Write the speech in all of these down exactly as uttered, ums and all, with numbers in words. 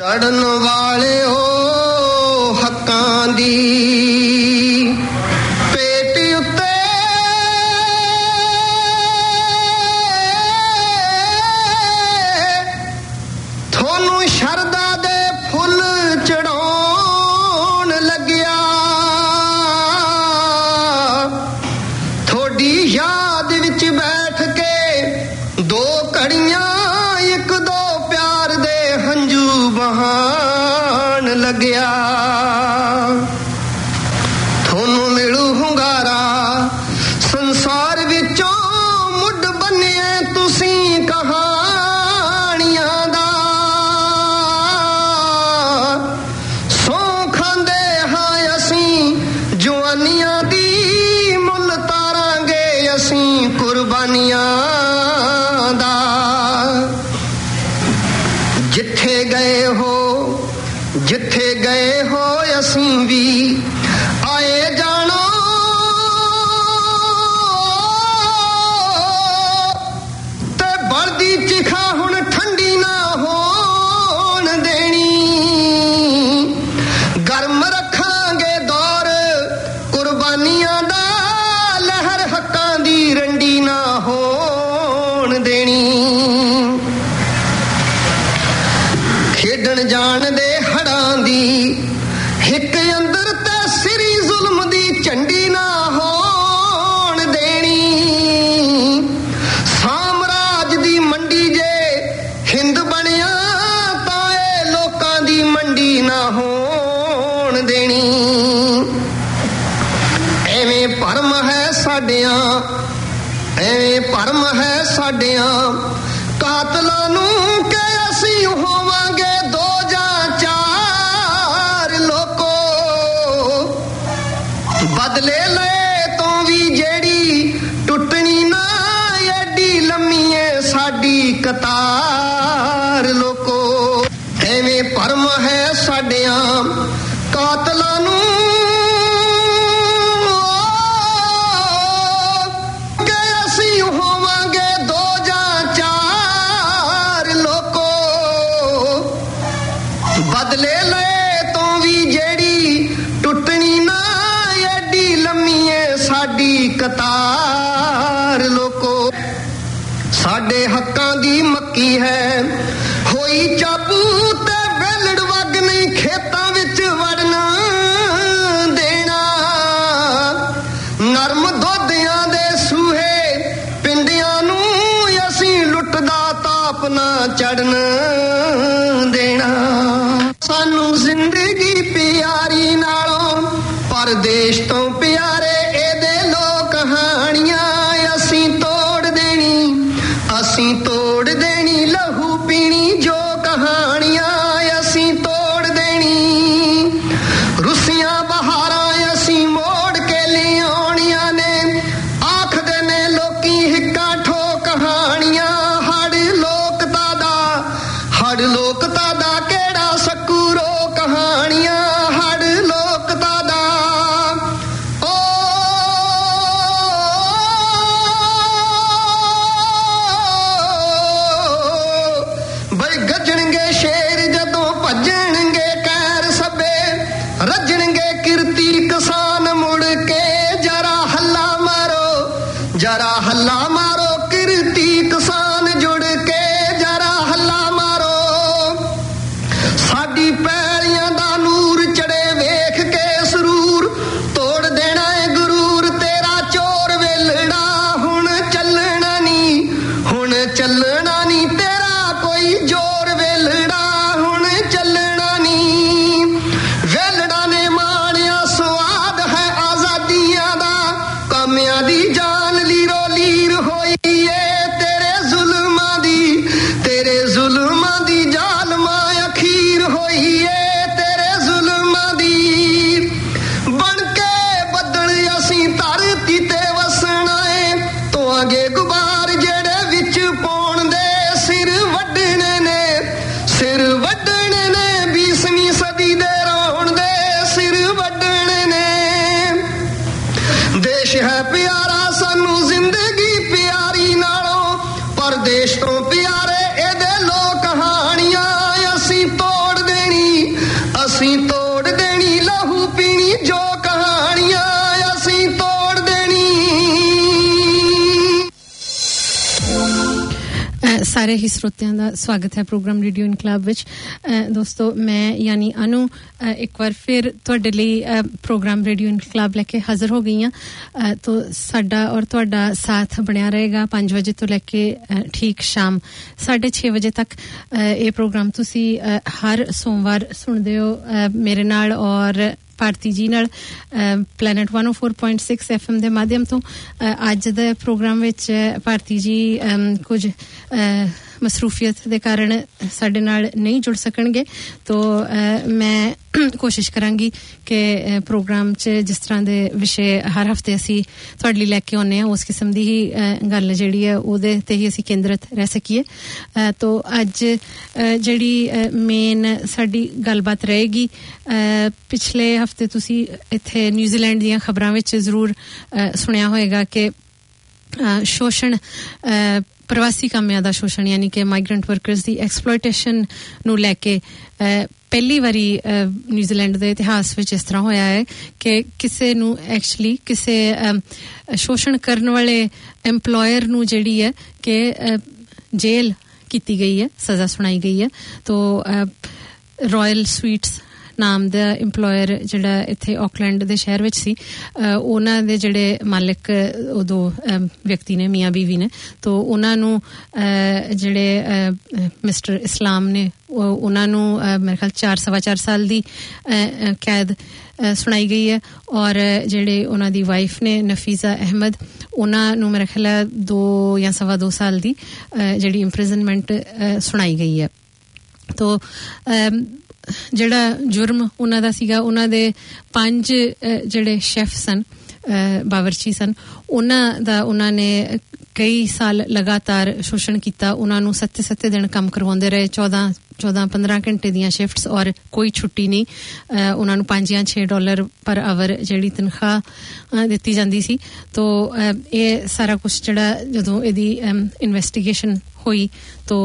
ਚੜਨ ਵਾਲਿਓ ਹੱਕਾਂ ਦੀ ਪੇਟ ਉੱਤੇ ਤੁਹਾਨੂੰ ਸ਼ਰਧਾ ਦੇ ਫੁੱਲ ਚੜਾਉਣ ਲੱਗਿਆ, ਥੋੜੀ ਯਾਦ ਵਿੱਚ ਬੈਠ ਕੇ ਦੋ ਘੜੀਆਂ ਇੱਕ ਦੋ ਪਿਆਰ ਦੇ ਹੰਝੂ ਬਹਾਨ ਲੱਗਿਆ। ਤੁਹਾਨੂੰ ਮਿਲੂ ਹੁੰਗਾਰਾ ਸੰਸਾਰ ਵਿੱਚੋਂ ਮੁੱਢ ਬੰਨਿਆ ਤੁਸੀਂ ਕਹਾਣੀਆਂ ਦਾ, ਸੌ ਖਾਂਦੇ ਹਾਂ ਅਸੀਂ ਜਵਾਨੀਆਂ ਦੀ, ਮੁੱਲ ਤਾਰਾਂਗੇ ਅਸੀਂ ਕੁਰਬਾਨੀਆਂ ਦਾ। ਜਿੱਥੇ ਗਏ ਹੋ ਜਿੱਥੇ ਗਏ ਹੋ ਅਸੀਂ ਵੀ ਆਏ ਜਾਣਾ, ਤੇ ਬਲਦੀ ਚਿਖਾ ਹੁਣ ਠੰਡੀ ਨਾ ਹੋਣ ਦੇਣੀ, ਗਰਮ ਰੱਖਾਂਗੇ ਦੌਰ ਕੁਰਬਾਨੀਆਂ ਦਾ, ਲਹਿਰ ਹੱਕਾਂ ਦੀ ਰੰਡੀ ਨਾ ਹੋਣ ਦੇਣੀ। ਖੇਡਣ ਜਾਣਦੇ ਹੜਾਂ ਦੀ ਹਿੱਕ ਅੰਦਰ ਤੇ ਸਿਰੀ ਜ਼ੁਲਮ ਦੀ ਝੰਡੀ ਨਾ ਹੋਣ ਦੇਣੀ, ਸਾਮਰਾਜ ਦੀ ਮੰਡੀ ਜੇ ਹਿੰਦ ਬਣਿਆ ਤਾਂ ਇਹ ਲੋਕਾਂ ਦੀ ਮੰਡੀ ਨਾ ਹੋਣ ਦੇਣੀ। ਐਵੇਂ ਭਰਮ ਹੈ ਸਾਡਿਆਂ ਐਵੇਂ ਭਰਮ ਹੈ ਸਾਡਿਆਂ ਕਾਤਲਾਂ ਨੂੰ ਕਿ ਅਸੀਂ ਹੋਵਾਂਗੇ ਦੋ ਜਾਂ ਚਾਰ ਲੋਕੋ, ਬਦਲੇ ਲੈ ਤੋਂ ਵੀ ਜਿਹੜੀ ਟੁੱਟਣੀ ਨਾ ਐਡੀ ਲੰਮੀ ਏ ਸਾਡੀ ਕਤਾਰ ਲੋਕੋ। ਐਵੇਂ ਭਰਮ ਹੈ ਸਾਡਿਆਂ ਕਾਤਲਾਂ ਨੂੰ ਕਿ ਅਸੀਂ ਹੋਵਾਂਗੇ ਦੋ ਜਾਂ ਚਾਰ ਲੋਕੋ, ਬਦਲੇ ਲੈ ਤੋਂ ਵੀ ਜਿਹੜੀ ਟੁੱਟਣੀ ਨਾ ਐਡੀ ਲੰਮੀ ਏ ਸਾਡੀ ਕਤਾਰ ਲੋਕੋ। ਸਾਡੇ ਹੱਕਾਂ ਦੀ ਮੱਕੀ ਹੈ ਹੋਈ ਚਾਬੂ ਤੇ ਵੇਲੜ ਵੱਗ ਨਹੀਂ ਖੇਤਾਂ ਵਿੱਚ ਵੜਨਾ ਦੇਣਾ, ਨਰਮ ਦੋਧਿਆਂ ਦੇ ਸੂਹੇ ਪਿੰਡਿਆਂ ਨੂੰ ਅਸੀਂ ਲੁੱਟਦਾ ਤਾਪ ਨਾ ਚੜਨ ਦੇਣਾ। ਸਾਨੂੰ ਜ਼ਿੰਦਗੀ ਪਿਆਰੀ ਨਾਲੋਂ ਪਰਦੇਸ਼ ਤੋਂ ਪਿਆਰੇ ਇਹਦੇ ਲੋਕ ਕਹਾਣੀਆਂ ਅਸੀਂ ਤੋੜ ਦੇਣੀ, ਅਸੀਂ ਤੋੜ ਦੇਣੀ ਲਹੂ ਪੀਣੀ ਜੋ ਕਹਾਣੀਆਂ ਅਸੀਂ ਤੋੜ ਦੇਣੀ। ਰੁੱਸੀਆਂ ਬਹਾਰਾਂ ਅਸੀਂ ਮੋੜ ਕੇ ਲਿਆਉਣੀਆਂ ਨੇ, ਆਖਦੇ ਨੇ ਲੋਕੀ ਹਿੱਕਾਂ ਠੋ ਕਹਾਣੀਆਂ। ਹੜ ਲੋਕਤਾ ਦਾ ਹੜ ਲੋਕਤਾ ਦਾ ਕਿਹੜਾ ਸਕੂਰੋ ਕਹਾਣੀਆਂ, ਹੜ ਲੋਕਤਾ ਦਾ ਓ ਬਈ ਗੱਜਣਗੇ ਸ਼ੇਰ ਜਦੋਂ ਭੱਜਣਗੇ ਕੈਰ ਸਭੇ, ਰੱਜਣਗੇ ਕਿਰਤੀ ਕਿਸਾਨ ਮੁੜ ਕੇ ਜਰਾ ਹੱਲਾ ਮਾਰੋ ਜਰਾ ਹੱਲਾ ਮਾਰੋ ਕਿਰਤੀ ਕਿਸਾਨ ਜੁੜ ਕੇ ਜਰਾ ਹੱਲਾ ਮਾਰੋ। ਸਾਡੀ ਪੈਲੀਆਂ ਦਾ ਨੂਰ ਚੜੇ ਵੇਖ ਕੇ ਸਰੂਰ ਤੋੜ ਦੇਣਾ ਏ ਗੁਰੂਰ ਤੇਰਾ ਚੋਰ ਵੇਲੜਾ, ਹੁਣ ਚੱਲਣਾ ਨੀ ਹੁਣ ਚੱਲਣਾ ਨੀ ਤੇਰਾ ਕੋਈ ਜੋਰ ਵੇਲੜਾ, ਹੁਣ ਚੱਲਣਾ ਨੀ। ਵੇਲੜਾ ਨੇ ਮਾਣਿਆ ਸਵਾਦ ਹੈ ਆਜ਼ਾਦੀਆਂ ਦਾ, ਕਾਮਿਆਂ ਦੀ ਜਾਨ ਲੀਰੋ ਲੀਰ ਹੋਈ ਏ ਤੇਰੇ ਜ਼ੁਲਮਾਂ ਦੀ, ਤੇਰੇ ਜ਼ੁਲਮਾਂ ਦੀ ਜ਼ਾਲਮਾਂ ਅਖੀਰ ਹੋਈ ਏ ਤੇਰੇ ਜ਼ੁਲਮਾਂ ਦੀ। ਬਣ ਕੇ ਬੱਦਲ ਅਸੀਂ ਧਰਤੀ ਤੇ ਵਸਣਾ ਏ, ਧੋਆਂਗੇ ਗੁਬਾਰ ਜਿਹੜੇ ਵਿੱਚ ਪਾਉਣ ਦੇ ਸਿਰ ਵੱਢਣੇ ਨੇ, ਸਿਰ ਵੱਢਣੇ ਨੇ ਵੀਸਵੀਂ ਸਦੀ ਦੇ ਰੋਣ ਦੇ ਸਿਰ ਵੱਢਣੇ ਨੇ। ਦੇਸ਼ ਹੈ ਪਿਆਰਾ ਸਾਨੂੰ ਜ਼ਿੰਦਗੀ ਪਿਆਰੀ ਨਾਲੋਂ ਪਰਦੇਸ਼ ਤੋਂ ਪਿਆਰੇ ਇਹਦੇ ਲੋਕ ਕਹਾਣੀਆਂ ਅਸੀਂ ਤੋੜ ਦੇ ਸਾਰੇ ਹੀ ਸਰੋਤਿਆਂ ਦਾ ਸਵਾਗਤ ਹੈ ਪ੍ਰੋਗਰਾਮ ਰੇਡੀਓ ਇਨਕਲਾਬ ਵਿੱਚ। ਦੋਸਤੋ ਮੈਂ ਯਾਨੀ ਅਨੂ ਇੱਕ ਵਾਰ ਫਿਰ ਤੁਹਾਡੇ ਲਈ ਪ੍ਰੋਗਰਾਮ ਰੇਡੀਓ ਇਨਕਲਾਬ ਲੈ ਕੇ ਹਾਜ਼ਰ ਹੋ ਗਈ ਹਾਂ। ਤੋ ਸਾਡਾ ਔਰ ਤੁਹਾਡਾ ਸਾਥ ਬਣਿਆ ਰਹੇਗਾ ਪੰਜ ਵਜੇ ਤੋਂ ਲੈ ਕੇ ਠੀਕ ਸ਼ਾਮ ਸਾਢੇ ਛੇ ਵਜੇ ਤੱਕ। ਇਹ ਪ੍ਰੋਗਰਾਮ ਤੁਸੀਂ ਹਰ ਸੋਮਵਾਰ ਸੁਣਦੇ ਹੋ ਮੇਰੇ ਨਾਲ ਔਰ ਭਾਰਤੀ ਜੀ ਨਾਲ planet one oh four point six F M ਦੇ ਮਾਧਿਅਮ ਤੋਂ। ਅੱਜ ਦੇ ਪ੍ਰੋਗਰਾਮ ਵਿੱਚ ਭਾਰਤੀ ਜੀ ਕੁਝ ਮਸਰੂਫੀਅਤ ਦੇ ਕਾਰਨ ਸਾਡੇ ਨਾਲ ਨਹੀਂ ਜੁੜ ਸਕਣਗੇ, ਤੋ ਮੈਂ ਕੋਸ਼ਿਸ਼ ਕਰਾਂਗੀ ਕਿ ਪ੍ਰੋਗਰਾਮ 'ਚ ਜਿਸ ਤਰ੍ਹਾਂ ਦੇ ਵਿਸ਼ੇ ਹਰ ਹਫ਼ਤੇ ਅਸੀਂ ਤੁਹਾਡੇ ਲਈ ਲੈ ਕੇ ਆਉਂਦੇ ਹਾਂ ਉਸ ਕਿਸਮ ਦੀ ਹੀ ਗੱਲ ਜਿਹੜੀ ਹੈ ਉਹਦੇ 'ਤੇ ਹੀ ਅਸੀਂ ਕੇਂਦਰਿਤ ਰਹਿ ਸਕੀਏ। ਤੋ ਅੱਜ ਜਿਹੜੀ ਮੇਨ ਸਾਡੀ ਗੱਲਬਾਤ ਰਹੇਗੀ, ਪਿਛਲੇ ਹਫ਼ਤੇ ਤੁਸੀਂ ਇੱਥੇ ਨਿਊਜ਼ੀਲੈਂਡ ਦੀਆਂ ਖਬਰਾਂ ਵਿੱਚ ਜ਼ਰੂਰ ਸੁਣਿਆ ਹੋਏਗਾ ਕਿ ਸ਼ੋਸ਼ਣ ਪ੍ਰਵਾਸੀ ਕਾਮਿਆਂ ਦਾ ਸ਼ੋਸ਼ਣ ਯਾਨੀ ਕਿ ਮਾਈਗ੍ਰੈਂਟ ਵਰਕਰਸ ਦੀ ਐਕਸਪਲੋਇਟੇਸ਼ਨ ਨੂੰ ਲੈ ਕੇ ਪਹਿਲੀ ਵਾਰੀ ਨਿਊਜ਼ੀਲੈਂਡ ਦੇ ਇਤਿਹਾਸ ਵਿੱਚ ਇਸ ਤਰ੍ਹਾਂ ਹੋਇਆ ਹੈ ਕਿ ਕਿਸੇ ਨੂੰ ਐਕਚੁਅਲੀ ਕਿਸੇ ਸ਼ੋਸ਼ਣ ਕਰਨ ਵਾਲੇ ਐਮਪਲੋਇਰ ਨੂੰ ਜਿਹੜੀ ਹੈ ਕਿ ਜੇਲ੍ਹ ਕੀਤੀ ਗਈ ਹੈ, ਸਜ਼ਾ ਸੁਣਾਈ ਗਈ ਹੈ। ਤੋ ਰਾਇਲ ਸਵੀਟਸ ਨਾਮ ਦਾ ਇੰਪਲੋਇਰ ਜਿਹੜਾ ਇੱਥੇ ਆਕਲੈਂਡ ਦੇ ਸ਼ਹਿਰ ਵਿੱਚ ਸੀ, ਉਹਨਾਂ ਦੇ ਜਿਹੜੇ ਮਾਲਕ ਉਦੋਂ ਵਿਅਕਤੀ ਨੇ, ਮੀਆਂ ਬੀਵੀ ਨੇ, ਤੋ ਉਹਨਾਂ ਨੂੰ ਜਿਹੜੇ ਮਿਸਟਰ ਇਸਲਾਮ ਨੇ ਉਹਨਾਂ ਨੂੰ ਮੇਰੇ ਖਿਆਲ ਚਾਰ ਸਵਾ ਚਾਰ ਸਾਲ ਦੀ ਕੈਦ ਸੁਣਾਈ ਗਈ ਹੈ ਔਰ ਜਿਹੜੇ ਉਹਨਾਂ ਦੀ ਵਾਈਫ ਨੇ ਨਫੀਜ਼ਾ ਅਹਿਮਦ ਉਹਨਾਂ ਨੂੰ ਮੇਰੇ ਖਿਆਲ ਦੋ ਜਾਂ ਸਵਾ ਦੋ ਸਾਲ ਦੀ ਜਿਹੜੀ ਇੰਪ੍ਰਿਜ਼ਨਮੈਂਟ ਸੁਣਾਈ ਗਈ ਹੈ। ਤੋ ਜਿਹੜਾ ਜੁਰਮ ਉਹਨਾਂ ਦਾ ਸੀਗਾ, ਉਹਨਾਂ ਦੇ ਪੰਜ ਜਿਹੜੇ ਸ਼ੈਫ ਸਨ, ਬਾਵਰਚੀ ਸਨ, ਉਹਨਾਂ ਦਾ ਉਹਨਾਂ ਨੇ ਕਈ ਸਾਲ ਲਗਾਤਾਰ ਸ਼ੋਸ਼ਣ ਕੀਤਾ। ਉਹਨਾਂ ਨੂੰ ਸੱਤੇ ਸੱਤੇ ਦਿਨ ਕੰਮ ਕਰਵਾਉਂਦੇ ਰਹੇ, ਚੌਦਾਂ ਚੌਦਾਂ ਪੰਦਰਾਂ ਘੰਟੇ ਦੀਆਂ ਸ਼ਿਫਟਸ ਔਰ ਕੋਈ ਛੁੱਟੀ ਨਹੀਂ। ਉਹਨਾਂ ਨੂੰ ਪੰਜ ਜਾਂ ਛੇ ਡਾਲਰ ਪਰ ਆਵਰ ਜਿਹੜੀ ਤਨਖਾਹ ਦਿੱਤੀ ਜਾਂਦੀ ਸੀ। ਤੋ ਇਹ ਸਾਰਾ ਕੁਛ ਜਿਹੜਾ ਜਦੋਂ ਇਹਦੀ ਇਨਵੈਸਟੀਗੇਸ਼ਨ ਹੋਈ ਤੋ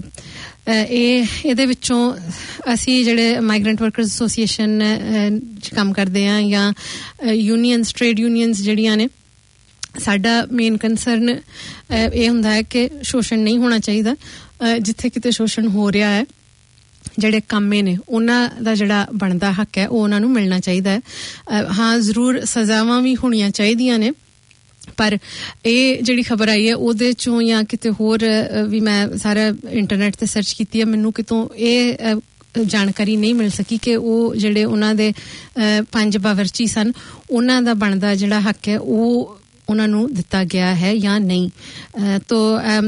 ਇਹ ਇਹਦੇ ਵਿੱਚੋਂ ਅਸੀਂ ਜਿਹੜੇ ਮਾਈਗ੍ਰੈਂਟ ਵਰਕਰਸ ਐਸੋਸੀਏਸ਼ਨ 'ਚ ਕੰਮ ਕਰਦੇ ਹਾਂ ਜਾਂ ਯੂਨੀਅਨਸ, ਟ੍ਰੇਡ ਯੂਨੀਅਨਸ ਜਿਹੜੀਆਂ ਨੇ, ਸਾਡਾ ਮੇਨ ਕੰਸਰਨ ਇਹ ਹੁੰਦਾ ਹੈ ਕਿ ਸ਼ੋਸ਼ਣ ਨਹੀਂ ਹੋਣਾ ਚਾਹੀਦਾ। ਜਿੱਥੇ ਕਿਤੇ ਸ਼ੋਸ਼ਣ ਹੋ ਰਿਹਾ ਹੈ, ਜਿਹੜੇ ਕਾਮੇ ਨੇ ਉਹਨਾਂ ਦਾ ਜਿਹੜਾ ਬਣਦਾ ਹੱਕ ਹੈ ਉਹ ਉਹਨਾਂ ਨੂੰ ਮਿਲਣਾ ਚਾਹੀਦਾ ਹੈ। ਹਾਂ, ਜ਼ਰੂਰ ਸਜ਼ਾਵਾਂ ਵੀ ਹੋਣੀਆਂ ਚਾਹੀਦੀਆਂ ਨੇ, ਪਰ ਇਹ ਜਿਹੜੀ ਖਬਰ ਆਈ ਹੈ ਉਹਦੇ ਚੋਂ ਜਾਂ ਕਿਤੇ ਹੋਰ ਵੀ ਮੈਂ ਸਾਰਾ ਇੰਟਰਨੈਟ ਤੇ ਸਰਚ ਕੀਤੀ ਹੈ, ਮੈਨੂੰ ਕਿਤੋਂ ਇਹ ਜਾਣਕਾਰੀ ਨਹੀਂ ਮਿਲ ਸਕੀ ਕਿ ਉਹ ਜਿਹੜੇ ਉਹਨਾਂ ਦੇ ਪੰਜ ਬਾਵਰਚੀ ਸਨ ਉਹਨਾਂ ਦਾ ਬਣਦਾ ਜਿਹੜਾ ਹੱਕ ਹੈ ਉਹ ਉਹਨਾਂ ਨੂੰ ਦਿੱਤਾ ਗਿਆ ਹੈ ਜਾਂ ਨਹੀਂ। ਤੋ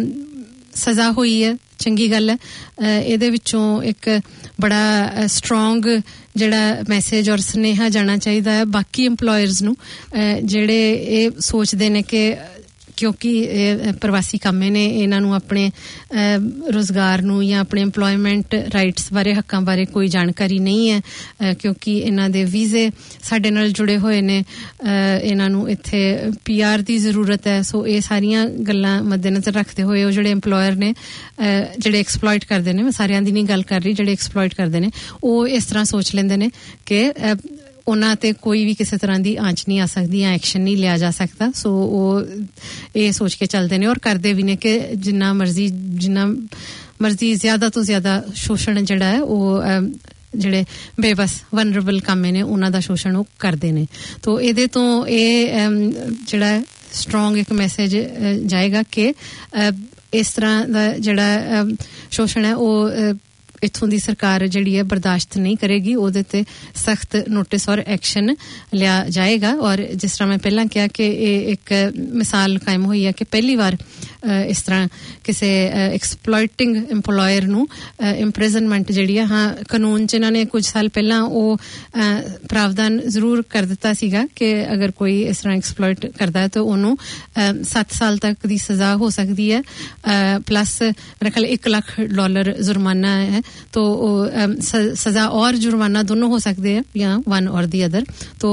ਸਜ਼ਾ ਹੋਈ ਹੈ, ਚੰਗੀ ਗੱਲ ਹੈ। ਇਹਦੇ ਵਿੱਚੋਂ ਇੱਕ ਬੜਾ ਸਟਰੋਂਗ ਜਿਹੜਾ ਮੈਸੇਜ ਔਰ ਸੁਨੇਹਾ ਜਾਣਾ ਚਾਹੀਦਾ ਹੈ ਬਾਕੀ ਇੰਪਲੋਇਰਸ ਨੂੰ, ਜਿਹੜੇ ਇਹ ਸੋਚਦੇ ਨੇ ਕਿ ਕਿਉਂਕਿ ਇਹ ਪ੍ਰਵਾਸੀ ਕਾਮੇ ਨੇ, ਇਹਨਾਂ ਨੂੰ ਆਪਣੇ ਰੁਜ਼ਗਾਰ ਨੂੰ ਜਾਂ ਆਪਣੇ ਇੰਪਲੋਇਮੈਂਟ ਰਾਈਟਸ ਬਾਰੇ, ਹੱਕਾਂ ਬਾਰੇ ਕੋਈ ਜਾਣਕਾਰੀ ਨਹੀਂ ਹੈ, ਕਿਉਂਕਿ ਇਹਨਾਂ ਦੇ ਵੀਜ਼ੇ ਸਾਡੇ ਨਾਲ ਜੁੜੇ ਹੋਏ ਨੇ, ਇਹਨਾਂ ਨੂੰ ਇੱਥੇ ਪੀ ਆਰ ਦੀ ਜ਼ਰੂਰਤ ਹੈ। ਸੋ ਇਹ ਸਾਰੀਆਂ ਗੱਲਾਂ ਮੱਦੇਨਜ਼ਰ ਰੱਖਦੇ ਹੋਏ ਉਹ ਜਿਹੜੇ ਇੰਪਲੋਇਰ ਨੇ, ਜਿਹੜੇ ਐਕਸਪਲੋਇਟ ਕਰਦੇ ਨੇ, ਮੈਂ ਸਾਰਿਆਂ ਦੀ ਨਹੀਂ ਗੱਲ ਕਰ ਰਹੀ, ਜਿਹੜੇ ਐਕਸਪਲੋਇਟ ਕਰਦੇ ਨੇ, ਉਹ ਇਸ ਤਰ੍ਹਾਂ ਸੋਚ ਲੈਂਦੇ ਨੇ ਕਿ ਉਹਨਾਂ ਤੇ ਕੋਈ ਵੀ ਕਿਸੇ ਤਰ੍ਹਾਂ ਦੀ ਆਂਚ ਨਹੀਂ ਆ ਸਕਦੀ ਜਾਂ ਐਕਸ਼ਨ ਨਹੀਂ ਲਿਆ ਜਾ ਸਕਦਾ। ਸੋ ਉਹ ਇਹ ਸੋਚ ਕੇ ਚੱਲਦੇ ਨੇ ਔਰ ਕਰਦੇ ਵੀ ਨੇ ਕਿ ਜਿੰਨਾ ਮਰਜ਼ੀ ਜਿੰਨਾ ਮਰਜ਼ੀ ਜ਼ਿਆਦਾ ਤੋਂ ਜ਼ਿਆਦਾ ਸ਼ੋਸ਼ਣ ਜਿਹੜਾ ਹੈ ਉਹ ਜਿਹੜੇ ਬੇਬਸ ਵਨਰੇਬਲ ਕਾਮੇ ਨੇ ਉਹਨਾਂ ਦਾ ਸ਼ੋਸ਼ਣ ਉਹ ਕਰਦੇ ਨੇ। ਤੋ ਇਹਦੇ ਤੋਂ ਇਹ ਜਿਹੜਾ ਸਟਰੋਂਗ ਇੱਕ ਮੈਸੇਜ ਜਾਏਗਾ ਕਿ ਇਸ ਤਰ੍ਹਾਂ ਦਾ ਜਿਹੜਾ ਸ਼ੋਸ਼ਣ ਹੈ ਉਹ ਇੱਥੋਂ ਦੀ ਸਰਕਾਰ ਜਿਹੜੀ ਹੈ ਬਰਦਾਸ਼ਤ ਨਹੀਂ ਕਰੇਗੀ, ਉਹਦੇ ਤੇ ਸਖਤ ਨੋਟਿਸ ਔਰ ਐਕਸ਼ਨ ਲਿਆ ਜਾਏਗਾ। ਔਰ ਜਿਸ ਤਰ੍ਹਾਂ ਮੈਂ ਪਹਿਲਾਂ ਕਿਹਾ ਕਿ ਇਹ ਇੱਕ ਮਿਸਾਲ ਕਾਇਮ ਹੋਈ ਹੈ ਕਿ ਪਹਿਲੀ ਵਾਰ ਇਸ ਤਰ੍ਹਾਂ ਕਿਸੇ ਐਕਸਪਲੋਇਟਿੰਗ ਇੰਪਲੋਇਰ ਨੂੰ ਇੰਪ੍ਰਿਜ਼ਨਮੈਂਟ ਜਿਹੜੀ ਹੈ, ਹਾਂ ਕਾਨੂੰਨ 'ਚ ਇਹਨਾਂ ਨੇ ਕੁਝ ਸਾਲ ਪਹਿਲਾਂ ਉਹ ਪ੍ਰਾਵਧਾਨ ਜ਼ਰੂਰ ਕਰ ਦਿੱਤਾ ਸੀਗਾ ਕਿ ਅਗਰ ਕੋਈ ਇਸ ਤਰ੍ਹਾਂ ਐਕਸਪਲੋਇਟ ਕਰਦਾ ਹੈ ਤਾਂ ਉਹਨੂੰ ਸੱਤ ਸਾਲ ਤੱਕ ਦੀ ਸਜ਼ਾ ਹੋ ਸਕਦੀ ਹੈ, ਪਲੱਸ ਮੇਰੇ ਖਿਆਲ ਇੱਕ ਲੱਖ ਡਾਲਰ ਜੁਰਮਾਨਾ ਹੈ। तो सजा और जुर्माना दोनों हो सकते हैं या वन और दी अदर। तो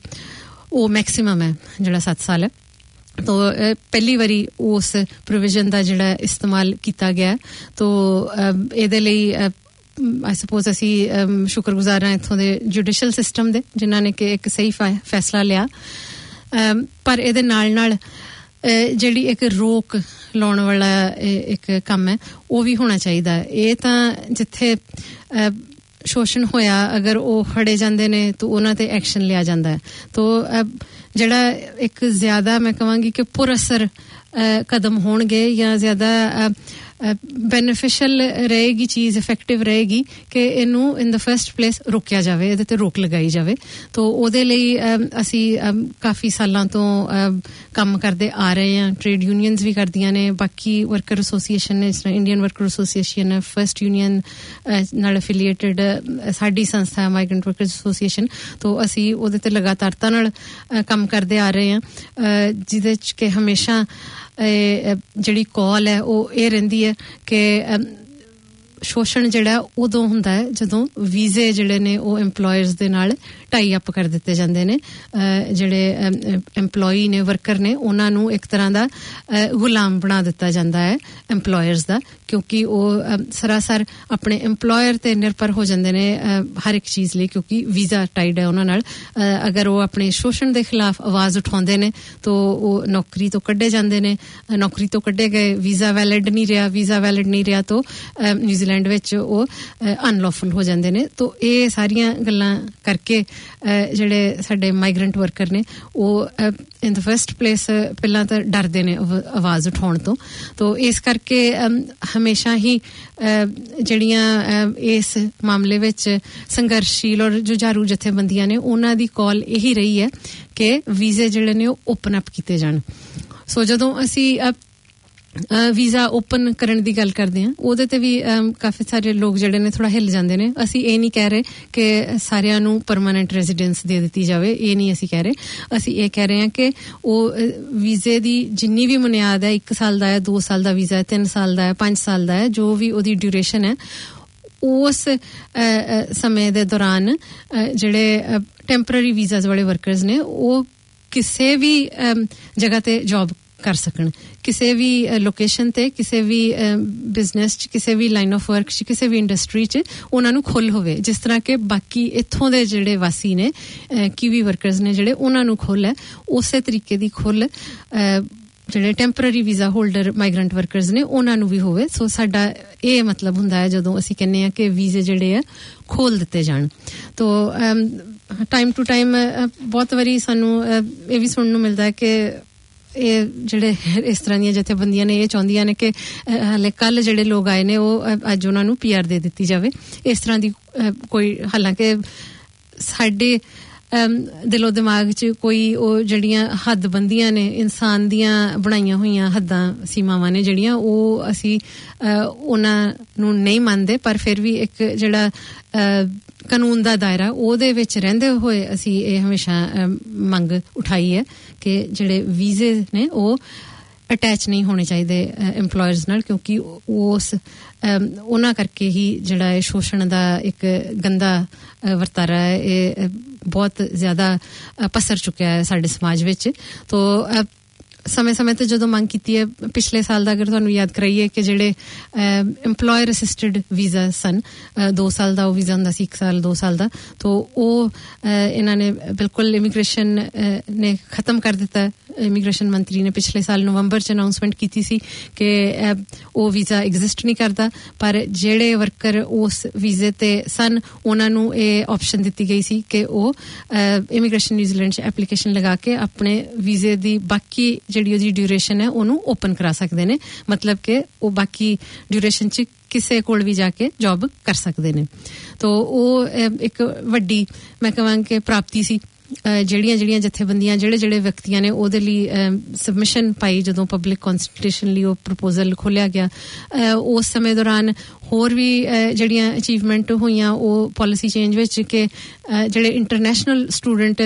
वो मैक्सिमम है जिहड़ा सत्त साल है। तो पहली वारी उस प्रोविजन दा जिहड़ा इस्तेमाल किया गया। तो इहदे लई आई सपोज असी शुक्रगुजार हां इत्थों दे जुडिशल सिस्टम दे जिन्हां ने कि एक सही फैसला लिया। पर इहदे नाल नाल ਜਿਹੜੀ ਇੱਕ ਰੋਕ ਲਾਉਣ ਵਾਲਾ ਇੱਕ ਕੰਮ ਹੈ ਉਹ ਵੀ ਹੋਣਾ ਚਾਹੀਦਾ ਹੈ। ਇਹ ਤਾਂ ਜਿੱਥੇ ਸ਼ੋਸ਼ਣ ਹੋਇਆ ਅਗਰ ਉਹ ਫੜੇ ਜਾਂਦੇ ਨੇ ਤਾਂ ਉਹਨਾਂ ਤੇ ਐਕਸ਼ਨ ਲਿਆ ਜਾਂਦਾ ਹੈ। ਤਾਂ ਜਿਹੜਾ ਇੱਕ ਜ਼ਿਆਦਾ ਮੈਂ ਕਹਾਂਗੀ ਕਿ ਪੁਰਅਸਰ ਕਦਮ ਹੋਣਗੇ ਜਾਂ ਜ਼ਿਆਦਾ ਬੈਨੀਫੀਸ਼ੀਅਲ ਰਹੇਗੀ ਚੀਜ਼, ਇਫੈਕਟਿਵ ਰਹੇਗੀ ਕਿ ਇਹਨੂੰ ਇਨ ਦਾ ਫਸਟ ਪਲੇਸ ਰੋਕਿਆ ਜਾਵੇ, ਇਹਦੇ ਤੇ ਰੋਕ ਲਗਾਈ ਜਾਵੇ। ਤਾਂ ਉਹਦੇ ਲਈ ਅਸੀਂ ਕਾਫੀ ਸਾਲਾਂ ਤੋਂ ਕੰਮ ਕਰਦੇ ਆ ਰਹੇ ਹਾਂ। ਟ੍ਰੇਡ ਯੂਨੀਅਨਸ ਵੀ ਕਰਦੀਆਂ ਨੇ, ਬਾਕੀ ਵਰਕਰ ਐਸੋਸੀਏਸ਼ਨ ਨੇ, ਜਿਸ ਤਰ੍ਹਾਂ ਇੰਡੀਅਨ ਵਰਕਰ ਐਸੋਸੀਏਸ਼ਨ ਹੈ, ਫਸਟ ਯੂਨੀਅਨ ਨਾਲ ਐਫੀਲੀਏਟਡ ਸਾਡੀ ਸੰਸਥਾ ਹੈ ਮਾਈਗ੍ਰੈਂਟ ਵਰਕਰਸ ਐਸੋਸੀਏਸ਼ਨ। ਤਾਂ ਅਸੀਂ ਉਹਦੇ ਤੇ ਲਗਾਤਾਰਤਾ ਨਾਲ ਕੰਮ ਕਰਦੇ ਆ ਰਹੇ ਹਾਂ, ਜਿਹਦੇ 'ਚ ਕਿ ਹਮੇਸ਼ਾ ਜਿਹੜੀ ਕਾਲ ਹੈ ਉਹ ਇਹ ਰਹਿੰਦੀ ਹੈ ਕਿ ਸ਼ੋਸ਼ਣ ਜਿਹੜਾ ਉਦੋਂ ਹੁੰਦਾ ਹੈ ਜਦੋਂ ਵੀਜ਼ੇ ਜਿਹੜੇ ਨੇ ਉਹ ਐਮਪਲੋਇਰਸ ਦੇ ਨਾਲ ਟਾਈ ਅਪ ਕਰ ਦਿੱਤੇ ਜਾਂਦੇ ਨੇ। ਜਿਹੜੇ ਐਮਪਲੋਈ ਨੇ, ਵਰਕਰ ਨੇ, ਉਹਨਾਂ ਨੂੰ ਇੱਕ ਤਰ੍ਹਾਂ ਦਾ ਗੁਲਾਮ ਬਣਾ ਦਿੱਤਾ ਜਾਂਦਾ ਹੈ ਐਮਪਲੋਇਰਸ ਦਾ, ਕਿਉਂਕਿ ਉਹ ਸਰਾਸਰ ਆਪਣੇ ਐਮਪਲੋਇਰ ਤੇ ਨਿਰਭਰ ਹੋ ਜਾਂਦੇ ਨੇ ਹਰ ਇੱਕ ਚੀਜ਼ ਲਈ, ਕਿਉਂਕਿ ਵੀਜ਼ਾ ਟਾਈਡ ਹੈ ਉਹਨਾਂ ਨਾਲ। ਅਗਰ ਉਹ ਆਪਣੇ ਸ਼ੋਸ਼ਣ ਦੇ ਖਿਲਾਫ ਆਵਾਜ਼ ਉਠਾਉਂਦੇ ਨੇ ਤਾਂ ਉਹ ਨੌਕਰੀ ਤੋਂ ਕੱਢੇ ਜਾਂਦੇ ਨੇ। ਨੌਕਰੀ ਤੋਂ ਕੱਢੇ ਗਏ, ਵੀਜ਼ਾ ਵੈਲਿਡ ਨਹੀਂ ਰਿਹਾ, ਵੀਜ਼ਾ ਵੈਲਿਡ ਨਹੀਂ ਰਿਹਾ ਤਾਂ ਨਿਊਜ਼ੀਲੈਂਡ ਵਿੱਚ ਉਹ ਅਨਲੌਫੁਲ ਹੋ ਜਾਂਦੇ ਨੇ। ਤਾਂ ਇਹ ਸਾਰੀਆਂ ਗੱਲਾਂ ਕਰਕੇ ਜਿਹੜੇ ਸਾਡੇ ਮਾਈਗ੍ਰੈਂਟ ਵਰਕਰ ਨੇ ਉਹ ਇਨ ਦ ਫਸਟ ਪਲੇਸ ਪਹਿਲਾਂ ਤਾਂ ਡਰਦੇ ਨੇ ਆਵਾਜ਼ ਉਠਾਉਣ ਤੋਂ। ਤਾਂ ਇਸ ਕਰਕੇ ਹਮੇਸ਼ਾ ਹੀ ਜਿਹੜੀਆਂ ਇਸ ਮਾਮਲੇ ਵਿੱਚ ਸੰਘਰਸ਼ੀਲ ਔਰ ਜੁਝਾਰੂ ਜਥੇਬੰਦੀਆਂ ਨੇ ਉਹਨਾਂ ਦੀ ਕਾਲ ਇਹੀ ਰਹੀ ਹੈ ਕਿ ਵੀਜ਼ੇ ਜਿਹੜੇ ਨੇ ਉਹ ਓਪਨ ਅਪ ਕੀਤੇ ਜਾਣ। ਸੋ ਜਦੋਂ ਅਸੀਂ ਵੀਜ਼ਾ ਓਪਨ ਕਰਨ ਦੀ ਗੱਲ ਕਰਦੇ ਹਾਂ ਉਹਦੇ ਤੇ ਵੀ ਕਾਫੀ ਸਾਰੇ ਲੋਕ ਜਿਹੜੇ ਨੇ ਥੋੜਾ ਹਿੱਲ ਜਾਂਦੇ ਨੇ। ਅਸੀਂ ਇਹ ਨਹੀਂ ਕਹਿ ਰਹੇ ਕਿ ਸਾਰਿਆਂ ਨੂੰ ਪਰਮਾਨੈਂਟ ਰੈਜ਼ੀਡੈਂਸ ਦੇ ਦਿੱਤੀ ਜਾਵੇ, ਇਹ ਨਹੀਂ ਅਸੀਂ ਕਹਿ ਰਹੇ। ਅਸੀਂ ਇਹ ਕਹਿ ਰਹੇ ਹਾਂ ਕਿ ਉਹ ਵੀਜ਼ੇ ਦੀ ਜਿੰਨੀ ਵੀ ਬੁਨਿਆਦ ਹੈ, ਇੱਕ ਸਾਲ ਦਾ ਹੈ, ਦੋ ਸਾਲ ਦਾ ਵੀਜ਼ਾ ਹੈ, ਤਿੰਨ ਸਾਲ ਦਾ ਹੈ, ਪੰਜ ਸਾਲ ਦਾ ਹੈ, ਜੋ ਵੀ ਉਹਦੀ ਡਿਊਰੇਸ਼ਨ ਹੈ, ਉਸ ਸਮੇਂ ਦੇ ਦੌਰਾਨ ਜਿਹੜੇ ਟੈਂਪਰਰੀ ਵੀਜ਼ਾਸ ਵਾਲੇ ਵਰਕਰਸ ਨੇ ਉਹ ਕਿਸੇ ਵੀ ਜਗ੍ਹਾ ਤੇ ਜੌਬ ਕਰ ਸਕਣ, ਕਿਸੇ ਵੀ ਲੋਕੇਸ਼ਨ ਤੇ, ਕਿਸੇ ਵੀ ਬਿਜ਼ਨਸ 'ਚ, ਕਿਸੇ ਵੀ ਲਾਈਨ ਆਫ ਵਰਕ 'ਚ, ਕਿਸੇ ਵੀ ਇੰਡਸਟਰੀ 'ਚ ਉਹਨਾਂ ਨੂੰ ਖੁੱਲ੍ਹ ਹੋਵੇ, ਜਿਸ ਤਰ੍ਹਾਂ ਕਿ ਬਾਕੀ ਇੱਥੋਂ ਦੇ ਜਿਹੜੇ ਵਾਸੀ ਨੇ, ਕੀਵੀ ਵਰਕਰਸ ਨੇ ਜਿਹੜੇ, ਉਹਨਾਂ ਨੂੰ ਖੁੱਲ੍ਹ ਹੈ। ਉਸੇ ਤਰੀਕੇ ਦੀ ਖੁੱਲ੍ਹ ਜਿਹੜੇ temporary visa holder migrant workers ਨੇ ਉਹਨਾਂ ਨੂੰ ਵੀ ਹੋਵੇ। ਸੋ ਸਾਡਾ ਇਹ ਮਤਲਬ ਹੁੰਦਾ ਹੈ ਜਦੋਂ ਅਸੀਂ ਕਹਿੰਦੇ ਹਾਂ ਕਿ ਵੀਜ਼ੇ ਜਿਹੜੇ ਆ ਖੋਲ੍ਹ ਦਿੱਤੇ ਜਾਣ। ਤਾਂ ਟਾਈਮ ਟੂ ਟਾਈਮ ਬਹੁਤ ਵਾਰੀ ਸਾਨੂੰ ਇਹ ਵੀ ਸੁਣਨ ਨੂੰ ਮਿਲਦਾ ਹੈ ਕਿ ਇਹ ਜਿਹੜੇ ਇਸ ਤਰ੍ਹਾਂ ਦੀਆਂ ਜਥੇਬੰਦੀਆਂ ਨੇ ਇਹ ਚਾਹੁੰਦੀਆਂ ਨੇ ਕਿ ਹਾਲੇ ਕੱਲ੍ਹ ਜਿਹੜੇ ਲੋਕ ਆਏ ਨੇ ਉਹ ਅੱਜ ਉਹਨਾਂ ਨੂੰ ਪੀ ਆਰ ਦੇ ਦਿੱਤੀ ਜਾਵੇ। ਇਸ ਤਰ੍ਹਾਂ ਦੀ ਕੋਈ, ਹਾਲਾਂਕਿ ਸਾਡੇ ਦਿਲੋਂ ਦਿਮਾਗ 'ਚ ਕੋਈ ਉਹ ਜਿਹੜੀਆਂ ਹੱਦਬੰਦੀਆਂ ਨੇ, ਇਨਸਾਨ ਦੀਆਂ ਬਣਾਈਆਂ ਹੋਈਆਂ ਹੱਦਾਂ ਸੀਮਾਵਾਂ ਨੇ ਜਿਹੜੀਆਂ, ਉਹ ਅਸੀਂ ਉਹਨਾਂ ਨੂੰ ਨਹੀਂ ਮੰਨਦੇ। ਪਰ ਫਿਰ ਵੀ ਇੱਕ ਜਿਹੜਾ ਕਾਨੂੰਨ ਦਾ ਦਾਇਰਾ ਉਹਦੇ ਵਿੱਚ ਰਹਿੰਦੇ ਹੋਏ ਅਸੀਂ ਇਹ ਹਮੇਸ਼ਾ ਮੰਗ ਉਠਾਈ ਹੈ ਕਿ ਜਿਹੜੇ ਵੀਜ਼ੇ ਨੇ ਉਹ ਅਟੈਚ ਨਹੀਂ ਹੋਣੇ ਚਾਹੀਦੇ ਐਮਪਲੋਇਰਸ ਨਾਲ, ਕਿਉਂਕਿ ਉਸ ਉਹਨਾਂ ਕਰਕੇ ਹੀ ਜਿਹੜਾ ਇਹ ਸ਼ੋਸ਼ਣ ਦਾ ਇੱਕ ਗੰਦਾ ਵਰਤਾਰਾ ਹੈ ਇਹ ਬਹੁਤ ਜ਼ਿਆਦਾ ਪਸਰ ਚੁੱਕਿਆ ਹੈ ਸਾਡੇ ਸਮਾਜ ਵਿੱਚ। ਤਾਂ ਸਮੇਂ ਸਮੇਂ ਤੇ ਜਦੋਂ ਮੰਗ ਕੀਤੀ ਹੈ, ਪਿਛਲੇ ਸਾਲ ਦਾ ਅਗਰ ਤੁਹਾਨੂੰ ਯਾਦ ਕਰਾਈਏ ਕਿ ਜਿਹੜੇ ਐਮਪਲੋਇਰ ਅਸਿਸਟਡ ਵੀਜ਼ਾ ਸਨ, ਦੋ ਸਾਲ ਦਾ ਉਹ ਵੀਜ਼ਾ ਹੁੰਦਾ ਸੀ, ਇੱਕ ਸਾਲ, ਦੋ ਸਾਲ ਦਾ, ਤਾਂ ਉਹ ਇਹਨਾਂ ਨੇ ਬਿਲਕੁਲ ਇਮੀਗ੍ਰੇਸ਼ਨ ਨੇ ਖਤਮ ਕਰ ਦਿੱਤਾ। ਇਮੀਗ੍ਰੇਸ਼ਨ ਮੰਤਰੀ ਨੇ ਪਿਛਲੇ ਸਾਲ ਨਵੰਬਰ 'ਚ ਅਨਾਊਂਸਮੈਂਟ ਕੀਤੀ ਸੀ ਕਿ ਉਹ ਵੀਜ਼ਾ ਐਗਜ਼ਿਸਟ ਨਹੀਂ ਕਰਦਾ, ਪਰ ਜਿਹੜੇ ਵਰਕਰ ਉਸ ਵੀਜ਼ੇ ਤੇ ਸਨ ਉਹਨਾਂ ਨੂੰ ਇਹ ਆਪਸ਼ਨ ਦਿੱਤੀ ਗਈ ਸੀ ਕਿ ਉਹ ਇਮੀਗ੍ਰੇਸ਼ਨ ਨਿਊਜ਼ੀਲੈਂਡ 'ਚ ਐਪਲੀਕੇਸ਼ਨ ਲਗਾ ਕੇ ਆਪਣੇ ਵੀਜ਼ੇ ਦੀ ਬਾਕੀ ਜਿਹੜੀ ਉਹਦੀ ਡਿਊਰੇਸ਼ਨ ਹੈ ਉਹਨੂੰ ਓਪਨ ਕਰਾ ਸਕਦੇ ਨੇ। ਮਤਲਬ ਕਿ ਉਹ ਬਾਕੀ ਡਿਊਰੇਸ਼ਨ 'ਚ ਕਿਸੇ ਕੋਲ ਵੀ ਜਾ ਕੇ ਜੌਬ ਕਰ ਸਕਦੇ ਨੇ। ਤਾਂ ਉਹ ਇੱਕ ਵੱਡੀ ਮੈਂ ਕਹਾਂ ਕਿ ਪ੍ਰਾਪਤੀ ਸੀ ਜਿਹੜੀਆਂ ਜਿਹੜੀਆਂ ਜਥੇਬੰਦੀਆਂ, ਜਿਹੜੇ ਜਿਹੜੇ ਵਿਅਕਤੀਆਂ ਨੇ ਉਹਦੇ ਲਈ ਸਬਮਿਸ਼ਨ ਪਾਈ ਜਦੋਂ ਪਬਲਿਕ ਕੰਸਲਟੇਸ਼ਨ ਲਈ ਉਹ ਪ੍ਰਪੋਜ਼ਲ ਖੋਲ੍ਹਿਆ ਗਿਆ। ਉਸ ਸਮੇਂ ਦੌਰਾਨ ਹੋਰ ਵੀ ਜਿਹੜੀਆਂ ਅਚੀਵਮੈਂਟ ਹੋਈਆਂ ਉਹ ਪਾਲਿਸੀ ਚੇਂਜ ਵਿੱਚ ਕਿ ਜਿਹੜੇ ਇੰਟਰਨੈਸ਼ਨਲ ਸਟੂਡੈਂਟ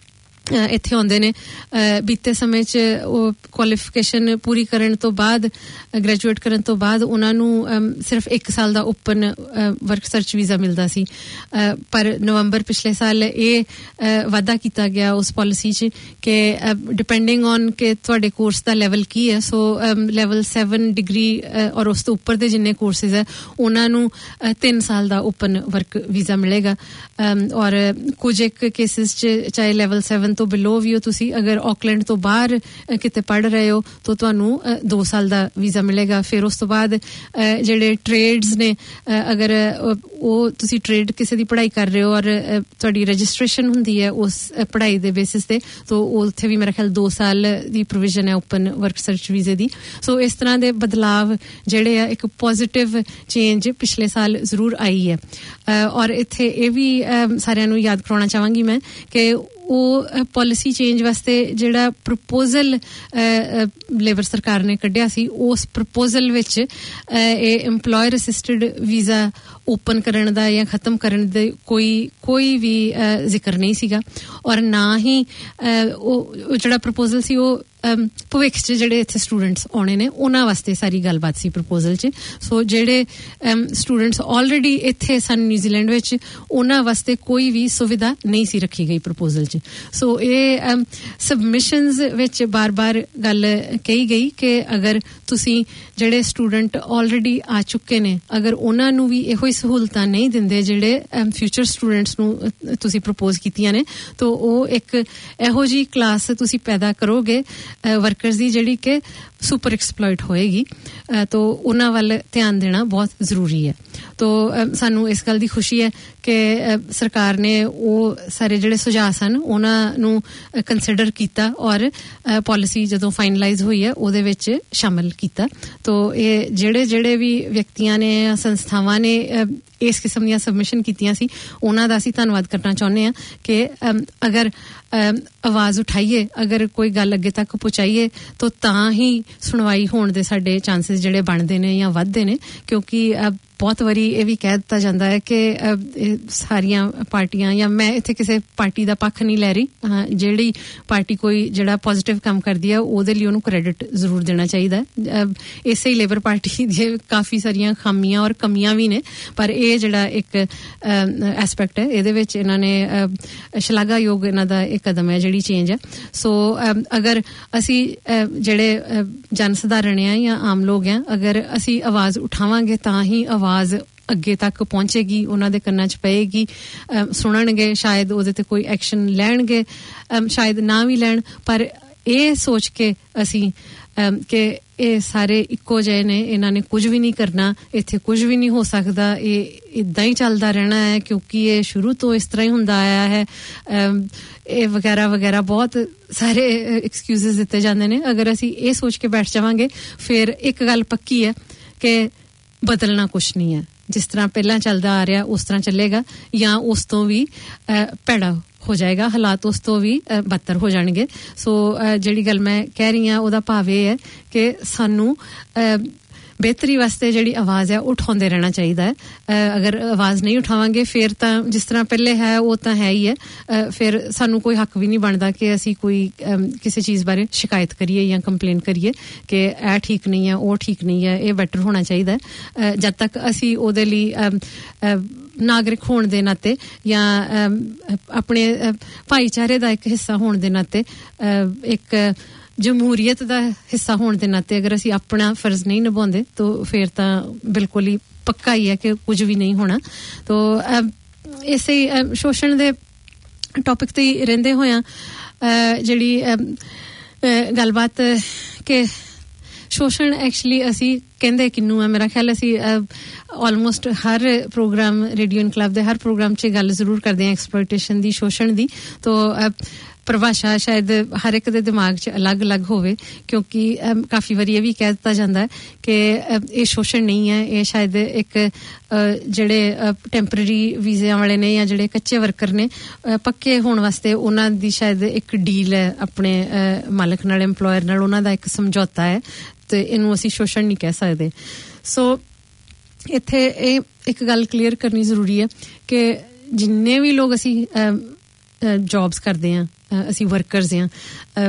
ਇੱਥੇ ਆਉਂਦੇ ਨੇ, ਬੀਤੇ ਸਮੇਂ 'ਚ ਉਹ ਕੁਆਲੀਫਿਕੇਸ਼ਨ ਪੂਰੀ ਕਰਨ ਤੋਂ ਬਾਅਦ, ਗ੍ਰੈਜੂਏਟ ਕਰਨ ਤੋਂ ਬਾਅਦ ਉਹਨਾਂ ਨੂੰ ਸਿਰਫ ਇੱਕ ਸਾਲ ਦਾ ਓਪਨ ਵਰਕ ਸਰਚ ਵੀਜ਼ਾ ਮਿਲਦਾ ਸੀ। ਪਰ ਨਵੰਬਰ ਪਿਛਲੇ ਸਾਲ ਇਹ ਵਾਧਾ ਕੀਤਾ ਗਿਆ ਉਸ ਪਾਲਿਸੀ 'ਚ ਕਿ ਡਿਪੈਂਡਿੰਗ ਔਨ ਕਿ ਤੁਹਾਡੇ ਕੋਰਸ ਦਾ ਲੈਵਲ ਕੀ ਹੈ, ਸੋ ਲੈਵਲ ਸੈਵਨ ਡਿਗਰੀ ਔਰ ਉਸ ਤੋਂ ਉੱਪਰ ਦੇ ਜਿੰਨੇ ਕੋਰਸਿਸ ਹੈ ਉਹਨਾਂ ਨੂੰ ਤਿੰਨ ਸਾਲ ਦਾ ਓਪਨ ਵਰਕ ਵੀਜ਼ਾ ਮਿਲੇਗਾ। ਔਰ ਕੁਝ ਇੱਕ ਕੇਸਿਸ 'ਚ ਚਾਹੇ ਲੈਵਲ ਸੈਵਨ ਤੋਂ ਤੋਂ ਬਿਲੋ ਵੀ ਹੋ ਤੁਸੀਂ ਅਗਰ ਆਕਲੈਂਡ ਤੋਂ ਬਾਹਰ ਕਿਤੇ ਪੜ੍ਹ ਰਹੇ ਹੋ ਤਾਂ ਤੁਹਾਨੂੰ ਦੋ ਸਾਲ ਦਾ ਵੀਜ਼ਾ ਮਿਲੇਗਾ ਫਿਰ ਉਸ ਤੋਂ ਬਾਅਦ ਜਿਹੜੇ ਟ੍ਰੇਡਸ ਨੇ ਅਗਰ ਉਹ ਤੁਸੀਂ ਟ੍ਰੇਡ ਕਿਸੇ ਦੀ ਪੜ੍ਹਾਈ ਕਰ ਰਹੇ ਹੋ ਔਰ ਤੁਹਾਡੀ ਰਜਿਸਟ੍ਰੇਸ਼ਨ ਹੁੰਦੀ ਹੈ ਉਸ ਪੜ੍ਹਾਈ ਦੇ ਬੇਸਿਸ ਤੇ ਤਾਂ ਉੱਥੇ ਵੀ ਮੇਰਾ ਖਿਆਲ ਦੋ ਸਾਲ ਦੀ ਪ੍ਰੋਵੀਜ਼ਨ ਹੈ ਓਪਨ ਵਰਕ ਸਰਚ ਵੀਜ਼ੇ ਦੀ ਸੋ ਇਸ ਤਰ੍ਹਾਂ ਦੇ ਬਦਲਾਵ ਜਿਹੜੇ ਆ ਇੱਕ ਪੋਜ਼ਿਟਿਵ ਚੇਂਜ ਪਿਛਲੇ ਸਾਲ ਜ਼ਰੂਰ ਆਈ ਹੈ ਔਰ ਇੱਥੇ ਇਹ ਵੀ ਸਾਰਿਆਂ ਨੂੰ ਯਾਦ ਕਰਾਉਣਾ ਚਾਹਾਂਗੀ ਮੈਂ ਕਿ ਉਹ ਪਾਲਿਸੀ ਚੇਂਜ ਵਾਸਤੇ ਜਿਹੜਾ ਪ੍ਰਪੋਜ਼ਲ ਲੇਬਰ ਸਰਕਾਰ ਨੇ ਕੱਢਿਆ ਸੀ ਉਸ ਪ੍ਰਪੋਜ਼ਲ ਵਿੱਚ ਇਹ EMPLOYER ਅਸਿਸਟਡ ਵੀਜ਼ਾ ਓਪਨ ਕਰਨ ਦਾ ਜਾਂ ਖਤਮ ਕਰਨ ਦੇ ਕੋਈ ਕੋਈ ਵੀ ਜ਼ਿਕਰ ਨਹੀਂ ਸੀਗਾ ਔਰ ਨਾ ਹੀ ਉਹ ਜਿਹੜਾ ਪ੍ਰਪੋਜ਼ਲ ਸੀ ਉਹ ਭਵਿੱਖ 'ਚ ਜਿਹੜੇ ਇੱਥੇ ਸਟੂਡੈਂਟਸ ਆਉਣੇ ਨੇ ਉਹਨਾਂ ਵਾਸਤੇ ਸਾਰੀ ਗੱਲਬਾਤ ਸੀ ਪ੍ਰਪੋਜ਼ਲ 'ਚ ਸੋ ਜਿਹੜੇ ਸਟੂਡੈਂਟਸ ਆਲਰੇਡੀ ਇੱਥੇ ਸਨ ਨਿਊਜ਼ੀਲੈਂਡ ਵਿੱਚ ਉਹਨਾਂ ਵਾਸਤੇ ਕੋਈ ਵੀ ਸੁਵਿਧਾ ਨਹੀਂ ਸੀ ਰੱਖੀ ਗਈ ਪ੍ਰਪੋਜ਼ਲ 'ਚ ਸੋ ਇਹ ਸਬਮਿਸ਼ਨਸ ਵਿੱਚ ਬਾਰ-ਬਾਰ ਗੱਲ ਕਹੀ ਗਈ ਕਿ ਅਗਰ ਤੁਸੀਂ ਜਿਹੜੇ ਸਟੂਡੈਂਟ ਆਲਰੇਡੀ ਆ ਚੁੱਕੇ ਨੇ ਅਗਰ ਉਹਨਾਂ ਨੂੰ ਵੀ ਇਹੋ ਹੀ ਸਹੂਲਤਾਂ ਨਹੀਂ ਦਿੰਦੇ ਜਿਹੜੇ ਫਿਊਚਰ ਸਟੂਡੈਂਟਸ ਨੂੰ ਤੁਸੀਂ ਪ੍ਰਪੋਜ਼ ਕੀਤੀਆਂ ਨੇ ਤਾਂ ਉਹ ਇੱਕ ਇਹੋ ਜਿਹੀ ਕਲਾਸ ਤੁਸੀਂ ਪੈਦਾ ਕਰੋਗੇ ਵਰਕਰਸ ਦੀ ਜਿਹੜੀ ਕਿ ਸੁਪਰ ਐਕਸਪਲੋਇਟ ਹੋਏਗੀ ਤਾਂ ਉਹਨਾਂ ਵੱਲ ਧਿਆਨ ਦੇਣਾ ਬਹੁਤ ਜ਼ਰੂਰੀ ਹੈ ਤਾਂ ਸਾਨੂੰ ਇਸ ਗੱਲ ਦੀ ਖੁਸ਼ੀ ਹੈ ਕਿ ਸਰਕਾਰ ਨੇ ਉਹ ਸਾਰੇ ਜਿਹੜੇ ਸੁਝਾਅ ਸਨ ਉਹਨਾਂ ਨੂੰ ਕੰਸੀਡਰ ਕੀਤਾ ਔਰ ਪਾਲਿਸੀ ਜਦੋਂ ਫਾਈਨਲਾਈਜ਼ ਹੋਈ ਹੈ ਉਹਦੇ ਵਿੱਚ ਸ਼ਾਮਲ ਕੀਤਾ ਤਾਂ ਇਹ ਜਿਹੜੇ ਜਿਹੜੇ ਵੀ ਵਿਅਕਤੀਆਂ ਨੇ ਸੰਸਥਾਵਾਂ ਨੇ ਇਸ ਕਿਸਮ ਦੀਆਂ ਸਬਮਿਸ਼ਨ ਕੀਤੀਆਂ ਸੀ ਉਹਨਾਂ ਦਾ ਅਸੀਂ ਧੰਨਵਾਦ ਕਰਨਾ ਚਾਹੁੰਦੇ ਹਾਂ ਕਿ ਅਗਰ ਆਵਾਜ਼ ਉਠਾਈਏ ਅਗਰ ਕੋਈ ਗੱਲ ਅੱਗੇ ਤੱਕ ਪਹੁੰਚਾਈਏ ਤਾਂ ਤਾਂ ਹੀ ਸੁਣਵਾਈ ਹੋਣ ਦੇ ਸਾਡੇ ਚਾਂਸਸ ਜਿਹੜੇ ਬਣਦੇ ਨੇ ਜਾਂ ਵੱਧਦੇ ਨੇ ਕਿਉਂਕਿ ਬਹੁਤ ਵਾਰੀ ਇਹ ਵੀ ਕਹਿ ਦਿੱਤਾ ਜਾਂਦਾ ਹੈ ਕਿ ਸਾਰੀਆਂ ਪਾਰਟੀਆਂ ਜਾਂ ਮੈਂ ਇੱਥੇ ਕਿਸੇ ਪਾਰਟੀ ਦਾ ਪੱਖ ਨਹੀਂ ਲੈ ਰਹੀ ਜਿਹੜੀ ਪਾਰਟੀ ਕੋਈ ਜਿਹੜਾ ਪੋਜ਼ਿਟਿਵ ਕੰਮ ਕਰਦੀ ਹੈ ਉਹਦੇ ਲਈ ਉਹਨੂੰ ਕ੍ਰੈਡਿਟ ਜ਼ਰੂਰ ਦੇਣਾ ਚਾਹੀਦਾ ਇਸੇ ਹੀ ਲੇਬਰ ਪਾਰਟੀ ਦੇ ਕਾਫੀ ਸਾਰੀਆਂ ਖਾਮੀਆਂ ਔਰ ਕਮੀਆਂ ਵੀ ਨੇ ਪਰ ਇਹ ਜਿਹੜਾ ਇੱਕ ਐਸਪੈਕਟ ਹੈ ਇਹਦੇ ਵਿੱਚ ਇਹਨਾਂ ਨੇ ਸ਼ਲਾਘਾਯੋਗ ਇਹਨਾਂ ਦਾ ਇੱਕ ਕਦਮ ਹੈ ਜਿਹੜੀ ਚੇਂਜ ਹੈ ਸੋ ਅਗਰ ਅਸੀਂ ਜਿਹੜੇ ਜਨ ਸਧਾਰਨ ਆ ਜਾਂ ਆਮ ਲੋਕ ਆ ਅਗਰ ਅਸੀਂ ਆਵਾਜ਼ ਉਠਾਵਾਂਗੇ ਤਾਂ ਹੀ ਆਵਾਜ਼ ਅੱਗੇ ਤੱਕ ਪਹੁੰਚੇਗੀ ਉਹਨਾਂ ਦੇ ਕੰਨਾਂ 'ਚ ਪਏਗੀ ਸੁਣਨਗੇ ਸ਼ਾਇਦ ਉਹਦੇ ਤੇ ਕੋਈ ਐਕਸ਼ਨ ਲੈਣਗੇ ਸ਼ਾਇਦ ਨਾ ਵੀ ਲੈਣ ਪਰ ਇਹ ਸੋਚ ਕੇ ਅਸੀਂ ਕਿ ਇਹ ਸਾਰੇ ਇੱਕੋ ਜਿਹੇ ਨੇ ਇਹਨਾਂ ਨੇ ਕੁਝ ਵੀ ਨਹੀਂ ਕਰਨਾ ਇੱਥੇ ਕੁਝ ਵੀ ਨਹੀਂ ਹੋ ਸਕਦਾ ਇਹ ਇੱਦਾਂ ਹੀ ਚੱਲਦਾ ਰਹਿਣਾ ਹੈ ਕਿਉਂਕਿ ਇਹ ਸ਼ੁਰੂ ਤੋਂ ਇਸ ਤਰ੍ਹਾਂ ਹੀ ਹੁੰਦਾ ਆਇਆ ਹੈ ਇਹ ਵਗੈਰਾ ਵਗੈਰਾ ਬਹੁਤ ਸਾਰੇ ਐਕਸਕਿਊਜ਼ਸ ਦਿੱਤੇ ਜਾਂਦੇ ਨੇ ਅਗਰ ਅਸੀਂ ਇਹ ਸੋਚ ਕੇ ਬੈਠ ਜਾਵਾਂਗੇ ਫਿਰ ਇੱਕ ਗੱਲ ਪੱਕੀ ਹੈ ਕਿ ਬਦਲਣਾ ਕੁਛ ਨਹੀਂ ਹੈ ਜਿਸ ਤਰ੍ਹਾਂ ਪਹਿਲਾਂ ਚੱਲਦਾ ਆ ਰਿਹਾ ਉਸ ਤਰ੍ਹਾਂ ਚੱਲੇਗਾ ਜਾਂ ਉਸ ਤੋਂ ਵੀ ਭੈੜਾ ਹੋ ਜਾਏਗਾ ਹਾਲਾਤ ਉਸ ਤੋਂ ਵੀ ਬਦਤਰ ਹੋ ਜਾਣਗੇ ਸੋ ਜਿਹੜੀ ਗੱਲ ਮੈਂ ਕਹਿ ਰਹੀ ਹਾਂ ਉਹਦਾ ਭਾਵ ਇਹ ਹੈ ਕਿ ਸਾਨੂੰ ਬਿਹਤਰੀ ਵਾਸਤੇ ਜਿਹੜੀ ਆਵਾਜ਼ ਹੈ ਉਠਾਉਂਦੇ ਰਹਿਣਾ ਚਾਹੀਦਾ ਹੈ ਅਗਰ ਆਵਾਜ਼ ਨਹੀਂ ਉਠਾਵਾਂਗੇ ਫਿਰ ਤਾਂ ਜਿਸ ਤਰ੍ਹਾਂ ਪਹਿਲੇ ਹੈ ਉਹ ਤਾਂ ਹੈ ਹੀ ਹੈ ਫਿਰ ਸਾਨੂੰ ਕੋਈ ਹੱਕ ਵੀ ਨਹੀਂ ਬਣਦਾ ਕਿ ਅਸੀਂ ਕੋਈ ਕਿਸੇ ਚੀਜ਼ ਬਾਰੇ ਸ਼ਿਕਾਇਤ ਕਰੀਏ ਜਾਂ ਕੰਪਲੇਨ ਕਰੀਏ ਕਿ ਇਹ ਠੀਕ ਨਹੀਂ ਹੈ ਉਹ ਠੀਕ ਨਹੀਂ ਹੈ ਇਹ ਬੈਟਰ ਹੋਣਾ ਚਾਹੀਦਾ ਹੈ ਜਦ ਤੱਕ ਅਸੀਂ ਉਹਦੇ ਲਈ ਨਾਗਰਿਕ ਹੋਣ ਦੇ ਨਾਤੇ ਜਾਂ ਆਪਣੇ ਭਾਈਚਾਰੇ ਦਾ ਇੱਕ ਹਿੱਸਾ ਹੋਣ ਦੇ ਨਾਤੇ ਇੱਕ ਜਮਹੂਰੀਅਤ ਦਾ ਹਿੱਸਾ ਹੋਣ ਦੇ ਨਾਤੇ ਅਗਰ ਅਸੀਂ ਆਪਣਾ ਫਰਜ਼ ਨਹੀਂ ਨਿਭਾਉਂਦੇ ਤਾਂ ਫਿਰ ਤਾਂ ਬਿਲਕੁਲ ਹੀ ਪੱਕਾ ਹੀ ਹੈ ਕਿ ਕੁਝ ਵੀ ਨਹੀਂ ਹੋਣਾ ਤਾਂ ਇਸੇ ਸ਼ੋਸ਼ਣ ਦੇ ਟੌਪਿਕ ਤੇ ਹੀ ਰਹਿੰਦੇ ਹੋਇਆਂ ਜਿਹੜੀ ਗੱਲਬਾਤ ਕਿ ਸ਼ੋਸ਼ਣ ਐਕਚੁਅਲੀ ਅਸੀਂ ਕਹਿੰਦੇ ਕਿੰਨੂੰ ਆ ਮੇਰਾ ਖਿਆਲ ਅਸੀਂ ਆਲਮੋਸਟ ਹਰ ਪ੍ਰੋਗਰਾਮ ਰੇਡੀਓ ਇਨਕਲਾਬ ਦੇ ਹਰ ਪ੍ਰੋਗਰਾਮ 'ਚ ਗੱਲ ਜ਼ਰੂਰ ਕਰਦੇ ਹਾਂ ਐਕਸਪਲੋਇਟੇਸ਼ਨ ਦੀ ਸ਼ੋਸ਼ਣ ਦੀ ਤਾਂ ਪਰਿਭਾਸ਼ਾ ਸ਼ਾਇਦ ਹਰ ਇੱਕ ਦੇ ਦਿਮਾਗ 'ਚ ਅਲੱਗ-ਅਲੱਗ ਹੋਵੇ ਕਿਉਂਕਿ ਕਾਫੀ ਵਾਰੀ ਇਹ ਵੀ ਕਹਿ ਦਿੱਤਾ ਜਾਂਦਾ ਕਿ ਇਹ ਸ਼ੋਸ਼ਣ ਨਹੀਂ ਹੈ ਇਹ ਸ਼ਾਇਦ ਇੱਕ ਜਿਹੜੇ ਟੈਂਪਰੇਰੀ ਵੀਜ਼ਿਆਂ ਵਾਲੇ ਨੇ ਜਾਂ ਜਿਹੜੇ ਕੱਚੇ ਵਰਕਰ ਨੇ ਪੱਕੇ ਹੋਣ ਵਾਸਤੇ ਉਹਨਾਂ ਦੀ ਸ਼ਾਇਦ ਇੱਕ ਡੀਲ ਹੈ ਆਪਣੇ ਮਾਲਕ ਨਾਲ ਐਮਪਲੋਇਰ ਨਾਲ ਉਹਨਾਂ ਦਾ ਇੱਕ ਸਮਝੌਤਾ ਹੈ ਤੇ ਇਹਨੂੰ ਅਸੀਂ ਸ਼ੋਸ਼ਣ ਨਹੀਂ ਕਹਿ ਸਕਦੇ ਸੋ ਇੱਥੇ ਇਹ ਇੱਕ ਗੱਲ ਕਲੀਅਰ ਕਰਨੀ ਜ਼ਰੂਰੀ ਹੈ ਕਿ ਜਿੰਨੇ ਵੀ ਲੋਕ ਅਸੀਂ ਜੌਬਸ ਕਰਦੇ ਹਾਂ ਅਸੀਂ ਵਰਕਰਸ ਹਾਂ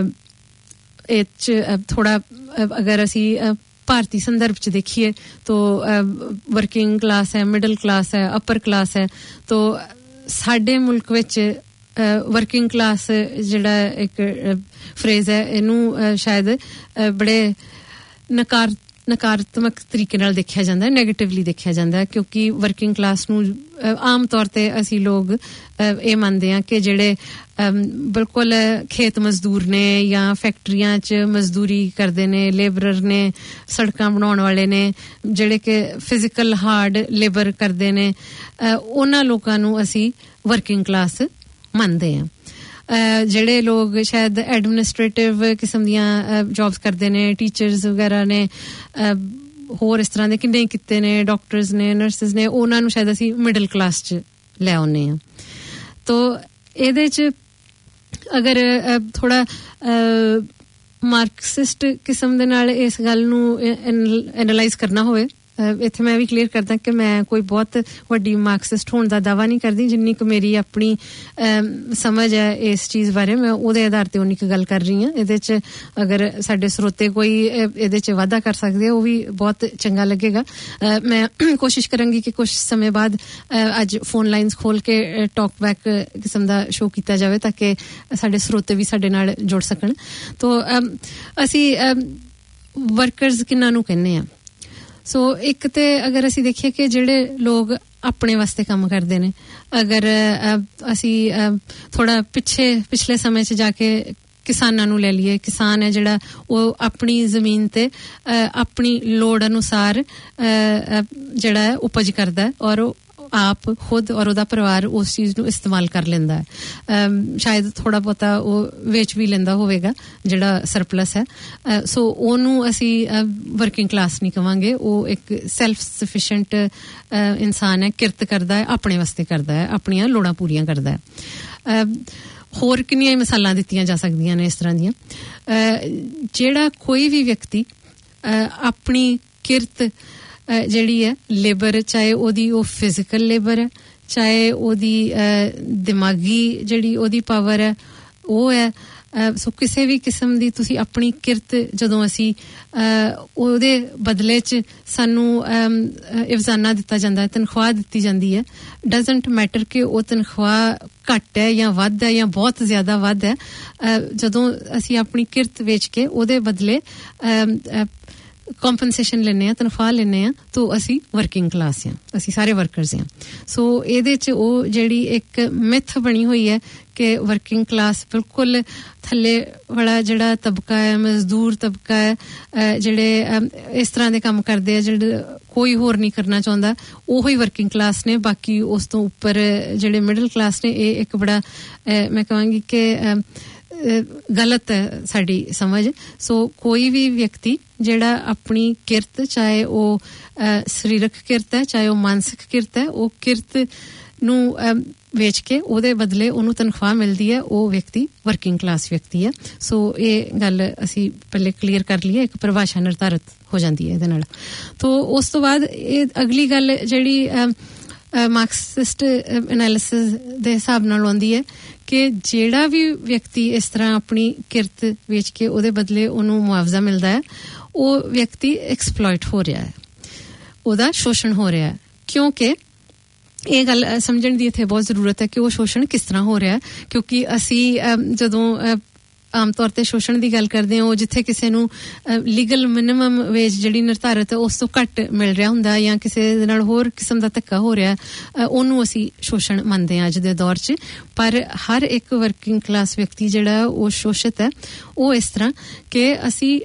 ਇਹ 'ਚ ਥੋੜਾ ਅਗਰ ਅਸੀਂ ਭਾਰਤੀ ਸੰਦਰਭ 'ਚ ਦੇਖੀਏ ਤਾਂ ਵਰਕਿੰਗ ਕਲਾਸ ਹੈ ਮਿਡਲ ਕਲਾਸ ਹੈ ਅਪਰ ਕਲਾਸ ਹੈ ਤਾਂ ਸਾਡੇ ਮੁਲਕ ਵਿੱਚ ਵਰਕਿੰਗ ਕਲਾਸ ਜਿਹੜਾ ਇੱਕ ਫਰੇਜ਼ ਹੈ ਇਹਨੂੰ ਸ਼ਾਇਦ ਬੜੇ ਨਕਾਰ ਨਕਾਰਾਤਮਕ ਤਰੀਕੇ ਨਾਲ ਦੇਖਿਆ ਜਾਂਦਾ ਹੈ, ਨੈਗੇਟਿਵਲੀ ਦੇਖਿਆ ਜਾਂਦਾ ਹੈ, ਕਿਉਂਕਿ ਵਰਕਿੰਗ ਕਲਾਸ ਨੂੰ ਆਮ ਤੌਰ ਤੇ ਅਸੀਂ ਲੋਕ ਇਹ ਮੰਨਦੇ ਹਾਂ ਕਿ ਜਿਹੜੇ ਬਿਲਕੁਲ ਖੇਤ ਮਜ਼ਦੂਰ ਨੇ ਜਾਂ ਫੈਕਟਰੀਆਂ 'ਚ ਮਜ਼ਦੂਰੀ ਕਰਦੇ ਨੇ, ਲੇਬਰਰ ਨੇ, ਸੜਕਾਂ ਬਣਾਉਣ ਵਾਲੇ ਨੇ, ਜਿਹੜੇ ਕਿ ਫਿਜ਼ੀਕਲ ਹਾਰਡ ਲੇਬਰ ਕਰਦੇ ਨੇ, ਉਹਨਾਂ ਲੋਕਾਂ ਨੂੰ ਅਸੀਂ ਵਰਕਿੰਗ ਕਲਾਸ ਮੰਨਦੇ ਹਾਂ। ਜਿਹੜੇ ਲੋਕ ਸ਼ਾਇਦ ਐਡਮਿਨਿਸਟ੍ਰੇਟਿਵ ਕਿਸਮ ਦੀਆਂ ਜੌਬਸ ਕਰਦੇ ਨੇ, ਟੀਚਰਸ ਵਗੈਰਾ ਨੇ, ਹੋਰ ਇਸ ਤਰ੍ਹਾਂ ਦੇ ਕਿੰਨੇ ਕਿੱਤੇ ਨੇ, ਡਾਕਟਰਸ ਨੇ, ਨਰਸਿਸ ਨੇ, ਉਹਨਾਂ ਨੂੰ ਸ਼ਾਇਦ ਅਸੀਂ ਮਿਡਲ ਕਲਾਸ 'ਚ ਲੈ ਆਉਂਦੇ ਹਾਂ। ਤੋ ਇਹਦੇ 'ਚ ਅਗਰ ਥੋੜ੍ਹਾ ਮਾਰਕਸਿਸਟ ਕਿਸਮ ਦੇ ਨਾਲ ਇਸ ਗੱਲ ਨੂੰ ਐਨਾਲਾਈਜ਼ ਕਰਨਾ ਹੋਵੇ, ਇੱਥੇ ਮੈਂ ਵੀ ਕਲੀਅਰ ਕਰਦਾ ਕਿ ਮੈਂ ਕੋਈ ਬਹੁਤ ਵੱਡੀ ਮਾਰਕਸਿਸਟ ਹੋਣ ਦਾ ਦਾਅਵਾ ਨਹੀਂ ਕਰਦੀ, ਜਿੰਨੀ ਕੁ ਮੇਰੀ ਆਪਣੀ ਸਮਝ ਹੈ ਇਸ ਚੀਜ਼ ਬਾਰੇ, ਮੈਂ ਉਹਦੇ ਆਧਾਰ ਤੇ ਉਨੀ ਕੁ ਗੱਲ ਕਰ ਰਹੀ ਹਾਂ। ਇਹਦੇ 'ਚ ਅਗਰ ਸਾਡੇ ਸਰੋਤੇ ਕੋਈ ਇਹਦੇ 'ਚ ਵਾਧਾ ਕਰ ਸਕਦੇ ਉਹ ਵੀ ਬਹੁਤ ਚੰਗਾ ਲੱਗੇਗਾ। ਮੈਂ ਕੋਸ਼ਿਸ਼ ਕਰਾਂਗੀ ਕਿ ਕੁਛ ਸਮੇਂ ਬਾਅਦ ਅੱਜ ਫੋਨ ਲਾਈਨਸ ਖੋਲ ਕੇ ਟਾਕ ਬੈਕ ਕਿਸਮ ਦਾ ਸ਼ੋਅ ਕੀਤਾ ਜਾਵੇ ਤਾਂ ਕਿ ਸਾਡੇ ਸਰੋਤੇ ਵੀ ਸਾਡੇ ਨਾਲ ਜੁੜ ਸਕਣ। ਤੋ ਅਸੀਂ ਵਰਕਰਸ ਕਿਹਨਾਂ ਨੂੰ ਕਹਿੰਦੇ ਹਾਂ? ਸੋ ਇੱਕ ਤੇ ਅਗਰ ਅਸੀਂ ਦੇਖੀਏ ਕਿ ਜਿਹੜੇ ਲੋਕ ਆਪਣੇ ਵਾਸਤੇ ਕੰਮ ਕਰਦੇ ਨੇ, ਅਗਰ ਅਸੀਂ ਥੋੜਾ ਪਿੱਛੇ ਪਿਛਲੇ ਸਮੇਂ 'ਚ ਜਾ ਕੇ ਕਿਸਾਨਾਂ ਨੂੰ ਲੈ ਲਈਏ, ਕਿਸਾਨ ਹੈ ਜਿਹੜਾ ਉਹ ਆਪਣੀ ਜ਼ਮੀਨ ਤੇ ਆਪਣੀ ਲੋੜ ਅਨੁਸਾਰ ਜਿਹੜਾ ਹੈ ਉਪਜ ਕਰਦਾ ਔਰ ਉਹ ਆਪ ਖੁਦ ਔਰ ਉਹਦਾ ਪਰਿਵਾਰ ਉਸ ਚੀਜ਼ ਨੂੰ ਇਸਤੇਮਾਲ ਕਰ ਲੈਂਦਾ ਹੈ। ਸ਼ਾਇਦ ਥੋੜਾ ਬਹੁਤਾ ਉਹ ਵੇਚ ਵੀ ਲੈਂਦਾ ਹੋਵੇਗਾ ਜਿਹੜਾ ਸਰਪਲਸ ਹੈ। ਸੋ ਉਹਨੂੰ ਅਸੀਂ ਵਰਕਿੰਗ ਕਲਾਸ ਨਹੀਂ ਕਵਾਂਗੇ, ਉਹ ਇੱਕ ਸੈਲਫ ਸਫੀਸ਼ੀਐਂਟ ਇਨਸਾਨ ਹੈ, ਕਿਰਤ ਕਰਦਾ ਹੈ, ਆਪਣੇ ਵਾਸਤੇ ਕਰਦਾ ਹੈ, ਆਪਣੀਆਂ ਲੋੜਾਂ ਪੂਰੀਆਂ ਕਰਦਾ ਹੈ। ਹੋਰ ਕਿੰਨੀਆਂ ਮਿਸਾਲਾਂ ਦਿੱਤੀਆਂ ਜਾ ਸਕਦੀਆਂ ਨੇ ਇਸ ਤਰ੍ਹਾਂ ਦੀਆਂ। ਜਿਹੜਾ ਕੋਈ ਵੀ ਵਿਅਕਤੀ ਆਪਣੀ ਕਿਰਤ ਜਿਹੜੀ ਹੈ ਲੇਬਰ, ਚਾਹੇ ਉਹਦੀ ਉਹ ਫਿਜ਼ੀਕਲ ਲੇਬਰ ਹੈ, ਚਾਹੇ ਉਹਦੀ ਦਿਮਾਗੀ ਜਿਹੜੀ ਉਹਦੀ ਪਾਵਰ ਹੈ ਉਹ ਹੈ, ਸੋ ਕਿਸੇ ਵੀ ਕਿਸਮ ਦੀ ਤੁਸੀਂ ਆਪਣੀ ਕਿਰਤ ਜਦੋਂ ਅਸੀਂ ਉਹਦੇ ਬਦਲੇ 'ਚ ਸਾਨੂੰ ਇਵਜ਼ਾਨਾ ਦਿੱਤਾ ਜਾਂਦਾ ਹੈ, ਤਨਖਾਹ ਦਿੱਤੀ ਜਾਂਦੀ ਹੈ, ਡਜ਼ਨਟ ਮੈਟਰ ਕਿ ਉਹ ਤਨਖਾਹ ਘੱਟ ਹੈ ਜਾਂ ਵੱਧ ਹੈ ਜਾਂ ਬਹੁਤ ਜ਼ਿਆਦਾ ਵੱਧ ਹੈ, ਜਦੋਂ ਅਸੀਂ ਆਪਣੀ ਕਿਰਤ ਵੇਚ ਕੇ ਉਹਦੇ ਬਦਲੇ ਕੰਪਨਸੇਸ਼ਨ ਲੈਂਦੇ ਹਾਂ, ਤਨਖਾਹ ਲੈਂਦੇ ਹਾਂ, ਤਾਂ ਅਸੀਂ ਵਰਕਿੰਗ ਕਲਾਸ ਹਾਂ, ਅਸੀਂ ਸਾਰੇ ਵਰਕਰਸ ਹਾਂ। ਸੋ ਇਹਦੇ 'ਚ ਉਹ ਜਿਹੜੀ ਇੱਕ ਮਿਥ ਬਣੀ ਹੋਈ ਹੈ ਕਿ ਵਰਕਿੰਗ ਕਲਾਸ ਬਿਲਕੁਲ ਥੱਲੇ ਵਾਲਾ ਜਿਹੜਾ ਤਬਕਾ ਹੈ, ਮਜ਼ਦੂਰ ਤਬਕਾ ਹੈ, ਜਿਹੜੇ ਇਸ ਤਰ੍ਹਾਂ ਦੇ ਕੰਮ ਕਰਦੇ ਆ ਜਿਹੜੇ ਕੋਈ ਹੋਰ ਨਹੀਂ ਕਰਨਾ ਚਾਹੁੰਦਾ, ਉਹੀ ਹੀ ਵਰਕਿੰਗ ਕਲਾਸ ਨੇ। ਬਾਕੀ ਉਸ ਤੋਂ ਉੱਪਰ ਜਿਹੜੇ ਮਿਡਲ ਕਲਾਸ ਨੇ, ਇਹ ਇੱਕ ਬੜਾ ਮੈਂ ਕਹਾਂਗੀ ਕਿ ਗਲਤ ਹੈ ਸਾਡੀ ਸਮਝ। ਸੋ ਕੋਈ ਵੀ ਵਿਅਕਤੀ ਜਿਹੜਾ ਆਪਣੀ ਕਿਰਤ, ਚਾਹੇ ਉਹ ਸਰੀਰਕ ਕਿਰਤ ਹੈ, ਚਾਹੇ ਉਹ ਮਾਨਸਿਕ ਕਿਰਤ ਹੈ, ਉਹ ਕਿਰਤ ਨੂੰ ਵੇਚ ਕੇ ਉਹਦੇ ਬਦਲੇ ਉਹਨੂੰ ਤਨਖਾਹ ਮਿਲਦੀ ਹੈ, ਉਹ ਵਿਅਕਤੀ ਵਰਕਿੰਗ ਕਲਾਸ ਵਿਅਕਤੀ ਹੈ। ਸੋ ਇਹ ਗੱਲ ਅਸੀਂ ਪਹਿਲੇ ਕਲੀਅਰ ਕਰ ਲਈਏ, ਇੱਕ ਪਰਿਭਾਸ਼ਾ ਨਿਰਧਾਰਿਤ ਹੋ ਜਾਂਦੀ ਹੈ ਇਹਦੇ ਨਾਲ। ਤੋ ਉਸ ਤੋਂ ਬਾਅਦ ਇਹ ਅਗਲੀ ਗੱਲ ਜਿਹੜੀ ਮਾਰਕਸਿਸਟ ਐਨਾਲਿਸਿਸ ਦੇ ਹਿਸਾਬ ਨਾਲ ਆਉਂਦੀ ਹੈ ਕਿ ਜਿਹੜਾ ਵੀ ਵਿਅਕਤੀ ਇਸ ਤਰ੍ਹਾਂ ਆਪਣੀ ਕਿਰਤ ਵੇਚ ਕੇ ਉਹਦੇ ਬਦਲੇ ਉਹਨੂੰ ਮੁਆਵਜ਼ਾ ਮਿਲਦਾ ਹੈ, ਉਹ ਵਿਅਕਤੀ ਐਕਸਪਲੋਇਟ ਹੋ ਰਿਹਾ ਹੈ, ਉਹਦਾ ਸ਼ੋਸ਼ਣ ਹੋ ਰਿਹਾ ਹੈ। ਕਿਉਂਕਿ ਇਹ ਗੱਲ ਸਮਝਣ ਦੀ ਇੱਥੇ ਬਹੁਤ ਜ਼ਰੂਰਤ ਹੈ ਕਿ ਉਹ ਸ਼ੋਸ਼ਣ ਕਿਸ ਤਰ੍ਹਾਂ ਹੋ ਰਿਹਾ ਹੈ, ਕਿਉਂਕਿ ਅਸੀਂ ਜਦੋਂ ਆਮ ਤੌਰ ਤੇ ਸ਼ੋਸ਼ਣ ਦੀ ਗੱਲ ਕਰਦੇ ਹਾਂ, ਉਹ ਜਿੱਥੇ ਕਿਸੇ ਨੂੰ ਲੀਗਲ ਮਿਨੀਮਮ ਵੇਜ ਜਿਹੜੀ ਨਿਰਧਾਰਿਤ ਹੈ ਉਸ ਤੋਂ ਘੱਟ ਮਿਲ ਰਿਹਾ ਹੁੰਦਾ ਜਾਂ ਕਿਸੇ ਦੇ ਨਾਲ ਹੋਰ ਕਿਸਮ ਦਾ ਧੱਕਾ ਹੋ ਰਿਹਾ, ਉਹਨੂੰ ਅਸੀਂ ਸ਼ੋਸ਼ਣ ਮੰਨਦੇ ਹਾਂ ਅੱਜ ਦੇ ਦੌਰ 'ਚ। ਪਰ ਹਰ ਇੱਕ ਵਰਕਿੰਗ ਕਲਾਸ ਵਿਅਕਤੀ ਜਿਹੜਾ ਉਹ ਸ਼ੋਸ਼ਿਤ ਹੈ, ਉਹ ਇਸ ਤਰ੍ਹਾਂ ਕਿ ਅਸੀਂ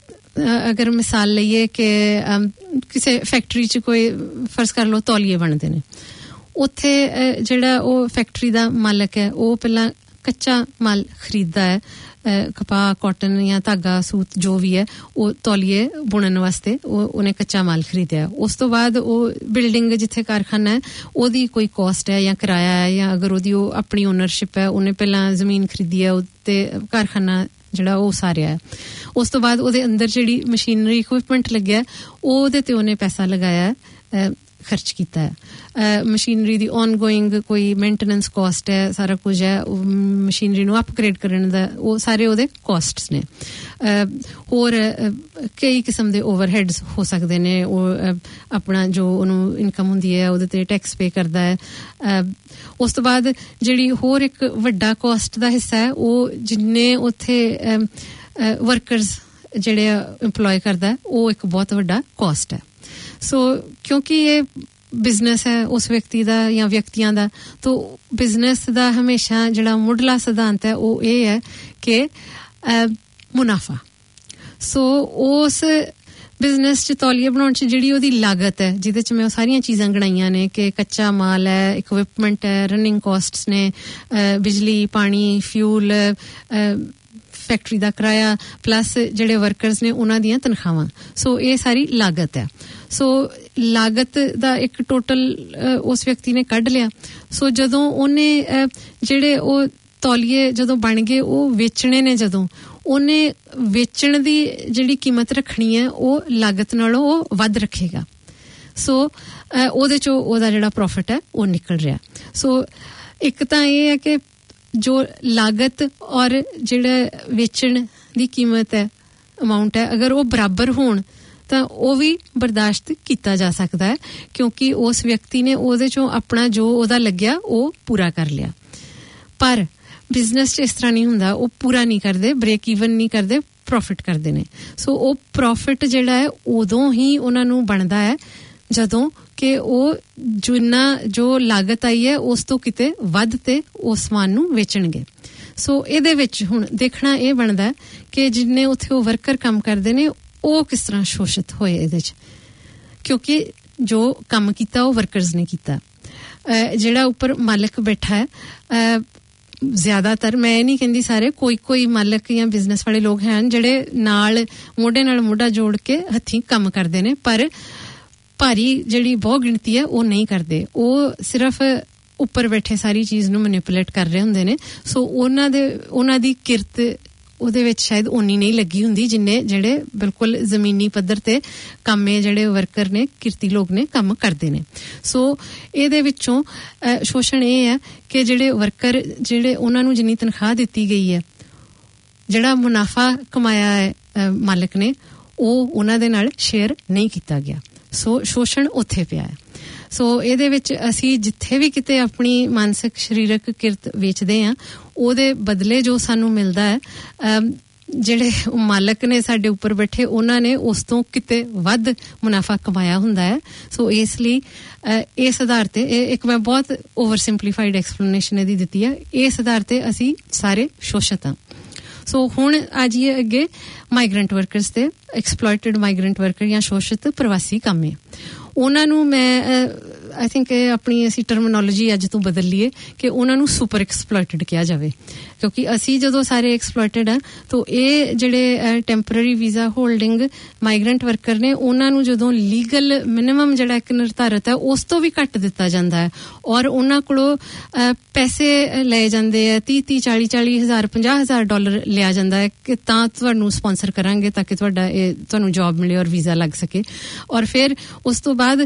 ਅਗਰ ਮਿਸਾਲ ਲਈਏ ਕਿ ਕਿਸੇ ਫੈਕਟਰੀ 'ਚ ਕੋਈ ਫਰਜ਼ ਕਰ ਲਓ ਤੌਲੀਏ ਬਣਦੇ ਨੇ, ਉੱਥੇ ਜਿਹੜਾ ਉਹ ਫੈਕਟਰੀ ਦਾ ਮਾਲਕ ਹੈ ਉਹ ਪਹਿਲਾਂ ਕੱਚਾ ਮਾਲ ਖਰੀਦਦਾ ਹੈ, ਕਪਾਹ, ਕਾਟਨ ਜਾਂ ਧਾਗਾ, ਸੂਤ ਜੋ ਵੀ ਹੈ, ਉਹ ਤੌਲੀਏ ਬੁਣਨ ਵਾਸਤੇ ਉਹ ਉਹਨੇ ਕੱਚਾ ਮਾਲ ਖਰੀਦਿਆ। ਉਸ ਤੋਂ ਬਾਅਦ ਉਹ ਬਿਲਡਿੰਗ ਜਿੱਥੇ ਕਾਰਖਾਨਾ ਹੈ ਉਹਦੀ ਕੋਈ ਕੋਸਟ ਹੈ ਜਾਂ ਕਿਰਾਇਆ ਹੈ, ਜਾਂ ਅਗਰ ਉਹਦੀ ਉਹ ਆਪਣੀ ਓਨਰਸ਼ਿਪ ਹੈ, ਉਹਨੇ ਪਹਿਲਾਂ ਜ਼ਮੀਨ ਖਰੀਦੀ ਹੈ ਤੇ ਕਾਰਖਾਨਾ ਜਿਹੜਾ ਉਹ ਉਸਾਰਿਆ ਹੈ। ਉਸ ਤੋਂ ਬਾਅਦ ਉਹਦੇ ਅੰਦਰ ਜਿਹੜੀ ਮਸ਼ੀਨਰੀ ਇਕਵਿਪਮੈਂਟ ਲੱਗਿਆ ਉਹਦੇ ਤੇ ਉਹਨੇ ਪੈਸਾ ਲਗਾਇਆ, ਖਰਚ ਕੀਤਾ ਹੈ। ਮਸ਼ੀਨਰੀ ਦੀ ਔਨਗੋਇੰਗ ਕੋਈ ਮੇਨਟੇਨੈਂਸ ਕੋਸਟ ਹੈ, ਸਾਰਾ ਕੁਝ ਹੈ, ਮਸ਼ੀਨਰੀ ਨੂੰ ਅਪਗ੍ਰੇਡ ਕਰਨ ਦਾ, ਉਹ ਸਾਰੇ ਉਹਦੇ ਕੋਸਟਸ ਨੇ। ਹੋਰ ਕਈ ਕਿਸਮ ਦੇ ਓਵਰਹੈਡਸ ਹੋ ਸਕਦੇ ਨੇ, ਉਹ ਆਪਣਾ ਜੋ ਉਹਨੂੰ ਇਨਕਮ ਹੁੰਦੀ ਹੈ ਉਹਦੇ ਤੇ ਟੈਕਸ ਪੇ ਕਰਦਾ ਹੈ। ਉਸ ਤੋਂ ਬਾਅਦ ਜਿਹੜੀ ਹੋਰ ਇੱਕ ਵੱਡਾ ਕੋਸਟ ਦਾ ਹਿੱਸਾ ਹੈ, ਉਹ ਜਿੰਨੇ ਉੱਥੇ ਵਰਕਰਸ ਜਿਹੜੇ EMPLOY ਕਰਦਾ ਉਹ ਇੱਕ ਬਹੁਤ ਵੱਡਾ ਕਾਸਟ ਹੈ ਸੋ ਕਿਉਂਕਿ ਇਹ ਬਿਜ਼ਨਸ ਹੈ ਉਸ ਵਿਅਕਤੀ ਦਾ ਜਾਂ ਵਿਅਕਤੀਆਂ ਦਾ ਤਾਂ ਬਿਜ਼ਨਸ ਦਾ ਹਮੇਸ਼ਾ ਜਿਹੜਾ ਮੁੱਢਲਾ ਸਿਧਾਂਤ ਹੈ ਉਹ ਇਹ ਹੈ ਕਿ ਮੁਨਾਫਾ ਸੋ ਉਸ ਬਿਜ਼ਨਸ 'ਚ ਤੌਲੀਏ ਬਣਾਉਣ 'ਚ ਜਿਹੜੀ ਉਹਦੀ ਲਾਗਤ ਹੈ ਜਿਹਦੇ 'ਚ ਮੈਂ ਉਹ ਸਾਰੀਆਂ ਚੀਜ਼ਾਂ ਗਣਾਈਆਂ ਨੇ ਕਿ ਕੱਚਾ ਮਾਲ ਹੈ ਇਕਵਿਪਮੈਂਟ ਹੈ ਰਨਿੰਗ ਕਾਸਟਸ ਨੇ ਬਿਜਲੀ ਪਾਣੀ ਫਿਊਲ ਫੈਕਟਰੀ ਦਾ ਕਿਰਾਇਆ ਪਲੱਸ ਜਿਹੜੇ ਵਰਕਰਸ ਨੇ ਉਹਨਾਂ ਦੀਆਂ ਤਨਖਾਹਾਂ ਸੋ ਇਹ ਸਾਰੀ ਲਾਗਤ ਹੈ ਸੋ ਲਾਗਤ ਦਾ ਇੱਕ ਟੋਟਲ ਉਸ ਵਿਅਕਤੀ ਨੇ ਕੱਢ ਲਿਆ ਸੋ ਜਦੋਂ ਉਹਨੇ ਜਿਹੜੇ ਉਹ ਤੌਲੀਏ ਜਦੋਂ ਬਣ ਗਏ ਉਹ ਵੇਚਣੇ ਨੇ ਜਦੋਂ ਉਹਨੇ ਵੇਚਣ ਦੀ ਜਿਹੜੀ ਕੀਮਤ ਰੱਖਣੀ ਹੈ ਉਹ ਲਾਗਤ ਨਾਲੋਂ ਉਹ ਵੱਧ ਰੱਖੇਗਾ ਸੋ ਉਹਦੇ 'ਚੋਂ ਉਹਦਾ ਜਿਹੜਾ ਪ੍ਰੋਫਿਟ ਹੈ ਉਹ ਨਿਕਲ ਰਿਹਾ ਸੋ ਇੱਕ ਤਾਂ ਇਹ ਹੈ ਕਿ ਜੋ ਲਾਗਤ ਔਰ ਜਿਹੜਾ ਵੇਚਣ ਦੀ ਕੀਮਤ ਹੈ ਅਮਾਊਂਟ ਹੈ ਅਗਰ ਉਹ ਬਰਾਬਰ ਹੋਣ ਤਾਂ ਉਹ ਵੀ ਬਰਦਾਸ਼ਤ ਕੀਤਾ ਜਾ ਸਕਦਾ ਹੈ ਕਿਉਂਕਿ ਉਸ ਵਿਅਕਤੀ ਨੇ ਉਹਦੇ 'ਚੋਂ ਆਪਣਾ ਜੋ ਉਹਦਾ ਲੱਗਿਆ ਉਹ ਪੂਰਾ ਕਰ ਲਿਆ ਪਰ ਬਿਜ਼ਨਸ 'ਚ ਇਸ ਤਰ੍ਹਾਂ ਨਹੀਂ ਹੁੰਦਾ ਉਹ ਪੂਰਾ ਨਹੀਂ ਕਰਦੇ ਬ੍ਰੇਕ ਈਵਨ ਨਹੀਂ ਕਰਦੇ ਪ੍ਰੋਫਿਟ ਕਰਦੇ ਨੇ ਸੋ ਉਹ ਪ੍ਰੋਫਿਟ ਜਿਹੜਾ ਹੈ ਉਦੋਂ ਹੀ ਉਹਨਾਂ ਨੂੰ ਬਣਦਾ ਹੈ ਜਦੋਂ ਕਿ ਉਹ ਜਿੰਨਾ ਜੋ ਲਾਗਤ ਆਈ ਹੈ ਉਸ ਤੋਂ ਕਿਤੇ ਵੱਧ ਤੇ ਉਸ ਸਮਾਨ ਨੂੰ ਵੇਚਣਗੇ ਸੋ ਇਹਦੇ ਵਿੱਚ ਹੁਣ ਦੇਖਣਾ ਇਹ ਬਣਦਾ ਕਿ ਜਿੰਨੇ ਉੱਥੇ ਉਹ ਵਰਕਰ ਕੰਮ ਕਰਦੇ ਨੇ ਉਹ ਕਿਸ ਤਰ੍ਹਾਂ ਸ਼ੋਸ਼ਿਤ ਹੋਏ ਇਹਦੇ 'ਚ ਕਿਉਂਕਿ ਜੋ ਕੰਮ ਕੀਤਾ ਉਹ ਵਰਕਰਸ ਨੇ ਕੀਤਾ ਜਿਹੜਾ ਉੱਪਰ ਮਾਲਕ ਬੈਠਾ ਹੈ ਜ਼ਿਆਦਾਤਰ ਮੈਂ ਨਹੀਂ ਕਹਿੰਦੀ ਸਾਰੇ ਕੋਈ ਕੋਈ ਮਾਲਕ ਜਾਂ ਬਿਜ਼ਨਸ ਵਾਲੇ ਲੋਕ ਹਨ ਜਿਹੜੇ ਨਾਲ ਮੋਢੇ ਨਾਲ ਮੋਢਾ ਜੋੜ ਕੇ ਹੱਥੀਂ ਕੰਮ ਕਰਦੇ ਨੇ ਪਰ ਭਾਰੀ ਜਿਹੜੀ ਬਹੁਤ ਗਿਣਤੀ ਹੈ ਉਹ ਨਹੀਂ ਕਰਦੇ ਉਹ ਸਿਰਫ ਉੱਪਰ ਬੈਠੇ ਸਾਰੀ ਚੀਜ਼ ਨੂੰ ਮੈਨੀਪੂਲੇਟ ਕਰ ਰਹੇ ਹੁੰਦੇ ਨੇ ਸੋ ਉਹਨਾਂ ਦੇ ਉਹਨਾਂ ਦੀ ਕਿਰਤ ਉਹਦੇ ਵਿੱਚ ਸ਼ਾਇਦ ਓਨੀ ਨਹੀਂ ਲੱਗੀ ਹੁੰਦੀ ਜਿੰਨੇ ਜਿਹੜੇ ਬਿਲਕੁਲ ਜ਼ਮੀਨੀ ਪੱਧਰ ਤੇ ਕੰਮੇ ਜਿਹੜੇ ਵਰਕਰ ਨੇ ਕਿਰਤੀ ਲੋਕ ਨੇ ਕੰਮ ਕਰਦੇ ਨੇ ਸੋ ਇਹਦੇ ਵਿੱਚੋਂ ਸ਼ੋਸ਼ਣ ਇਹ ਹੈ ਕਿ ਜਿਹੜੇ ਵਰਕਰ ਜਿਹੜੇ ਉਹਨਾਂ ਨੂੰ ਜਿੰਨੀ ਤਨਖਾਹ ਦਿੱਤੀ ਗਈ ਹੈ ਜਿਹੜਾ ਮੁਨਾਫਾ ਕਮਾਇਆ ਹੈ ਮਾਲਕ ਨੇ ਉਹ ਉਹਨਾਂ ਦੇ ਨਾਲ ਸ਼ੇਅਰ ਨਹੀਂ ਕੀਤਾ ਗਿਆ ਸੋ ਸ਼ੋਸ਼ਣ ਉੱਥੇ ਪਿਆ ਹੈ ਸੋ ਇਹਦੇ ਵਿੱਚ ਅਸੀਂ ਜਿੱਥੇ ਵੀ ਕਿਤੇ ਆਪਣੀ ਮਾਨਸਿਕ ਸਰੀਰਕ ਕਿਰਤ ਵੇਚਦੇ ਹਾਂ ਉਹਦੇ ਬਦਲੇ ਜੋ ਸਾਨੂੰ ਮਿਲਦਾ ਹੈ ਜਿਹੜੇ ਮਾਲਕ ਨੇ ਸਾਡੇ ਉੱਪਰ ਬੈਠੇ ਉਹਨਾਂ ਨੇ ਉਸ ਤੋਂ ਕਿਤੇ ਵੱਧ ਮੁਨਾਫਾ ਕਮਾਇਆ ਹੁੰਦਾ ਹੈ ਸੋ ਇਸ ਲਈ ਇਸ ਆਧਾਰ ਤੇ ਇੱਕ ਮੈਂ ਬਹੁਤ ਓਵਰ ਸਿੰਪਲੀਫਾਈਡ ਐਕਸਪਲੇਨੇਸ਼ਨ ਇਹਦੀ ਦਿੱਤੀ ਹੈ ਇਸ ਆਧਾਰ ਤੇ ਅਸੀਂ ਸਾਰੇ ਸ਼ੋਸ਼ਿਤ ਹਾਂ ਸੋ ਹੁਣ ਆ ਜਾਈਏ ਅੱਗੇ ਮਾਈਗ੍ਰੈਂਟ ਵਰਕਰਸ ਤੇ ਐਕਸਪਲੋਇਟਡ ਮਾਈਗ੍ਰੈਂਟ ਵਰਕਰ ਜਾਂ ਸ਼ੋਸ਼ਿਤ ਪ੍ਰਵਾਸੀ ਕਾਮੇ ਉਹਨਾਂ ਨੂੰ ਮੈਂ ਆਈ ਥਿੰਕ ਆਪਣੀ ਅਸੀਂ ਟਰਮੀਨੋਲੋਜੀ ਅੱਜ ਤੋਂ ਬਦਲ ਲਈਏ ਕਿ ਉਹਨਾਂ ਨੂੰ ਸੁਪਰ ਐਕਸਪਲੋਇਟਡ ਕਿਹਾ ਜਾਵੇ ਕਿਉਂਕਿ ਅਸੀਂ ਜਦੋਂ ਸਾਰੇ ਐਕਸਪਲੋਇਟਡ ਆ ਤਾਂ ਇਹ ਜਿਹੜੇ temporary visa holding migrant worker ਨੇ ਉਹਨਾਂ ਨੂੰ ਜਦੋਂ ਲੀਗਲ ਮਿਨੀਮਮ ਜਿਹੜਾ ਇੱਕ ਨਿਰਧਾਰਿਤ ਹੈ ਉਸ ਤੋਂ ਵੀ ਘੱਟ ਦਿੱਤਾ ਜਾਂਦਾ ਹੈ ਔਰ ਉਹਨਾਂ ਕੋਲੋਂ ਪੈਸੇ ਲਏ ਜਾਂਦੇ ਆ ਤੀਹ ਤੀਹ ਚਾਲੀ ਚਾਲੀ ਹਜ਼ਾਰ ਪੰਜਾਹ ਹਜ਼ਾਰ ਡਾਲਰ ਲਿਆ ਜਾਂਦਾ ਹੈ ਕਿ ਤਾਂ ਤੁਹਾਨੂੰ ਸਪਾਂਸਰ ਕਰਾਂਗੇ ਤਾਂ ਕਿ ਤੁਹਾਡਾ ਇਹ ਤੁਹਾਨੂੰ ਜੌਬ ਮਿਲੇ ਔਰ ਵੀਜ਼ਾ ਲੱਗ ਸਕੇ ਔਰ ਫਿਰ ਉਸ ਤੋਂ ਬਾਅਦ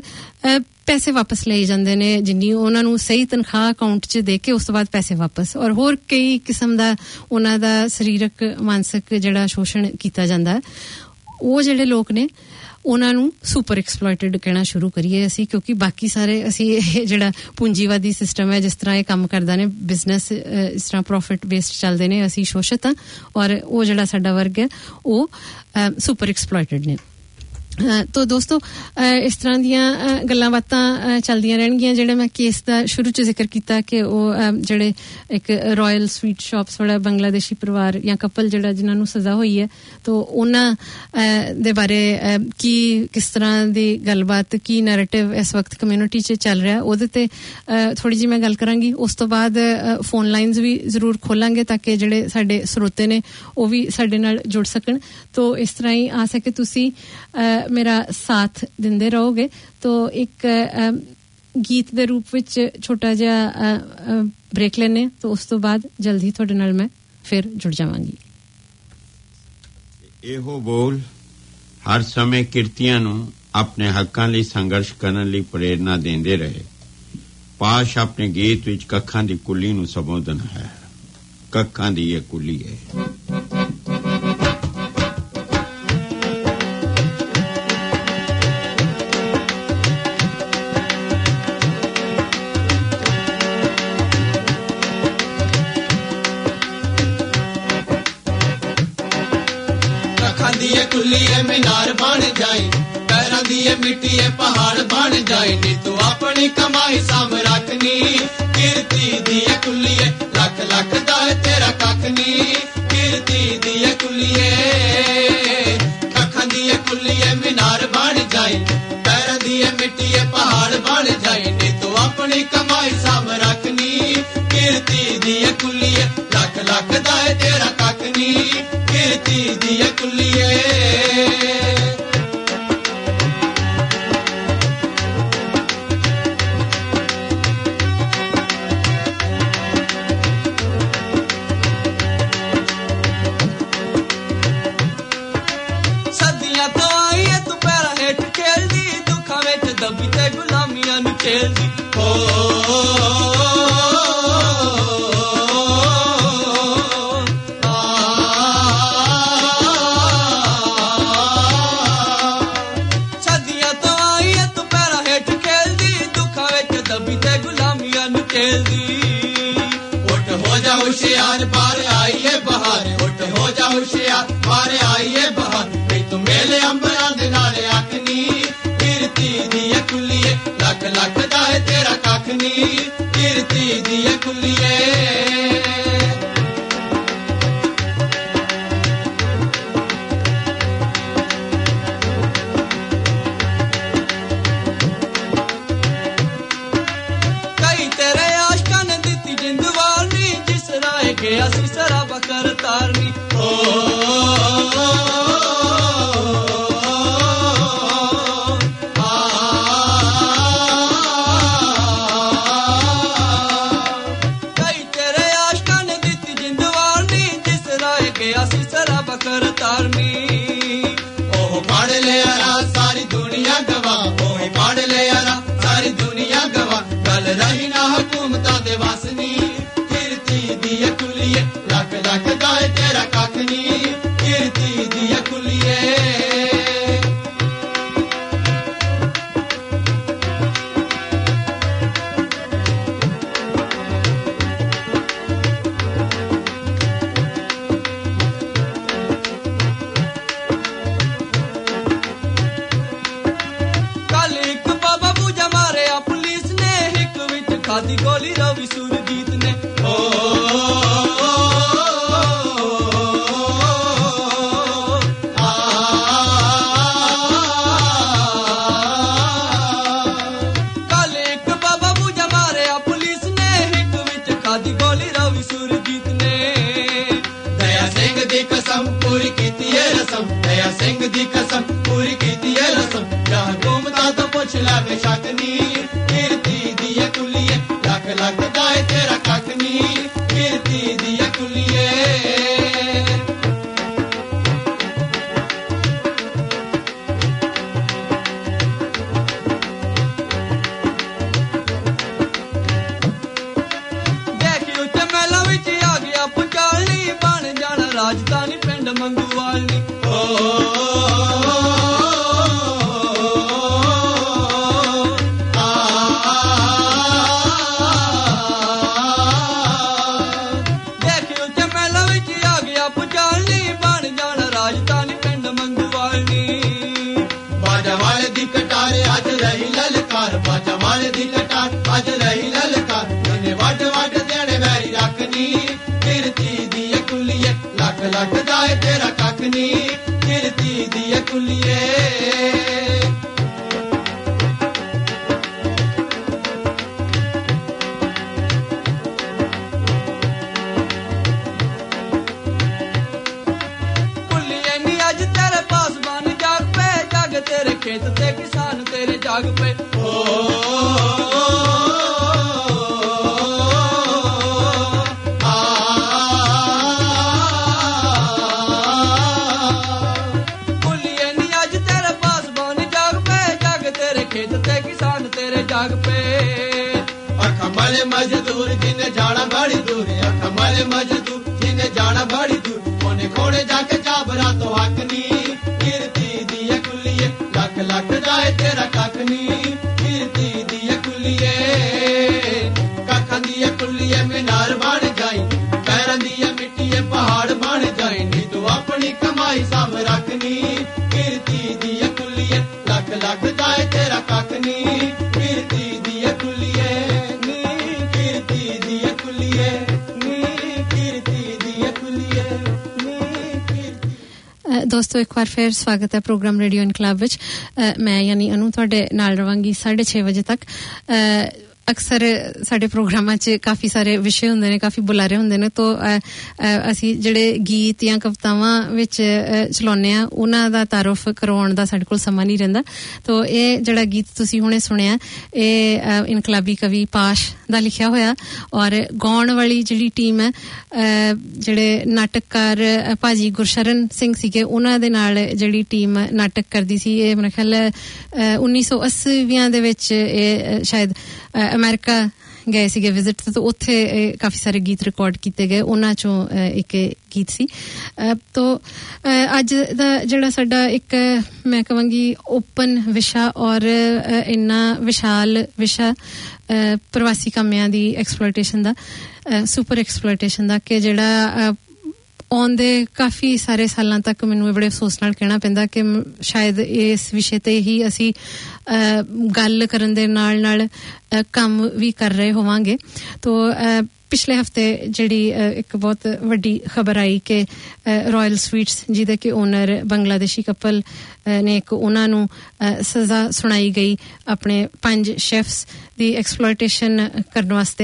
ਪੈਸੇ ਵਾਪਸ ਲਏ ਜਾਂਦੇ ਨੇ ਜਿੰਨੀ ਉਹਨਾਂ ਨੂੰ ਸਹੀ ਤਨਖਾਹ ਅਕਾਊਂਟ 'ਚ ਦੇ ਕੇ ਉਸ ਤੋਂ ਬਾਅਦ ਪੈਸੇ ਵਾਪਸ ਔਰ ਹੋਰ ਕਈ ਕਿਸਮ ਦਾ ਉਹਨਾਂ ਦਾ ਸਰੀਰਕ ਮਾਨਸਿਕ ਜਿਹੜਾ ਸ਼ੋਸ਼ਣ ਕੀਤਾ ਜਾਂਦਾ ਉਹ ਜਿਹੜੇ ਲੋਕ ਨੇ ਉਹਨਾਂ ਨੂੰ ਸੁਪਰ ਐਕਸਪਲੋਇਟਡ ਕਹਿਣਾ ਸ਼ੁਰੂ ਕਰੀਏ ਅਸੀਂ ਕਿਉਂਕਿ ਬਾਕੀ ਸਾਰੇ ਅਸੀਂ ਇਹ ਜਿਹੜਾ ਪੂੰਜੀਵਾਦੀ ਸਿਸਟਮ ਹੈ ਜਿਸ ਤਰ੍ਹਾਂ ਇਹ ਕੰਮ ਕਰਦਾ ਨੇ ਬਿਜ਼ਨਸ ਇਸ ਤਰ੍ਹਾਂ ਪ੍ਰੋਫਿਟ ਬੇਸਡ ਚੱਲਦੇ ਨੇ ਅਸੀਂ ਸ਼ੋਸ਼ਿਤ ਹਾਂ ਔਰ ਉਹ ਜਿਹੜਾ ਸਾਡਾ ਵਰਗ ਹੈ ਉਹ ਸੁਪਰ ਐਕਸਪਲੋਇਟਡ ਨੇ ਤੋ ਦੋਸਤੋ ਇਸ ਤਰ੍ਹਾਂ ਦੀਆਂ ਗੱਲਾਂ ਬਾਤਾਂ ਚੱਲਦੀਆਂ ਰਹਿਣਗੀਆਂ ਜਿਹੜੇ ਮੈਂ ਕੇਸ ਦਾ ਸ਼ੁਰੂ 'ਚ ਜ਼ਿਕਰ ਕੀਤਾ ਕਿ ਉਹ ਜਿਹੜੇ ਇੱਕ ਰਾਇਲ ਸਵੀਟ ਸ਼ਾਪਸ ਵਾਲਾ ਬੰਗਲਾਦੇਸ਼ੀ ਪਰਿਵਾਰ ਜਾਂ ਕਪਲ ਜਿਹੜਾ ਜਿਨ੍ਹਾਂ ਨੂੰ ਸਜ਼ਾ ਹੋਈ ਹੈ ਤੋ ਉਹਨਾਂ ਦੇ ਬਾਰੇ ਕੀ ਕਿਸ ਤਰ੍ਹਾਂ ਦੀ ਗੱਲਬਾਤ ਕੀ ਨੈਰੇਟਿਵ ਇਸ ਵਕਤ ਕਮਿਊਨਿਟੀ 'ਚ ਚੱਲ ਰਿਹਾ ਉਹਦੇ ਤੇ ਥੋੜ੍ਹੀ ਜਿਹੀ ਮੈਂ ਗੱਲ ਕਰਾਂਗੀ ਉਸ ਤੋਂ ਬਾਅਦ ਫੋਨ ਲਾਈਨਸ ਵੀ ਜ਼ਰੂਰ ਖੋਲਾਂਗੇ ਤਾਂ ਕਿ ਜਿਹੜੇ ਸਾਡੇ ਸਰੋਤੇ ਨੇ ਉਹ ਵੀ ਸਾਡੇ ਨਾਲ ਜੁੜ ਸਕਣ ਤੋ ਇਸ ਤਰ੍ਹਾਂ ਹੀ ਆ ਸਕੇ ਤੁਸੀਂ ਮੇਰਾ ਸਾਥ ਦਿੰਦੇ ਰਹੋਗੇ ਤੋ ਇੱਕ ਗੀਤ ਦੇ ਰੂਪ ਵਿੱਚ ਛੋਟਾ ਜਿਹਾ ਬ੍ਰੇਕ ਲੈਣੇ ਤੋ ਉਸ ਤੋਂ ਬਾਅਦ ਜਲਦੀ ਤੁਹਾਡੇ ਨਾਲ ਮੈਂ ਫਿਰ ਜੁੜ ਜਾਵਾਂਗੀ ਇਹੋ ਬੋਲ ਹਰ ਸਮੇਂ ਕਿਰਤੀਆਂ ਨੂੰ ਆਪਣੇ ਹੱਕਾਂ ਲਈ ਸੰਘਰਸ਼ ਕਰਨ ਲਈ ਪ੍ਰੇਰਨਾ ਦਿੰਦੇ ਰਹੇ ਪਾਸ਼ ਆਪਣੇ ਗੀਤ ਵਿੱਚ ਕੱਖਾਂ ਦੀ ਕੁੱਲੀ ਨੂੰ ਸੰਬੋਧਨ ਹੈ ਕੱਖਾਂ ਦੀ ਇਹ ਕੁੱਲੀ ਹੈ ਦੀ ਦੀਏ ਮਿੱਟੀਏ ਪਹਾੜ ਬਣ ਜਾਏ ਨੀ ਤੂੰ ਆਪਣੀ ਕਮਾਈ ਸਾਂਭ ਰੱਖਨੀ ਕਿਰਤੀ ਦੀਏ ਕੁੱਲੀਏ ਲੱਖ ਲੱਖ ਦਾ ਤੇਰਾ ਕੱਖ ਨੀ ਕਿਰਤੀ ਦੀਏ ਕੁੱਲੀਏ ਅੱਖਾਂ ਦੀਏ ਕੁੱਲੀਏ ਮੀਨਾਰ ਬਣ ਜਾਏ ਪੈਰਾਂ ਦੀਏ ਮਿੱਟੀਏ ਪਹਾੜ ਬਣ ਜਾਏ ਨੀ ਤੂੰ ਆਪਣੀ ਕਮਾਈ ਸਾਂਭ ਰੱਖਨੀ ਕਿਰਤੀ ਦੀਏ ਕੁੱਲੀਏ ਲੱਖ ਲੱਖ ਦਾ ਤੇਰਾ ਕੱਖ ਨੀ ਕਿਰਤੀ ਦੀਏ ਕੁੱਲੀਏ ਦੱਬੀ ਤੇ ਗੁਲਾਮੀਆਂ ਨੂੰ ਖੇਲਦੀ ਓ ਸਦੀਆਂ ਤੋਂ ਆਈ ਐ ਤੂੰ ਪੈਰਾਂ ਹੇਠ ਖੇਲਦੀ ਦੁੱਖਾਂ ਵਿੱਚ ਦੱਬੀ ਤੇ ਗੁਲਾਮੀਆਂ ਨੂੰ ਖੇਲਦੀ ਉੱਠ ਹੋ ਜਾ ਹੁਸ਼ਿਆਰ ਬਾਹਰ ਆਈ ਏ ਬਹਾਰ ਉੱਠ ਹੋ ਜਾ ਹੁਸ਼ਿਆਰ ਬਾਹਰ ਆਈ ਏ ਬਹਾਰ ਵੇ ਤੂੰ ਮੇਲੇ ਅੰਬਰਾਂ ਦੇ ਨਾਲ ਆਖਨੀ ਕਿਰਤੀ ਦੀਏ ਕੁੱਲੀਏ ਲੱਖ ਲੱਖ ਦਾ ਤੇਰਾ ਕੱਖ ਨੀ ਕਿਰਤੀ ਦੀਏ ਕੁੱਲੀਏ ਕਈ ਤੇਰੇ ਆਸ਼ਕਾਂ ਨੇ ਦਿੱਤੀ ਜਿੰਦ ਵਾਰਨੀ ਜਿਸ ਰਾਹ ਗਿਆ ਸੀ ਸਰਾਬਾ ਕਰ ਤਾਰਨੀ ਓ ਕਰ ਤਾਰਨੀ ਉਹ ਪੜ ਲਿਆ ਸਾਰੀ ਦੁਨੀਆ ਗਵਾ ਉਹ ਪੜ ਲਿਆ ਸਾਰੀ ਦੁਨੀਆ ਗਵਾ ਗੱਲ ਰਹੀ ਨਾ ਹਕੂਮਤਾਂ ਦੇ ਵਸਨੀ ਕਿਰਤੀ ਦੀਏ ਕੁੱਲੀਏ ਲੱਖ ਲੱਖ ਦਾ ਤੇਰਾ ਕੱਖ ਨੀ ਕਿਰਤੀ ਦੀਏ ਕੁੱਲੀਏ ਖਾਦੀ ਗੋਲੀ ਰਵੀ ਸੁਰਜੀਤ ਨੇ ਓ ਆ ਕੱਲ ਇੱਕ ਬਾਬਾ ਬੂਝਾ ਮਾਰਿਆ ਪੁਲਿਸ ਨੇ ਹਿੱਕ ਵਿੱਚ ਖਾਦੀ ਗੋਲੀ ਰਵੀ ਸੁਰਜੀਤ ਨੇ ਦਇਆ ਸਿੰਘ ਦੀ ਕਸਮ ਪੂਰੀ ਕੀਤੀ ਏ ਰਸਮ ਦਇਆ ਸਿੰਘ ਦੀ ਕਸਮ ਪੂਰੀ ਕੀਤੀ ਏ ਰਸਮ ਜਾਂ ਹਕੂਮਤਾਂ ਤੋਂ ਪੁੱਛ ਲੈ ਬੇਸ਼ੱਕ ਨੀ ਕਿਰਤੀ ਦੀਏ ਕੁੱਲੀਏ ਲੱਖ ਲੱਖ ਦਾ ਤੇਰਾ ਕੱਖ ਨੀ ਕਿਰਤੀ ਦੀਏ ਕੁੱਲੀਏ ਦੇਖੀ ਉੱਤੇ ਮਹਿਲਾਂ ਵਿੱਚ ਆ ਗਿਆ ਪੁਚਾਲਨੀ ਬਣ ਜਾਣਾ ਰਾਜਧਾਨੀ ਪਿੰਡ ਮੰਗੂਵਾਲਨੀ ਓ ਬਾਜਾ ਵਾਲੇ ਦੀ ਕਟਾਰ ਅੱਜ ਰਹੀ ਲਲਕਾਰ ਇਹਨੇ ਵੱਡ ਵੱਡ ਦੇਣੇ ਵੈਰੀ ਰੱਖਨੀ ਕਿਰਤੀ ਦੀਏ ਕੁੱਲੀਏ ਲੱਖ ਲੱਖ ਦਾ ਤੇਰਾ ਕੱਖ ਨੀ ਕਿਰਤੀ ਦੀਏ ਕੁੱਲੀਏ ਕੁੱਲੀਏ ਨੀ ਅੱਜ ਤੇਰੇ ਪਾਸ ਬਣ ਜਾਗ ਪਏ ਜਗ ਤੇਰੇ ਖੇਤ ਤੇ ਕਿਸਾਨ ਤੇਰੇ ਜਾਗ ਪਏ ਜਾਗ ਪੇ ਅੱਖਾਂ ਵਾਲੇ ਮਜ਼ਦੂਰ ਜਿਨੇ ਜਾਣਾ ਬੜੀ ਦੂਰ ਅੱਖਾਂ ਵਾਲੇ ਮਜ਼ਦੂਰ ਜਿਨੇ ਜਾਣਾ ਬੜੀ ਦੂਰ ਉਹਨੇ ਖੋੜੇ ਜਾ ਕੇ ਚਾਬਰਾ ਤੋਂ ਹੱਕ ਨੀ ਕਿਰਤੀ ਦੀਏ ਕੁੱਲੀਏ ਲੱਖ ਲੱਖ ਦਾ ਤੇਰਾ ਕੱਖ ਨੀ ਕਿਰਤੀ ਦੀਏ ਕੁੱਲੀਏ ਕੱਖਾਂ ਦੀਏ ਕੁੱਲੀਏ ਮੀਨਾਰ ਬਣ ਜਾਈ ਪੈਰਾਂ ਦੀਏ ਮਿੱਟੀਏ ਪਹਾੜ ਬਣ ਜਾਈ ਨੀ ਤੂੰ ਆਪਣੀ ਕਮਾਈ ਸਾਂਭ ਰੱਖਨੀ ਕਿਰਤੀ ਦੀਏ ਕੁੱਲੀਏ ਲੱਖ ਲੱਖ ਲੱਗਦਾ ਏ ਤੇਰਾ ਕੱਖ ਨੀ ਕਿਰਤੀ ਦੀ ਕੁਲੀਏ ਨੀ ਕਿਰਤੀ ਦੀ ਕੁਲੀਏ ਨੀ ਕਿਰਤੀ ਦੀ ਕੁਲੀਏ ਨੀ। ਦੋਸਤੋ ਇੱਕ ਵਾਰ ਫਿਰ ਸਵਾਗਤ ਹੈ ਪ੍ਰੋਗਰਾਮ ਰੇਡੀਓ ਇਨਕਲਾਬ ਵਿੱਚ। ਮੈਂ ਯਾਨੀ ਅਨੂ ਤੁਹਾਡੇ ਨਾਲ ਰਵਾਂਗੀ ਸਾਢੇ ਛੇ ਵਜੇ ਤੱਕ। ਅਕਸਰ ਸਾਡੇ ਪ੍ਰੋਗਰਾਮਾਂ 'ਚ ਕਾਫੀ ਸਾਰੇ ਵਿਸ਼ੇ ਹੁੰਦੇ ਨੇ, ਕਾਫੀ ਬੁਲਾਰੇ ਹੁੰਦੇ ਨੇ, ਤੋ ਅਸੀਂ ਜਿਹੜੇ ਗੀਤ ਜਾਂ ਕਵਿਤਾਵਾਂ ਵਿੱਚ ਚਲਾਉਂਦੇ ਹਾਂ ਉਹਨਾਂ ਦਾ ਤਾਰਫ ਕਰਵਾਉਣ ਦਾ ਸਾਡੇ ਕੋਲ ਸਮਾਂ ਨਹੀਂ ਰਹਿੰਦਾ। ਤੋ ਇਹ ਜਿਹੜਾ ਗੀਤ ਤੁਸੀਂ ਹੁਣੇ ਸੁਣਿਆ ਇਹ ਇਨਕਲਾਬੀ ਕਵੀ ਪਾਸ਼ ਦਾ ਲਿਖਿਆ ਹੋਇਆ, ਔਰ ਗਾਉਣ ਵਾਲੀ ਜਿਹੜੀ ਟੀਮ ਹੈ ਜਿਹੜੇ ਨਾਟਕਕਾਰ ਭਾਜੀ ਗੁਰਸ਼ਰਨ ਸਿੰਘ ਸੀਗੇ ਉਹਨਾਂ ਦੇ ਨਾਲ ਜਿਹੜੀ ਟੀਮ ਨਾਟਕ ਕਰਦੀ ਸੀ। ਇਹ ਮੇਰੇ ਖਿਆਲ ਉੱਨੀ ਸੌ ਅੱਸੀਆਂ ਦੇ ਵਿੱਚ ਇਹ ਸ਼ਾਇਦ ਅਮਰੀਕਾ ਗਏ ਸੀਗੇ ਵਿਜ਼ਿਟ ਤੇ, ਉੱਥੇ ਕਾਫੀ ਸਾਰੇ ਗੀਤ ਰਿਕਾਰਡ ਕੀਤੇ ਗਏ, ਉਹਨਾਂ ਚੋਂ ਇੱਕ ਗੀਤ ਸੀ। ਤੋ ਅੱਜ ਦਾ ਜਿਹੜਾ ਸਾਡਾ ਇੱਕ ਮੈਂ ਕਹਾਂਗੀ ਓਪਨ ਵਿਸ਼ਾ ਔਰ ਇੰਨਾ ਵਿਸ਼ਾਲ ਵਿਸ਼ਾ ਪ੍ਰਵਾਸੀ ਕਾਮਿਆਂ ਦੀ ਐਕਸਪਲੋਇਟੇਸ਼ਨ ਦਾ, ਸੁਪਰ ਐਕਸਪਲੋਇਟੇਸ਼ਨ ਦਾ, ਕਿ ਜਿਹੜਾ ਆਉਂਦੇ ਕਾਫੀ ਸਾਰੇ ਸਾਲਾਂ ਤੱਕ ਮੈਨੂੰ ਇਹ ਬੜੇ ਅਫਸੋਸ ਨਾਲ ਕਹਿਣਾ ਪੈਂਦਾ ਕਿ ਸ਼ਾਇਦ ਇਸ ਵਿਸ਼ੇ ਤੇ ਹੀ ਅਸੀਂ ਗੱਲ ਕਰਨ ਦੇ ਨਾਲ ਨਾਲ ਕੰਮ ਵੀ ਕਰ ਰਹੇ ਹੋਵਾਂਗੇ। ਤੋ ਪਿਛਲੇ ਹਫਤੇ ਜਿਹੜੀ ਇੱਕ ਬਹੁਤ ਵੱਡੀ ਖਬਰ ਆਈ ਕਿ ਰਾਇਲ ਸਵੀਟਸ ਜਿਹਦੇ ਕਿ ਓਨਰ ਬੰਗਲਾਦੇਸ਼ੀ ਕਪਲ ਨੇ, ਇੱਕ ਉਹਨਾਂ ਨੂੰ ਸਜ਼ਾ ਸੁਣਾਈ ਗਈ ਆਪਣੇ ਪੰਜ ਸ਼ੈਫਸ ਦੀ ਐਕਸਪਲੋਇਟੇਸ਼ਨ ਕਰਨ ਵਾਸਤੇ,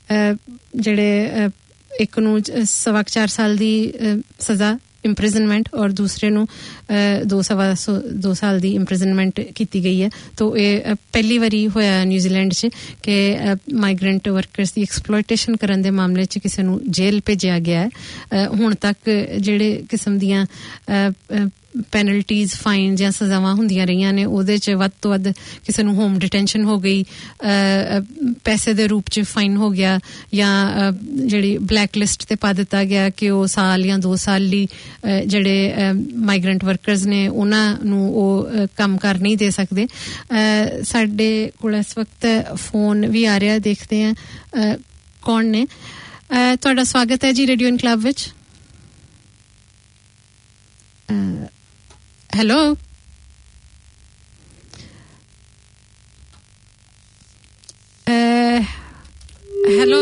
ਜਿਹੜੇ ਇੱਕ ਨੂੰ ਸਵਾ ਚਾਰ ਸਾਲ ਦੀ ਸਜ਼ਾ ਇੰਪ੍ਰਿਜ਼ਨਮੈਂਟ ਔਰ ਦੂਸਰੇ ਨੂੰ ਦੋ ਸਵਾ ਦੋ ਸਾਲ ਦੀ ਇੰਪ੍ਰਿਜ਼ਨਮੈਂਟ ਕੀਤੀ ਗਈ ਹੈ। ਤੋ ਇਹ ਪਹਿਲੀ ਵਾਰੀ ਹੋਇਆ ਨਿਊਜ਼ੀਲੈਂਡ 'ਚ ਕਿ ਮਾਈਗਰੈਂਟ ਵਰਕਰਸ ਦੀ ਐਕਸਪਲੋਇਟੇਸ਼ਨ ਕਰਨ ਦੇ ਮਾਮਲੇ 'ਚ ਕਿਸੇ ਨੂੰ ਜੇਲ੍ਹ ਭੇਜਿਆ ਗਿਆ ਹੈ। ਹੁਣ ਤੱਕ ਜਿਹੜੇ ਕਿਸਮ ਦੀਆਂ ਪੈਨਲਟੀਜ਼, ਫਾਈਨ ਜਾਂ ਸਜ਼ਾਵਾਂ ਹੁੰਦੀਆਂ ਰਹੀਆਂ ਨੇ ਉਹਦੇ 'ਚ ਵੱਧ ਤੋਂ ਵੱਧ ਕਿਸੇ ਨੂੰ ਹੋਮ ਡਿਟੈਂਸ਼ਨ ਹੋ ਗਈ, ਪੈਸੇ ਦੇ ਰੂਪ 'ਚ ਫਾਈਨ ਹੋ ਗਿਆ, ਜਾਂ ਜਿਹੜੀ ਬਲੈਕ ਲਿਸਟ ਤੇ ਪਾ ਦਿੱਤਾ ਗਿਆ ਕਿ ਉਹ ਸਾਲ ਜਾਂ ਦੋ ਸਾਲ ਲਈ ਜਿਹੜੇ ਮਾਈਗਰੈਂਟ ਵਰਕਰਸ ਨੇ ਉਹਨਾਂ ਨੂੰ ਉਹ ਕੰਮ ਕਰ ਨਹੀਂ ਦੇ ਸਕਦੇ। ਸਾਡੇ ਕੋਲ ਇਸ ਵਕਤ ਫੋਨ ਵੀ ਆ ਰਿਹਾ, ਦੇਖਦੇ ਹਾਂ ਕੌਣ ਨੇ। ਤੁਹਾਡਾ ਸਵਾਗਤ ਹੈ ਜੀ ਰੇਡੀਓ ਇਨਕਲਾਬ ਵਿੱਚ। ਹੈਲੋ ਹੈਲੋ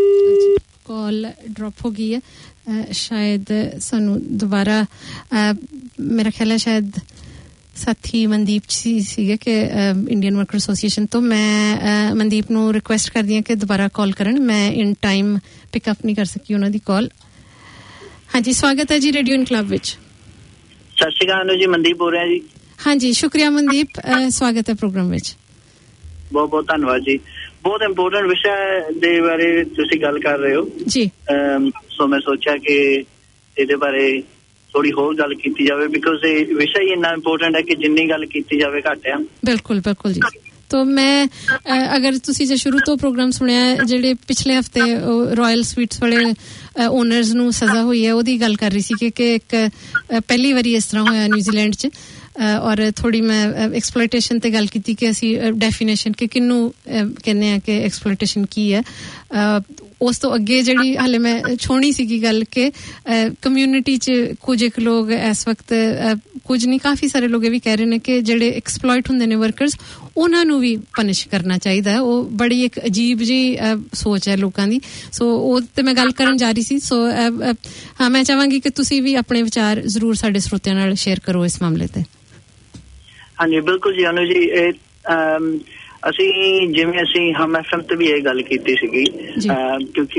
ਕਾਲ ਡ੍ਰੌਪ ਹੋ ਗਈ ਹੈ। ਸ਼ਾਇਦ ਸਾਨੂੰ ਦੁਬਾਰਾ ਮੇਰਾ ਖਿਆਲ ਹੈ ਸ਼ਾਇਦ ਸਾਥੀ ਮਨਦੀਪ ਜੀ ਸੀਗੇ ਕਿ ਇੰਡੀਅਨ ਵਰਕਰ ਐਸੋਸੀਏਸ਼ਨ ਤੋਂ। ਮੈਂ ਮਨਦੀਪ ਨੂੰ ਰਿਕੁਐਸਟ ਕਰਦੀ ਹਾਂ ਕਿ ਦੁਬਾਰਾ ਕਾਲ ਕਰਨ, ਮੈਂ ਇਨ ਟਾਈਮ ਪਿਕਅਪ ਨਹੀਂ ਕਰ ਸਕੀ ਉਹਨਾਂ ਦੀ ਕਾਲ। ਹਾਂਜੀ, ਸਵਾਗਤ ਹੈ ਜੀ ਰੇਡੀਓ ਇਨਕਲਾਬ ਵਿੱਚ। ਸਤਿ ਸ਼੍ਰੀ ਅਕਾਲ ਜੀ, ਮਨਦੀਪ ਬੋਲ ਰਿਹਾ ਜੀ। ਹਾਂਜੀ, ਸ਼ੁਕਰੀਆ ਮਨਦੀਪ, ਸਵਾਗਤ ਹੈ ਪ੍ਰੋਗਰਾਮ ਵਿੱਚ। ਬਹੁਤ ਬਹੁਤ ਧੰਨਵਾਦ ਜੀ। ਬਹੁਤ ਇੰਪੋਰਟੈਂਟ ਵਿਸ਼ਾ ਦੇ ਬਾਰੇ ਤੁਸੀਂ ਗੱਲ ਕਰ ਰਹੇ ਹੋ ਜੀ। ਸੋ ਮੈਂ ਸੋਚਿਆ ਕਿ ਇਹਦੇ ਬਾਰੇ ਥੋੜੀ ਹੋਰ ਗੱਲ ਕੀਤੀ ਜਾਵੇ, ਬਿਕੋਜ਼ ਇਹ ਵਿਸ਼ਾ ਹੀ ਇੰਨਾ ਇੰਪੋਰਟੈਂਟ ਹੈ ਕਿ ਜਿੰਨੀ ਗੱਲ ਕੀਤੀ ਜਾਵੇ ਘੱਟ ਆ। ਬਿਲਕੁਲ ਬਿਲਕੁਲ ਜੀ। ਤੋ ਮੈਂ ਅਗਰ ਤੁਸੀਂ ਜੇ ਸ਼ੁਰੂ ਤੋਂ ਪ੍ਰੋਗਰਾਮ ਸੁਣਿਆ, ਜਿਹੜੇ ਪਿਛਲੇ ਹਫਤੇ ਰਾਇਲ ਸਵੀਟਸ ਵਾਲੇ ਓਨਰਸ ਨੂੰ ਸਜ਼ਾ ਹੋਈ ਹੈ ਉਹਦੀ ਗੱਲ ਕਰ ਰਹੀ ਸੀ ਕਿ ਇੱਕ ਪਹਿਲੀ ਵਾਰੀ ਇਸ ਤਰ੍ਹਾਂ ਹੋਇਆ ਨਿਊਜ਼ੀਲੈਂਡ 'ਚ। ਔਰ ਥੋੜੀ ਮੈਂ ਐਕਸਪਲੋਇਟੇਸ਼ਨ ਤੇ ਗੱਲ ਕੀਤੀ ਕਿ ਅਸੀਂ ਡੈਫੀਨੇਸ਼ਨ ਕਿ ਕਿਹਨੂੰ ਕਹਿੰਦੇ ਆ ਕਿ ਐਕਸਪਲੋਇਟੇਸ਼ਨ ਕੀ ਹੈ। ਉਸ ਤੋਂ ਅੱਗੇ ਜਿਹੜੀ ਹਾਲੇ ਮੈਂ ਛੋਣੀ ਸੀਗੀ ਗੱਲ ਕਿ ਕਮਿਊਨਿਟੀ 'ਚ ਕੁਝ ਇੱਕ ਲੋਕ ਇਸ ਵਕਤ, ਕੁਝ ਨਹੀਂ ਕਾਫੀ ਸਾਰੇ ਲੋਕ ਇਹ ਵੀ ਕਹਿ ਰਹੇ ਨੇ ਕਿ ਜਿਹੜੇ ਐਕਸਪਲੋਇਟ ਹੁੰਦੇ ਨੇ ਵਰਕਰਸ, ਉਹਨਾਂ ਨੂੰ ਵੀ ਪਨਿਸ਼ ਕਰਨਾ ਚਾਹੀਦਾ ਹੈ। ਉਹ ਬੜੀ ਇੱਕ ਅਜੀਬ ਜਿਹੀ ਸੋਚ ਹੈ ਲੋਕਾਂ ਦੀ। ਸੋ ਉਹ ਤੇ ਮੈਂ ਗੱਲ ਕਰਨ ਜਾ ਰਹੀ ਸੀ। ਸੋ ਹਾਂ, ਮੈਂ ਚਾਹਾਂਗੀ ਕਿ ਤੁਸੀਂ ਵੀ ਆਪਣੇ ਵਿਚਾਰ ਜ਼ਰੂਰ ਸਾਡੇ ਸਰੋਤਿਆਂ ਨਾਲ ਸ਼ੇਅਰ ਕਰੋ ਇਸ ਮਾਮਲੇ ਤੇ। ਹਾਂਜੀ ਬਿਲਕੁਲ ਜੀ ਅਨੂ ਜੀ। ਇਹ ਅਸੀਂ ਜਿਵੇਂ ਅਸੀਂ ਹਮ ਐਫ ਐਮ ਤੇ ਵੀ ਇਹ ਗੱਲ ਕੀਤੀ ਸੀਗੀ, ਕਿਉਂਕਿ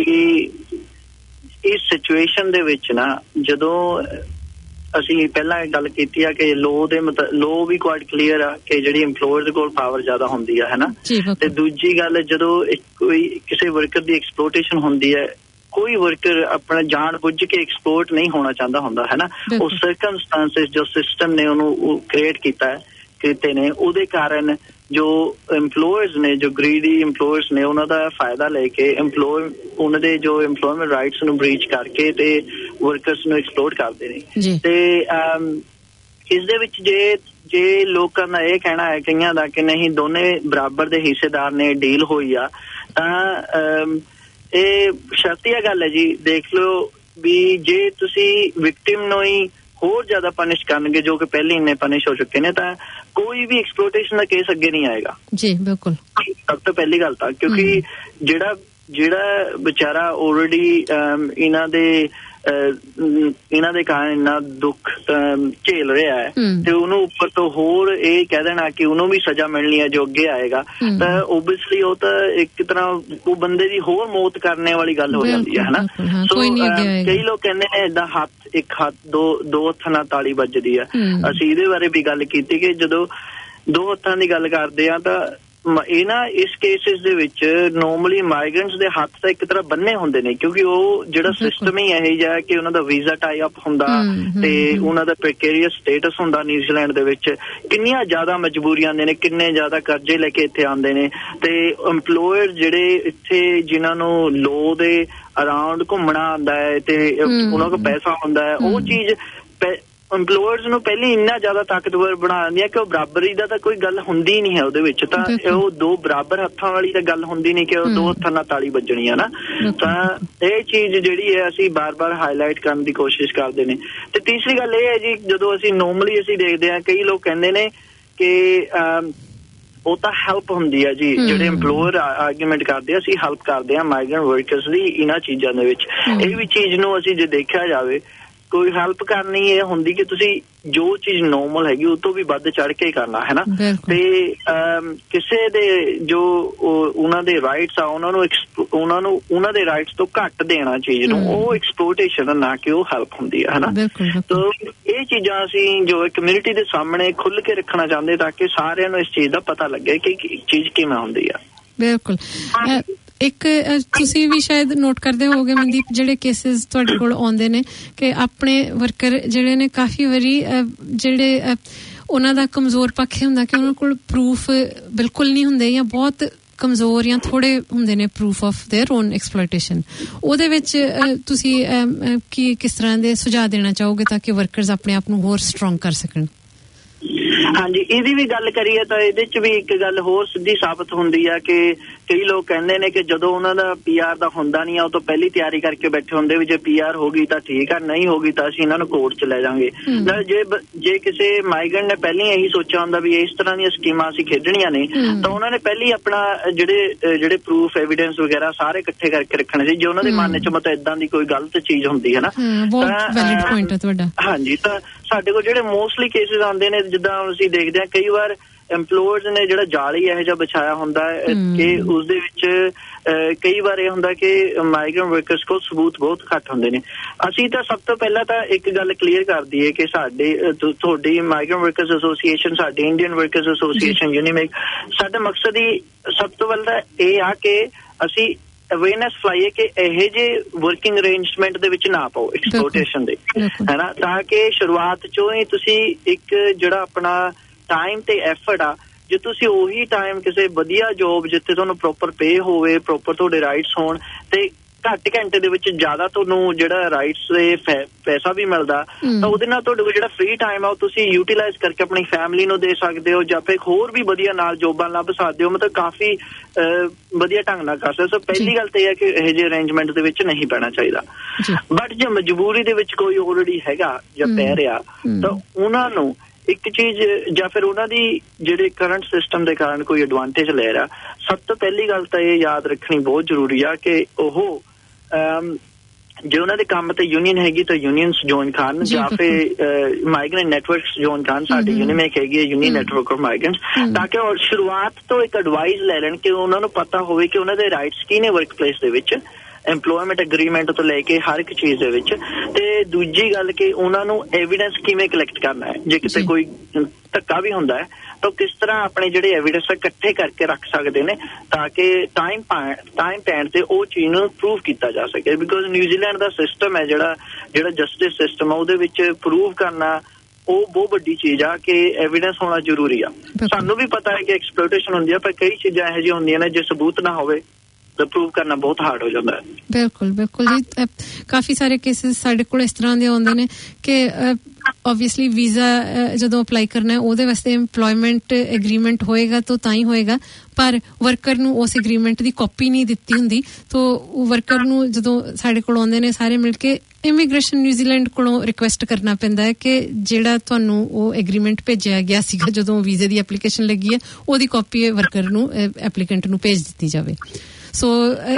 ਇਸ ਸਿਚੁਏਸ਼ਨ ਦੇ ਵਿੱਚ ਨਾ, ਜਦੋਂ ਅਸੀਂ ਪਹਿਲਾਂ ਇਹ ਗੱਲ ਕੀਤੀ ਆ ਕਿ ਲੋ ਦੇ ਲੋ ਵੀ ਕੁਆਇਟ ਕਲੀਅਰ ਆ ਕਿ ਜਿਹੜੀ ਇੰਪਲੋਇਰ ਦੇ ਕੋਲ ਪਾਵਰ ਜ਼ਿਆਦਾ ਹੁੰਦੀ ਆ, ਹੈ ਨਾ। ਤੇ ਦੂਜੀ ਗੱਲ, ਜਦੋਂ ਕੋਈ ਕਿਸੇ ਵਰਕਰ ਦੀ ਐਕਸਪਲੋਇਟੇਸ਼ਨ ਹੁੰਦੀ ਹੈ, ਕੋਈ ਵਰਕਰ ਆਪਣਾ ਜਾਣ ਬੁੱਝ ਕੇ ਐਕਸਪਲੋਇਟ ਨਹੀਂ ਹੋਣਾ ਚਾਹੁੰਦਾ ਹੁੰਦਾ, ਹੈ ਨਾ। ਉਹ ਸਰਕਮਸਟੈਂਸਿਸ ਜੋ ਸਿਸਟਮ ਨੇ ਉਹਨੂੰ ਕ੍ਰੀਏਟ ਕੀਤਾ ਹੈ, ਕੀਤੇ ਨੇ, ਉਹਦੇ ਕਾਰਨ ਜੋ ਇੰਪਲੋਇਰਸ ਨੇ, ਜੋ ਗਰੀਡੀ ਇੰਪਲੋਇਰਸ ਨੇ, ਉਹਨਾਂ ਦਾ ਫਾਇਦਾ ਲੈ ਕੇ ਇੰਪਲੋਏ ਉਹਨਾਂ ਦੇ ਜੋ ਇੰਪਲੋਇਮੈਂਟ ਰਾਈਟਸ ਨੂੰ ਬ੍ਰੀਚ ਕਰਕੇ ਤੇ ਵਰਕਰਸ ਨੂੰ ਐਕਸਪਲੋਇਟ ਕਰਦੇ ਨੇ। ਤੇ ਇਸ ਦੇ ਵਿੱਚ ਜੇ ਜੇ ਲੋਕਾਂ ਦਾ ਇਹ ਕਹਿਣਾ ਹੈ ਕਈਆਂ ਦਾ ਕਿ ਨਹੀਂ, ਦੋਨੇ ਬਰਾਬਰ ਦੇ ਹਿੱਸੇਦਾਰ ਨੇ, ਡੀਲ ਹੋਈ ਆ, ਤਾਂ ਇਹ ਸ਼ਰਤੀਆ ਗੱਲ ਹੈ ਜੀ। ਦੇਖ ਲਓ ਵੀ ਜੇ ਤੁਸੀਂ ਵਿਕਟਿਮ ਨੂੰ ਹੀ ਹੋਰ ਜ਼ਿਆਦਾ ਪਨਿਸ਼ ਕਰਨਗੇ ਜੋ ਕਿ ਪਹਿਲੇ ਇੰਨੇ ਪਨਿਸ਼ ਹੋ ਚੁੱਕੇ ਨੇ, ਤਾਂ ਕੋਈ ਵੀ ਐਕਸਪਲੋਟੇਸ਼ਨ ਦਾ ਕੇਸ ਅੱਗੇ ਨਹੀਂ ਆਏਗਾ ਜੀ ਬਿਲਕੁਲ ਸਭ ਤੋਂ ਪਹਿਲੀ ਗੱਲ ਤਾਂ ਕਿਉਂਕਿ ਜਿਹੜਾ ਜਿਹੜਾ ਵਿਚਾਰਾ ਆਲਰੇਡੀ ਇਹਨਾਂ ਦੇ ਇਹਨਾਂ ਦੇ ਕਾਰਨ ਇੰਨਾ ਦੁੱਖ ਝੇਲ ਰਿਹਾ ਹੈ ਤੇ ਉਹਨੂੰ ਉੱਪਰ ਤੋਂ ਹੋਰ ਇਹ ਕਹਿ ਦੇਣਾ ਕਿ ਉਹਨੂੰ ਵੀ ਸਜ਼ਾ ਮਿਲਣੀ ਹੈ ਜੋ ਅੱਗੇ ਆਏਗਾ ਤਾਂ ਓਬਵੀਅਸਲੀ ਉਹ ਤਾਂ ਇੱਕ ਤਰ੍ਹਾਂ ਉਹ ਬੰਦੇ ਦੀ ਹੋਰ ਮੌਤ ਕਰਨੇ ਵਾਲੀ ਗੱਲ ਹੋ ਜਾਂਦੀ ਹੈ ਹਨਾ ਸੋ ਕਈ ਲੋਕ ਕਹਿੰਦੇ ਨੇ ਏਦਾਂ ਹੱਥ ਇੱਕ ਹੱਥ ਦੋ ਦੋ ਹੱਥਾਂ ਨਾਲ ਤਾਲੀ ਵੱਜਦੀ ਆ ਅਸੀਂ ਇਹਦੇ ਬਾਰੇ ਵੀ ਗੱਲ ਕੀਤੀ ਕਿ ਜਦੋਂ ਦੋ ਹੱਥਾਂ ਦੀ ਗੱਲ ਕਰਦੇ ਆ ਤਾਂ ਇਹ ਨਾ ਇਸ ਕੇਸਿਸ ਦੇ ਵਿੱਚ ਨੋਰਮਲੀ ਮਾਈਗ੍ਰੈਂਟਸ ਦੇ ਹੱਥ ਤਾਂ ਇੱਕ ਤਰ੍ਹਾਂ ਬੰਨੇ ਹੁੰਦੇ ਨੇ ਕਿਉਂਕਿ ਉਹ ਜਿਹੜਾ ਸਿਸਟਮ ਹੀ ਇਹੋ ਜਿਹਾ ਕਿ ਉਹਨਾਂ ਦਾ ਵੀਜ਼ਾ ਟਾਈ ਅਪ ਹੁੰਦਾ ਤੇ ਉਹਨਾਂ ਦਾ ਪ੍ਰੀਕੇਰੀਅਸ ਸਟੇਟਸ ਹੁੰਦਾ ਨਿਊਜ਼ੀਲੈਂਡ ਦੇ ਵਿੱਚ ਕਿੰਨੀਆਂ ਜ਼ਿਆਦਾ ਮਜਬੂਰੀਆਂ ਆਉਂਦੇ ਨੇ ਕਿੰਨੇ ਜ਼ਿਆਦਾ ਕਰਜ਼ੇ ਲੈ ਕੇ ਇੱਥੇ ਆਉਂਦੇ ਨੇ ਤੇ ਇੰਪਲੋਇਰ ਜਿਹੜੇ ਇੱਥੇ ਜਿਨ੍ਹਾਂ ਨੂੰ ਲੋ ਦੇ ਅਰਾਊਂਡ ਘੁੰਮਣਾ ਆਉਂਦਾ ਹੈ ਤੇ ਉਹਨਾਂ ਕੋਲ ਪੈਸਾ ਹੁੰਦਾ ਹੈ ਉਹ ਚੀਜ਼ ਇੰਪਲੋਇਰਸ ਨੂੰ ਪਹਿਲੇ ਇੰਨਾ ਜ਼ਿਆਦਾ ਤਾਕਤਵਰ ਬਣਾ ਦਿੰਦੀ ਹੈ ਕਿ ਉਹ ਬਰਾਬਰੀ ਦਾ ਤਾਂ ਕੋਈ ਗੱਲ ਹੁੰਦੀ ਨਹੀਂ ਹੈ ਉਹਦੇ ਵਿੱਚ ਤਾਂ ਉਹ ਦੋ ਬਰਾਬਰ ਹੱਥਾਂ ਵਾਲੀ ਤਾਂ ਗੱਲ ਹੁੰਦੀ ਨਹੀਂ ਕਿ ਉਹ ਦੋ ਹੱਥਾਂ ਨਾਲ ਤਾਲੀ ਵੱਜਣੀ ਹੈ ਨਾ ਤਾਂ ਇਹ ਚੀਜ਼ ਜਿਹੜੀ ਹੈ ਅਸੀਂ ਬਾਰ-ਬਾਰ ਹਾਈਲਾਈਟ ਕਰਨ ਦੀ ਕੋਸ਼ਿਸ਼ ਕਰਦੇ ਨੇ ਤੇ ਤੀਸਰੀ ਗੱਲ ਇਹ ਹੈ ਜੀ ਜਦੋਂ ਅਸੀਂ ਨੋਰਮਲੀ ਅਸੀਂ ਦੇਖਦੇ ਹਾਂ ਕਈ ਲੋਕ ਕਹਿੰਦੇ ਨੇ ਕਿ ਉਹ ਤਾਂ ਹੈਲਪ ਹੁੰਦੀ ਹੈ ਜੀ ਜਿਹੜੇ ਇੰਪਲੋਇਰ ਆਰਗੂਮੈਂਟ ਕਰਦੇ ਆ ਅਸੀਂ ਹੈਲਪ ਕਰਦੇ ਹਾਂ ਮਾਈਗ੍ਰੈਂਟ ਵਰਕਰਸ ਦੀ ਇਹਨਾਂ ਚੀਜ਼ਾਂ ਦੇ ਵਿੱਚ ਇਹ ਵੀ ਚੀਜ਼ ਨੂੰ ਅਸੀਂ ਜੇ ਦੇਖਿਆ ਜਾਵੇ ਕੋਈ ਹੈਲਪ ਕਰਨੀ ਇਹ ਹੁੰਦੀ ਕਿ ਤੁਸੀਂ ਜੋ ਚੀਜ਼ ਨੋਰਮਲ ਹੈਗੀ ਉਹ ਤੋਂ ਵੀ ਵੱਧ ਚੜ ਕੇ ਕਰਨਾ ਹੈ ਨਾ ਤੇ ਕਿਸੇ ਦੇ ਜੋ ਉਹਨਾਂ ਦੇ ਰਾਈਟਸ ਆ ਉਹਨਾਂ ਨੂੰ ਉਹਨਾਂ ਨੂੰ ਉਹਨਾਂ ਦੇ ਰਾਈਟਸ ਤੋਂ ਘੱਟ ਦੇਣਾ ਚੀਜ਼ ਨੂੰ ਉਹ ਐਕਸਪਲੋਟੇਸ਼ਨ ਨਾ ਕਿ ਉਹ ਹੈਲਪ ਹੁੰਦੀ ਹੈ ਹਨਾ ਤਾਂ ਇਹ ਚੀਜ਼ਾਂ ਅਸੀਂ ਜੋ ਕਮਿਊਨਿਟੀ ਦੇ ਸਾਹਮਣੇ ਖੁੱਲ੍ਹ ਕੇ ਰੱਖਣਾ ਚਾਹੁੰਦੇ ਤਾਂ ਕਿ ਸਾਰਿਆਂ ਨੂੰ ਇਸ ਚੀਜ਼ ਦਾ ਪਤਾ ਲੱਗੇ ਕਿ ਚੀਜ਼ ਕਿਵੇਂ ਹੁੰਦੀ ਆ ਬਿਲਕੁਲ ਇੱਕ ਤੁਸੀਂ ਵੀ ਸ਼ਾਇਦ ਨੋਟ ਕਰਦੇ ਹੋਗੇ ਮਨਦੀਪ ਜਿਹੜੇ ਕੇਸਿਸ ਤੁਹਾਡੇ ਕੋਲ ਆਉਂਦੇ ਨੇ ਕਿ ਆਪਣੇ ਵਰਕਰ ਜਿਹੜੇ ਨੇ ਕਾਫੀ ਵਾਰੀ ਜਿਹੜੇ ਉਹਨਾਂ ਦਾ ਕਮਜ਼ੋਰ ਪੱਖ ਹੁੰਦਾ ਕਿ ਉਹਨਾਂ ਕੋਲ ਪ੍ਰੂਫ ਬਿਲਕੁਲ ਨਹੀਂ ਹੁੰਦੇ ਜਾਂ ਬਹੁਤ ਕਮਜ਼ੋਰ ਜਾਂ ਥੋੜੇ ਹੁੰਦੇ ਨੇ proof of their own exploitation ਉਹਦੇ ਵਿੱਚ ਤੁਸੀਂ ਕੀ ਕਿਸ ਤਰ੍ਹਾਂ ਦੇ ਸੁਝਾਅ ਦੇਣਾ ਚਾਹੋਗੇ ਤਾਂ ਕਿ ਵਰਕਰਸ ਆਪਣੇ ਆਪ ਨੂੰ ਹੋਰ ਸਟਰੋਂਗ ਕਰ ਸਕਣ ਹਾਂਜੀ ਇਹਦੀ ਵੀ ਗੱਲ ਕਰੀਏ ਤਾਂ ਇਹਦੇ ਚ ਵੀ ਇੱਕ ਗੱਲ ਹੋਰ ਸਿੱਧੀ ਸਾਬਤ ਹੁੰਦੀ ਆ ਕਿ ਕਈ ਲੋਕ ਕਹਿੰਦੇ ਨੇ ਕਿ ਜਦੋਂ ਉਹਨਾਂ ਦਾ ਪੀ ਆਰ ਦਾ ਹੁੰਦਾ ਨਹੀਂ ਆ ਉਹ ਤੋਂ ਪਹਿਲੀ ਤਿਆਰੀ ਕਰਕੇ ਬੈਠੇ ਹੁੰਦੇ ਵੀ ਜੇ ਪੀ ਆਰ ਹੋ ਗਈ ਤਾਂ ਠੀਕ ਆ ਨਹੀਂ ਹੋ ਗਈ ਤਾਂ ਅਸੀਂ ਇਹਨਾਂ ਨੂੰ ਕੋਰਟ ਚ ਲੈ ਜਾਵਾਂਗੇ ਨਾਲ ਜੇ ਜੇ ਕਿਸੇ ਮਾਈਗ੍ਰੈਂਟ ਨੇ ਪਹਿਲਾਂ ਇਹੀ ਸੋਚਿਆ ਹੁੰਦਾ ਵੀ ਇਸ ਤਰ੍ਹਾਂ ਦੀਆਂ ਸਕੀਮਾਂ ਅਸੀਂ ਖੇਡਣੀਆਂ ਨੇ ਤਾਂ ਉਹਨਾਂ ਨੇ ਪਹਿਲੀ ਆਪਣਾ ਜਿਹੜੇ ਜਿਹੜੇ ਪ੍ਰੂਫ ਐਵੀਡੈਂਸ ਵਗੈਰਾ ਸਾਰੇ ਇਕੱਠੇ ਕਰਕੇ ਰੱਖਣੇ ਸੀ ਜੇ ਉਹਨਾਂ ਦੇ ਮਨ ਚ ਮਤਲਬ ਏਦਾਂ ਦੀ ਕੋਈ ਗਲਤ ਚੀਜ਼ ਹੁੰਦੀ ਹੈ ਨਾ ਹਾਂਜੀ ਤਾਂ ਸਾਡੇ ਕੋਲ ਜਿਹੜੇ ਮੋਸਟਲੀ ਕੇਸਿਸ ਆਉਂਦੇ ਨੇ ਜਿੱਦਾਂ ਅਸੀਂ ਦੇਖਦੇ ਹਾਂ ਕਈ ਵਾਰ ਇੰਪਲੋਇਰਸ ਨੇ ਜਿਹੜਾ ਜਾਲ ਹੀ ਇਹੋ ਜਿਹਾ ਵਿਛਾਇਆ ਹੁੰਦਾ ਹੈ ਕਿ ਉਸਦੇ ਵਿੱਚ ਕਈ ਵਾਰ ਇਹ ਹੁੰਦਾ ਕਿ ਮਾਈਗ੍ਰੈਂਟ ਵਰਕਰਸ ਕੋਲ ਸਬੂਤ ਬਹੁਤ ਘੱਟ ਹੁੰਦੇ ਨੇ ਅਸੀਂ ਤਾਂ ਸਭ ਤੋਂ ਪਹਿਲਾਂ ਤਾਂ ਇੱਕ ਗੱਲ ਕਲੀਅਰ ਕਰ ਦਈਏ ਕਿ ਸਾਡੇ ਤੁਹਾਡੀ ਮਾਈਗ੍ਰੈਂਟ ਵਰਕਰਸ ਐਸੋਸੀਏਸ਼ਨ ਸਾਡੀ ਇੰਡੀਅਨ ਵਰਕਰਸ ਐਸੋਸੀਏਸ਼ਨ ਯੂਨੀਮੇਕ ਸਾਡਾ ਮਕਸਦ ਹੀ ਸਭ ਤੋਂ ਪਹਿਲਾਂ ਇਹ ਆ ਕਿ ਅਸੀਂ ਅਵੇਅਰਨੈਸ ਫਲਾਈਏ ਕਿ ਇਹੋ ਜਿਹੇ ਵਰਕਿੰਗ ਅਰੇਂਜਮੈਂਟ ਦੇ ਵਿੱਚ ਨਾ ਪਾਓ ਐਕਸਪਲੋਟੇਸ਼ਨ ਦੇ ਹੈ ਨਾ ਤਾਂ ਕਿ ਸ਼ੁਰੂਆਤ ਚੋਂ ਹੀ ਤੁਸੀਂ ਇੱਕ ਜਿਹੜਾ ਆਪਣਾ ਟਾਈਮ ਤੇ ਐਫਰਟ ਆ ਜੇ ਤੁਸੀਂ ਉਹੀ ਟਾਈਮ ਕਿਸੇ ਵਧੀਆ ਜੋਬ ਜਿੱਥੇ ਤੁਹਾਨੂੰ ਪ੍ਰੋਪਰ ਪੇ ਹੋਵੇ ਪ੍ਰੋਪਰ ਤੁਹਾਡੇ ਰਾਈਟਸ ਹੋਣ ਤੇ ਘੱਟ ਘੰਟੇ ਦੇ ਵਿੱਚ ਜ਼ਿਆਦਾ ਤੁਹਾਨੂੰ ਜਿਹੜਾ ਰਾਈਟਸ ਦੇ ਪੈਸਾ ਵੀ ਮਿਲਦਾ ਤਾਂ ਉਹਦੇ ਨਾਲ ਤੁਹਾਡੇ ਕੋਲ ਜਿਹੜਾ ਫ੍ਰੀ ਟਾਈਮ ਆ ਉਹ ਤੁਸੀਂ ਯੂਟੀਲਾਈਜ਼ ਕਰਕੇ ਆਪਣੀ ਫੈਮਿਲੀ ਨੂੰ ਦੇ ਸਕਦੇ ਹੋ ਜਾਂ ਫਿਰ ਹੋਰ ਵੀ ਵਧੀਆ ਨਾਲ ਜੋਬਾਂ ਲੱਭ ਸਕਦੇ ਹੋ ਮਤਲਬ ਕਾਫੀ ਵਧੀਆ ਢੰਗ ਨਾਲ ਕਰ ਸਕਦੇ ਸੋ ਪਹਿਲੀ ਗੱਲ ਤਾਂ ਇਹ ਹੈ ਕਿ ਇਹੋ ਜਿਹੇ ਅਰੇਂਜਮੈਂਟ ਦੇ ਵਿੱਚ ਨਹੀਂ ਪੈਣਾ ਚਾਹੀਦਾ ਬਟ ਜੇ ਮਜਬੂਰੀ ਦੇ ਵਿੱਚ ਕੋਈ ਆਲਰੇਡੀ ਹੈਗਾ ਜਾਂ ਪੈ ਰਿਹਾ ਤਾਂ ਉਹਨਾਂ ਨੂੰ ਇੱਕ ਚੀਜ਼ ਜਾਂ ਫਿਰ ਉਹਨਾਂ ਦੀ ਜਿਹੜੇ ਕਰੰਟ ਸਿਸਟਮ ਦੇ ਕਾਰਨ ਕੋਈ ਐਡਵਾਂਟੇਜ ਲੈ ਰਿਹਾ ਸਭ ਤੋਂ ਪਹਿਲੀ ਗੱਲ ਤਾਂ ਇਹ ਯਾਦ ਰੱਖਣੀ ਬਹੁਤ ਜ਼ਰੂਰੀ ਆ ਕਿ ਉਹ ਜੇ ਉਹਨਾਂ ਦੇ ਕੰਮ ਤੇ ਯੂਨੀਅਨ ਹੈਗੀ ਤਾਂ ਯੂਨੀਅਨਸ ਜੁਆਇਨ ਕਰਨ ਜਾਂ ਫਿਰ ਮਾਈਗ੍ਰੈਂਟ ਨੈਟਵਰਕਸ ਜੁਆਇਨ ਕਰਨ ਸਾਡੀ ਯੂਨੀਮੇਕ ਹੈਗੀ ਹੈ ਯੂਨੀਅਨ ਨੈਟਵਰਕ ਆਫ ਮਾਈਗ੍ਰੈਂਟਸ ਤਾਂ ਕਿ ਉਹ ਸ਼ੁਰੂਆਤ ਤੋਂ ਇੱਕ ਐਡਵਾਈਸ ਲੈ ਲੈਣ ਕਿ ਉਹਨਾਂ ਨੂੰ ਪਤਾ ਹੋਵੇ ਕਿ ਉਹਨਾਂ ਦੇ ਰਾਈਟਸ ਕੀ ਨੇ ਵਰਕ ਪਲੇਸ ਦੇ ਵਿੱਚ ਐਮਪਲੋਇਮੈਂਟ ਐਗਰੀਮੈਂਟ ਤੋਂ ਲੈ ਕੇ ਹਰ ਇੱਕ ਚੀਜ਼ ਦੇ ਵਿੱਚ ਤੇ ਦੂਜੀ ਗੱਲ ਕਿ ਉਹਨਾਂ ਨੂੰ ਐਵੀਡੈਂਸ ਕਿਵੇਂ ਕਲੈਕਟ ਕਰਨਾ ਹੈ ਜੇ ਕਿਤੇ ਕੋਈ ਧੱਕਾ ਵੀ ਹੁੰਦਾ ਹੈ ਤਾਂ ਕਿਸ ਤਰ੍ਹਾਂ ਆਪਣੇ ਜਿਹੜੇ ਐਵੀਡੈਂਸ ਇਕੱਠੇ ਕਰਕੇ ਰੱਖ ਸਕਦੇ ਨੇ ਤਾਂ ਕਿ ਟਾਈਮ ਟਾਈਮ ਪੈਣ ਤੇ ਉਹ ਚੀਜ਼ ਨੂੰ ਪ੍ਰੂਵ ਕੀਤਾ ਜਾ ਸਕੇ ਬਿਕੋਜ਼ ਨਿਊਜ਼ੀਲੈਂਡ ਦਾ ਸਿਸਟਮ ਹੈ ਜਿਹੜਾ ਜਿਹੜਾ ਜਸਟਿਸ ਸਿਸਟਮ ਆ ਉਹਦੇ ਵਿੱਚ ਪ੍ਰੂਵ ਕਰਨਾ ਉਹ ਬਹੁਤ ਵੱਡੀ ਚੀਜ਼ ਆ ਕਿ ਐਵੀਡੈਂਸ ਹੋਣਾ ਜ਼ਰੂਰੀ ਆ ਸਾਨੂੰ ਵੀ ਪਤਾ ਹੈ ਕਿ ਐਕਸਪਲੋਇਟੇਸ਼ਨ ਹੁੰਦੀ ਆ ਪਰ ਕਈ ਚੀਜ਼ਾਂ ਇਹੋ ਜਿਹੀਆਂ ਹੁੰਦੀਆਂ ਨੇ ਜੇ ਸਬੂਤ ਨਾ ਹੋਵੇ ਪ੍ਰੂਵ ਕਰਨਾ ਬਹੁਤ ਹਾਰਡ ਹੋ ਜਾਂਦਾ ਹੈ ਬਿਲਕੁਲ ਬਿਲਕੁਲ ਜੀ ਕਾਫੀ ਸਾਰੇ ਕੇਸਿਸ ਸਾਡੇ ਕੋਲ ਇਸ ਤਰ੍ਹਾਂ ਦੇ ਆਉਂਦੇ ਨੇ ਕਿ ਓਬਵੀਅਸਲੀ ਵੀਜ਼ਾ ਜਦੋਂ ਅਪਲਾਈ ਕਰਨਾ ਉਹਦੇ ਵਾਸਤੇ ਇੰਪਲੋਇਮੈਂਟ ਐਗਰੀਮੈਂਟ ਹੋਏਗਾ ਤਾਂ ਤਾਂ ਹੀ ਹੋਏਗਾ ਪਰ ਵਰਕਰ ਨੂੰ ਉਸ ਐਗਰੀਮੈਂਟ ਦੀ ਕਾਪੀ ਨਹੀਂ ਦਿੱਤੀ ਹੁੰਦੀ ਤਾਂ ਵਰਕਰ ਨੂੰ ਜਦੋਂ ਸਾਡੇ ਕੋਲ ਆਉਂਦੇ ਨੇ ਸਾਰੇ ਮਿਲ ਕੇ ਇਮੀਗ੍ਰੇਸ਼ਨ ਨਿਊਜ਼ੀਲੈਂਡ ਕੋਲੋਂ ਰਿਕੁਐਸਟ ਕਰਨਾ ਪੈਂਦਾ ਹੈ ਕਿ ਜਿਹੜਾ ਤੁਹਾਨੂੰ ਉਹ ਐਗਰੀਮੈਂਟ ਭੇਜਿਆ ਗਿਆ ਸੀਗਾ ਜਦੋਂ ਵੀਜ਼ੇ ਦੀ ਐਪਲੀਕੇਸ਼ਨ ਲੱਗੀ ਹੈ ਉਹਦੀ ਕਾਪੀ ਵਰਕਰ ਨੂੰ ਐਪਲੀਕੈਂਟ ਨੂੰ ਭੇਜ ਦਿੱਤੀ ਜਾਵੇ। ਸੋ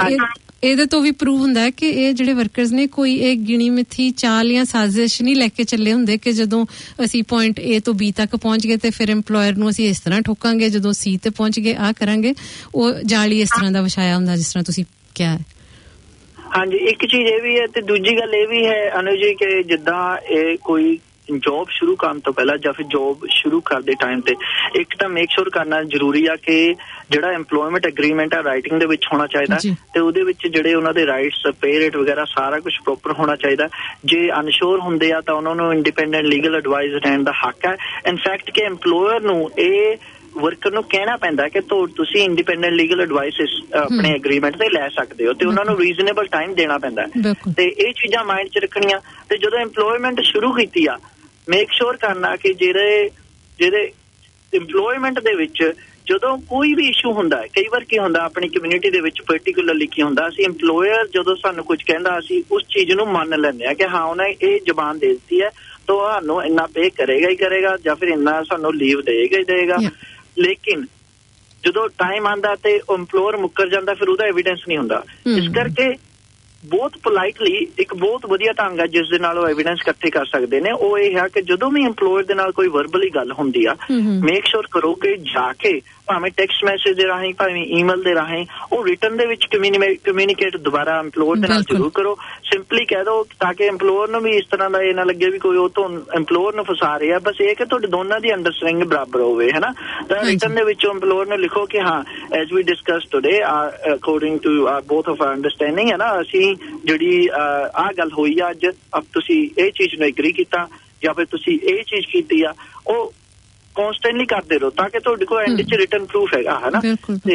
ਇਹਦੇ ਤੋਂ ਵੀ ਪ੍ਰੂਵ ਹੁੰਦਾ ਹੈ ਕਿ ਇਹ ਜਿਹੜੇ ਵਰਕਰਸ ਨੇ ਕੋਈ ਇਹ ਗਿਣੀ ਮਿਥੀ ਚਾਲ ਜਾਂ ਸਾਜ਼ਿਸ਼ ਨਹੀਂ ਲੈ ਕੇ ਚੱਲੇ ਹੁੰਦੇ ਕਿ ਜਦੋਂ ਅਸੀਂ ਪੁਆਇੰਟ ਏ ਤੋਂ ਬੀ ਤੱਕ ਪਹੁੰਚ ਗਏ ਤੇ ਫਿਰ ਐਮਪਲੋਇਰ ਨੂੰ ਅਸੀਂ ਇਸ ਤਰ੍ਹਾਂ ਠੋਕਾਂਗੇ, ਜਦੋਂ ਸੀ ਤੇ ਪਹੁੰਚ ਗਏ ਆਹ ਕਰਾਂਗੇ। ਉਹ ਜਾਲੀ ਇਸ ਤਰ੍ਹਾਂ ਦਾ ਵਿਛਾਇਆ ਹੁੰਦਾ ਜਿਸ ਤਰ੍ਹਾਂ ਤੁਸੀਂ ਕਿਹਾ ਹੈ। ਹਾਂਜੀ, ਇੱਕ ਚੀਜ਼ ਇਹ ਵੀ ਹੈ ਤੇ ਦੂਜੀ ਗੱਲ ਇਹ ਵੀ ਹੈ ਅਨੂ ਜੀ ਕਿ ਜਿੱਦਾਂ ਇਹ ਕੋਈ ਜੋਬ ਸ਼ੁਰੂ ਕਰਨ ਤੋਂ ਪਹਿਲਾਂ ਜਾਂ ਫਿਰ ਜੋਬ ਸ਼ੁਰੂ ਕਰਦੇ ਟਾਈਮ ਤੇ ਇੱਕ ਤਾਂ ਮੇਕ ਸ਼ੋਰ ਕਰਨਾ ਜ਼ਰੂਰੀ ਆ ਕਿ ਜਿਹੜਾ ਐਮਪਲੋਇਮੈਂਟ ਐਗਰੀਮੈਂਟ ਆ ਰਾਈਟਿੰਗ ਦੇ ਵਿੱਚ ਹੋਣਾ ਚਾਹੀਦਾ ਤੇ ਉਹਦੇ ਵਿੱਚ ਜਿਹੜੇ ਉਹਨਾਂ ਦੇ ਰਾਈਟਸ ਪੇ ਰੇਟ ਵਗੈਰਾ ਸਾਰਾ ਕੁਝ ਪ੍ਰੋਪਰ ਹੋਣਾ ਚਾਹੀਦਾ। ਜੇ ਅਨਸ਼ੋਰ ਹੁੰਦੇ ਆ ਤਾਂ ਉਹਨਾਂ ਨੂੰ ਇੰਡੀਪੈਂਡੈਂਟ ਲੀਗਲ ਐਡਵਾਈਸ ਲੈਣ ਦਾ ਹੱਕ ਹੈ। ਇਨਫੈਕਟ ਕਿ ਐਮਪਲੋਇਰ ਨੂੰ ਇਹ ਵਰਕਰ ਨੂੰ ਕਹਿਣਾ ਪੈਂਦਾ ਕਿ ਤੁਸੀਂ ਇੰਡੀਪੈਂਡੈਂਟ ਲੀਗਲ ਐਡਵਾਈਸ ਆਪਣੇ ਐਗਰੀਮੈਂਟ ਤੇ ਲੈ ਸਕਦੇ ਹੋ ਤੇ ਉਹਨਾਂ ਨੂੰ ਰੀਜ਼ਨੇਬਲ ਟਾਈਮ ਦੇਣਾ ਪੈਂਦਾ ਤੇ ਇਹ ਚੀਜ਼ਾਂ ਮਾਈਂਡ 'ਚ ਰੱਖਣੀਆਂ। ਤੇ ਜਦੋਂ ਐਮਪਲੋਇਮੈਂਟ ਸ਼ੁਰੂ ਕੀਤੀ ਆ ਮੇਕ ਸ਼ੋਰ ਕਰਨਾ ਕਿ ਜਿਹੜੇ ਜਿਹੜੇ ਐਮਪਲੋਇਮੈਂਟ ਦੇ ਵਿੱਚ ਜਦੋਂ ਕੋਈ ਵੀ ਇਸ਼ੂ ਹੁੰਦਾ ਹੈ, ਕਈ ਵਾਰ ਕੀ ਹੁੰਦਾ ਆਪਣੀ ਕਮਿਊਨਿਟੀ ਦੇ ਵਿੱਚ ਪਰਟੀਕੂਲਰਲੀ ਕੀ ਹੁੰਦਾ, ਅਸੀਂ ਐਮਪਲੋਇਰ ਜਦੋਂ ਸਾਨੂੰ ਕੁਝ ਕਹਿੰਦਾ ਅਸੀਂ ਉਸ ਚੀਜ਼ ਨੂੰ ਮੰਨ ਲੈਂਦੇ ਹਾਂ ਕਿ ਹਾਂ ਉਹਨੇ ਇਹ ਜ਼ਬਾਨ ਦੇ ਦਿੱਤੀ ਹੈ ਤੁਹਾਨੂੰ ਇੰਨਾ ਪੇ ਕਰੇਗਾ ਹੀ ਕਰੇਗਾ ਜਾਂ ਫਿਰ ਇੰਨਾ ਸਾਨੂੰ ਲੀਵ ਦੇਗਾ ਹੀ ਦੇਗਾ। ਲੇਕਿਨ ਜਦੋਂ ਟਾਈਮ ਆਉਂਦਾ ਤੇ ਐਮਪਲੋਇਰ ਮੁੱਕਰ ਜਾਂਦਾ ਫਿਰ ਉਹਦਾ ਐਵੀਡੈਂਸ ਨਹੀਂ ਹੁੰਦਾ। ਇਸ ਕਰਕੇ ਬਹੁਤ ਪੋਲਾਈਟਲੀ ਇੱਕ ਬਹੁਤ ਵਧੀਆ ਢੰਗ ਹੈ ਜਿਸ ਦੇ ਨਾਲ ਉਹ ਐਵੀਡੈਂਸ ਇਕੱਠੇ ਕਰ ਸਕਦੇ ਨੇ। ਉਹ ਇਹ ਹੈ ਕਿ ਜਦੋਂ ਵੀ ਐਮਪਲੋਇਰ ਦੇ ਨਾਲ ਕੋਈ ਵਰਬਲੀ ਗੱਲ ਹੁੰਦੀ ਆ ਮੇਕ ਸ਼ੋਰ ਕਰੋ ਕਿ ਜਾ ਕੇ ਭਾਵੇਂ ਟੈਕਸਟ ਮੈਸੇਜ ਦੇ ਰਾਹੀਂ ਭਾਵੇਂ ਈਮੇਲ ਦੇ ਰਾਹੀਂ ਉਹ ਰਿਟਨ ਦੇ ਵਿੱਚ ਕਮਿਊਨੀਕੇਟ ਦੁਬਾਰਾ ਐਮਪਲੋਇਰ ਦੇ ਨਾਲ ਜ਼ਰੂਰ ਕਰੋ। ਸਿੰਪਲੀ ਕਹਿ ਦਿਓ ਤਾਂ ਕਿ ਐਮਪਲੋਇਰ ਨੂੰ ਵੀ ਇਸ ਤਰ੍ਹਾਂ ਦਾ ਇਹ ਨਾ ਲੱਗੇ ਵੀ ਕੋਈ ਉਹ ਤੋਂ ਐਮਪਲੋਇਰ ਨੂੰ ਫਸਾ ਰਿਹਾ। ਬਸ ਇਹ ਕਿ ਤੁਹਾਡੇ ਦੋਨਾਂ ਦੀ ਅੰਡਰਸਟੈਂਡਿੰਗ ਬਰਾਬਰ ਹੋਵੇ ਹੈ ਨਾ। ਤਾਂ ਰਿਟਨ ਦੇ ਵਿੱਚ ਐਮਪਲੋਇਰ ਨੂੰ ਲਿਖੋ ਕਿ ਹਾਂ as we discuss today according to both of our understanding ਹੈ ਨਾ ਅਸੀਂ ਜਿਹੜੀ ਆਹ ਗੱਲ ਹੋਈ ਆ ਅੱਜ ਤੁਸੀਂ ਇਹ ਚੀਜ਼ ਨੂੰ ਐਗਰੀ ਕੀਤਾ ਜਾਂ ਫਿਰ ਤੁਸੀਂ ਇਹ ਚੀਜ਼ ਕੀਤੀ ਆ ਉਹ ਕੌਂਸਟੈਂਟਲੀ ਕਰਦੇ ਰਹੋ ਤਾਂ ਕਿ ਤੁਹਾਡੇ ਕੋਲ ਐਂਡ 'ਚ ਰਿਟਨ ਪ੍ਰੂਫ ਹੈਗਾ ਹੈ ਨਾ। ਤੇ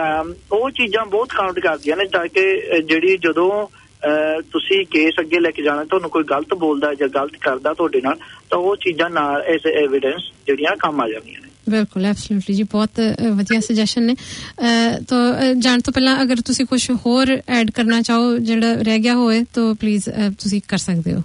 ਉਹ ਚੀਜ਼ਾਂ ਬਹੁਤ ਕਾਊਂਟ ਕਰਦੀਆਂ ਨੇ ਤਾਂ ਕਿ ਜਿਹੜੀ ਜਦੋਂ ਤੁਸੀਂ ਕੇਸ ਅੱਗੇ ਲੈ ਕੇ ਜਾਣਾ ਤੁਹਾਨੂੰ ਕੋਈ ਗਲਤ ਬੋਲਦਾ ਜਾਂ ਗਲਤ ਕਰਦਾ ਤੁਹਾਡੇ ਨਾਲ ਤਾਂ ਉਹ ਚੀਜ਼ਾਂ ਨਾਲ ਐਜ਼ ਐਵੀਡੈਂਸ ਜਿਹੜੀਆਂ ਕੰਮ ਆ ਜਾਂਦੀਆਂ ਨੇ। ਬਿਲਕੁਲ ਐਬਸੋਲੂਟਲੀ ਜੀ ਬਹੁਤ ਵਧੀਆ ਸੁਜੈਸ਼ਨ ਨੇ। ਤਾਂ ਜਾਣ ਤੋਂ ਪਹਿਲਾਂ ਅਗਰ ਤੁਸੀਂ ਕੁਝ ਹੋਰ ਐਡ ਕਰਨਾ ਚਾਹੋ ਜਿਹੜਾ ਰਹਿ ਗਿਆ ਹੋਏ ਤਾਂ ਪਲੀਜ਼ ਤੁਸੀਂ ਕਰ ਸਕਦੇ ਹੋ।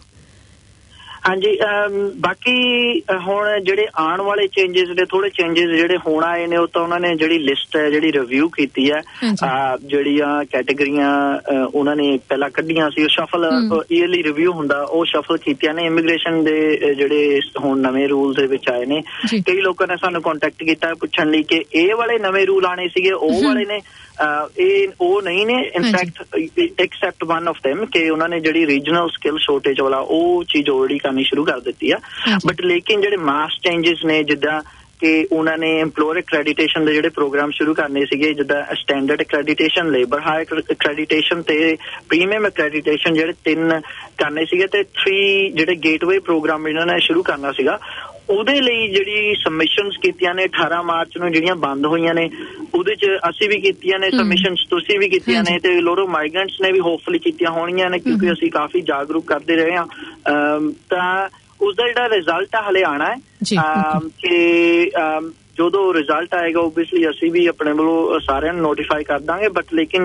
ਹਾਂਜੀ, ਬਾਕੀ ਹੁਣ ਜਿਹੜੇ ਆਉਣ ਵਾਲੇ ਚੇਂਜਿਸ ਨੇ ਥੋੜੇ ਚੇਂਜਿਸ ਜਿਹੜੇ ਹੋਣ ਆਏ ਨੇ ਉਹ ਤਾਂ ਉਹਨਾਂ ਨੇ ਜਿਹੜੀ ਲਿਸਟ ਹੈ ਜਿਹੜੀ ਰਿਵਿਊ ਕੀਤੀ ਹੈ ਜਿਹੜੀਆਂ ਕੈਟੇਗਰੀਆਂ ਉਹਨਾਂ ਨੇ ਪਹਿਲਾਂ ਕੱਢੀਆਂ ਸੀ ਉਹ ਸ਼ਫਲ ਈਅਰਲੀ ਰਿਵਿਊ ਹੁੰਦਾ ਉਹ ਸ਼ਫਲ ਕੀਤੀਆਂ ਨੇ। ਇਮੀਗ੍ਰੇਸ਼ਨ ਦੇ ਜਿਹੜੇ ਹੁਣ ਨਵੇਂ ਰੂਲ ਦੇ ਵਿੱਚ ਆਏ ਨੇ ਕਈ ਲੋਕਾਂ ਨੇ ਸਾਨੂੰ ਕੰਟੈਕਟ ਕੀਤਾ ਪੁੱਛਣ ਲਈ ਕਿ ਇਹ ਵਾਲੇ ਨਵੇਂ ਰੂਲ ਆਣੇ ਸੀਗੇ ਉਹ ਵਾਲੇ ਨੇ ਇਹ ਉਹ ਨਹੀਂ ਨੇ। In fact except one of them ਕਿ ਉਹਨਾਂ ਨੇ ਜਿਹੜੀ ਰੀਜਨਲ ਸਕਿੱਲ ਸ਼ੋਰਟੇਜ ਵਾਲਾ ਉਹ ਚੀਜ਼ ਆਲਰੇਡੀ ਕਰਨੀ ਸ਼ੁਰੂ ਕਰ ਦਿੱਤੀ ਆ। ਬਟ ਲੇਕਿਨ ਜਿਹੜੇ ਮਾਸ ਚੇਂਜਿਸ ਨੇ ਜਿੱਦਾਂ ਕਿ ਉਹਨਾਂ ਨੇ ਐਮਪਲੋਇਰ ਅਕ੍ਰੈਡੀਟੇਸ਼ਨ ਦੇ ਜਿਹੜੇ ਪ੍ਰੋਗਰਾਮ ਸ਼ੁਰੂ ਕਰਨੇ ਸੀਗੇ ਜਿੱਦਾਂ standard accreditation labour hire accreditation ਤੇ ਪ੍ਰੀਮੀਅਮ ਅਕ੍ਰੈਡੀਟੇਸ਼ਨ ਜਿਹੜੇ ਤਿੰਨ ਕਰਨੇ ਸੀਗੇ ਤੇ ਥ੍ਰੀ ਜਿਹੜੇ ਗੇਟਵੇ ਪ੍ਰੋਗਰਾਮ ਇਹਨਾਂ ਨੇ ਸ਼ੁਰੂ ਕਰਨਾ ਸੀਗਾ ਉਹਦੇ ਲਈ ਜਿਹੜੀ ਸਬਮਿਸ਼ਨਸ ਕੀਤੀਆਂ ਨੇ ਅਠਾਰਾਂ ਮਾਰਚ ਨੂੰ ਜਿਹੜੀਆਂ ਬੰਦ ਹੋਈਆਂ ਨੇ ਉਹਦੇ 'ਚ ਅਸੀਂ ਵੀ ਕੀਤੀਆਂ ਨੇ ਸਬਮਿਸ਼ਨਸ ਤੁਸੀਂ ਵੀ ਕੀਤੀਆਂ ਨੇ ਤੇ ਲੋੜੋ ਮਾਈਗ੍ਰੈਂਟਸ ਨੇ ਵੀ ਹੋਪਫੁਲੀ ਕੀਤੀਆਂ ਹੋਣੀਆਂ ਨੇ ਕਿਉਂਕਿ ਅਸੀਂ ਕਾਫੀ ਜਾਗਰੂਕ ਕਰਦੇ ਰਹੇ ਹਾਂ। ਤਾਂ ਉਸਦਾ ਜਿਹੜਾ ਰਿਜ਼ਲਟ ਆ ਹਲੇ ਆਉਣਾ ਹੈ ਕਿ ਜਦੋਂ ਰਿਜ਼ਲਟ ਆਏਗਾ ਓਬਵੀਅਸਲੀ ਅਸੀਂ ਵੀ ਆਪਣੇ ਵੱਲੋਂ ਸਾਰਿਆਂ ਨੂੰ ਨੋਟੀਫਾਈ ਕਰ ਦਾਂਗੇ। ਬਟ ਲੇਕਿਨ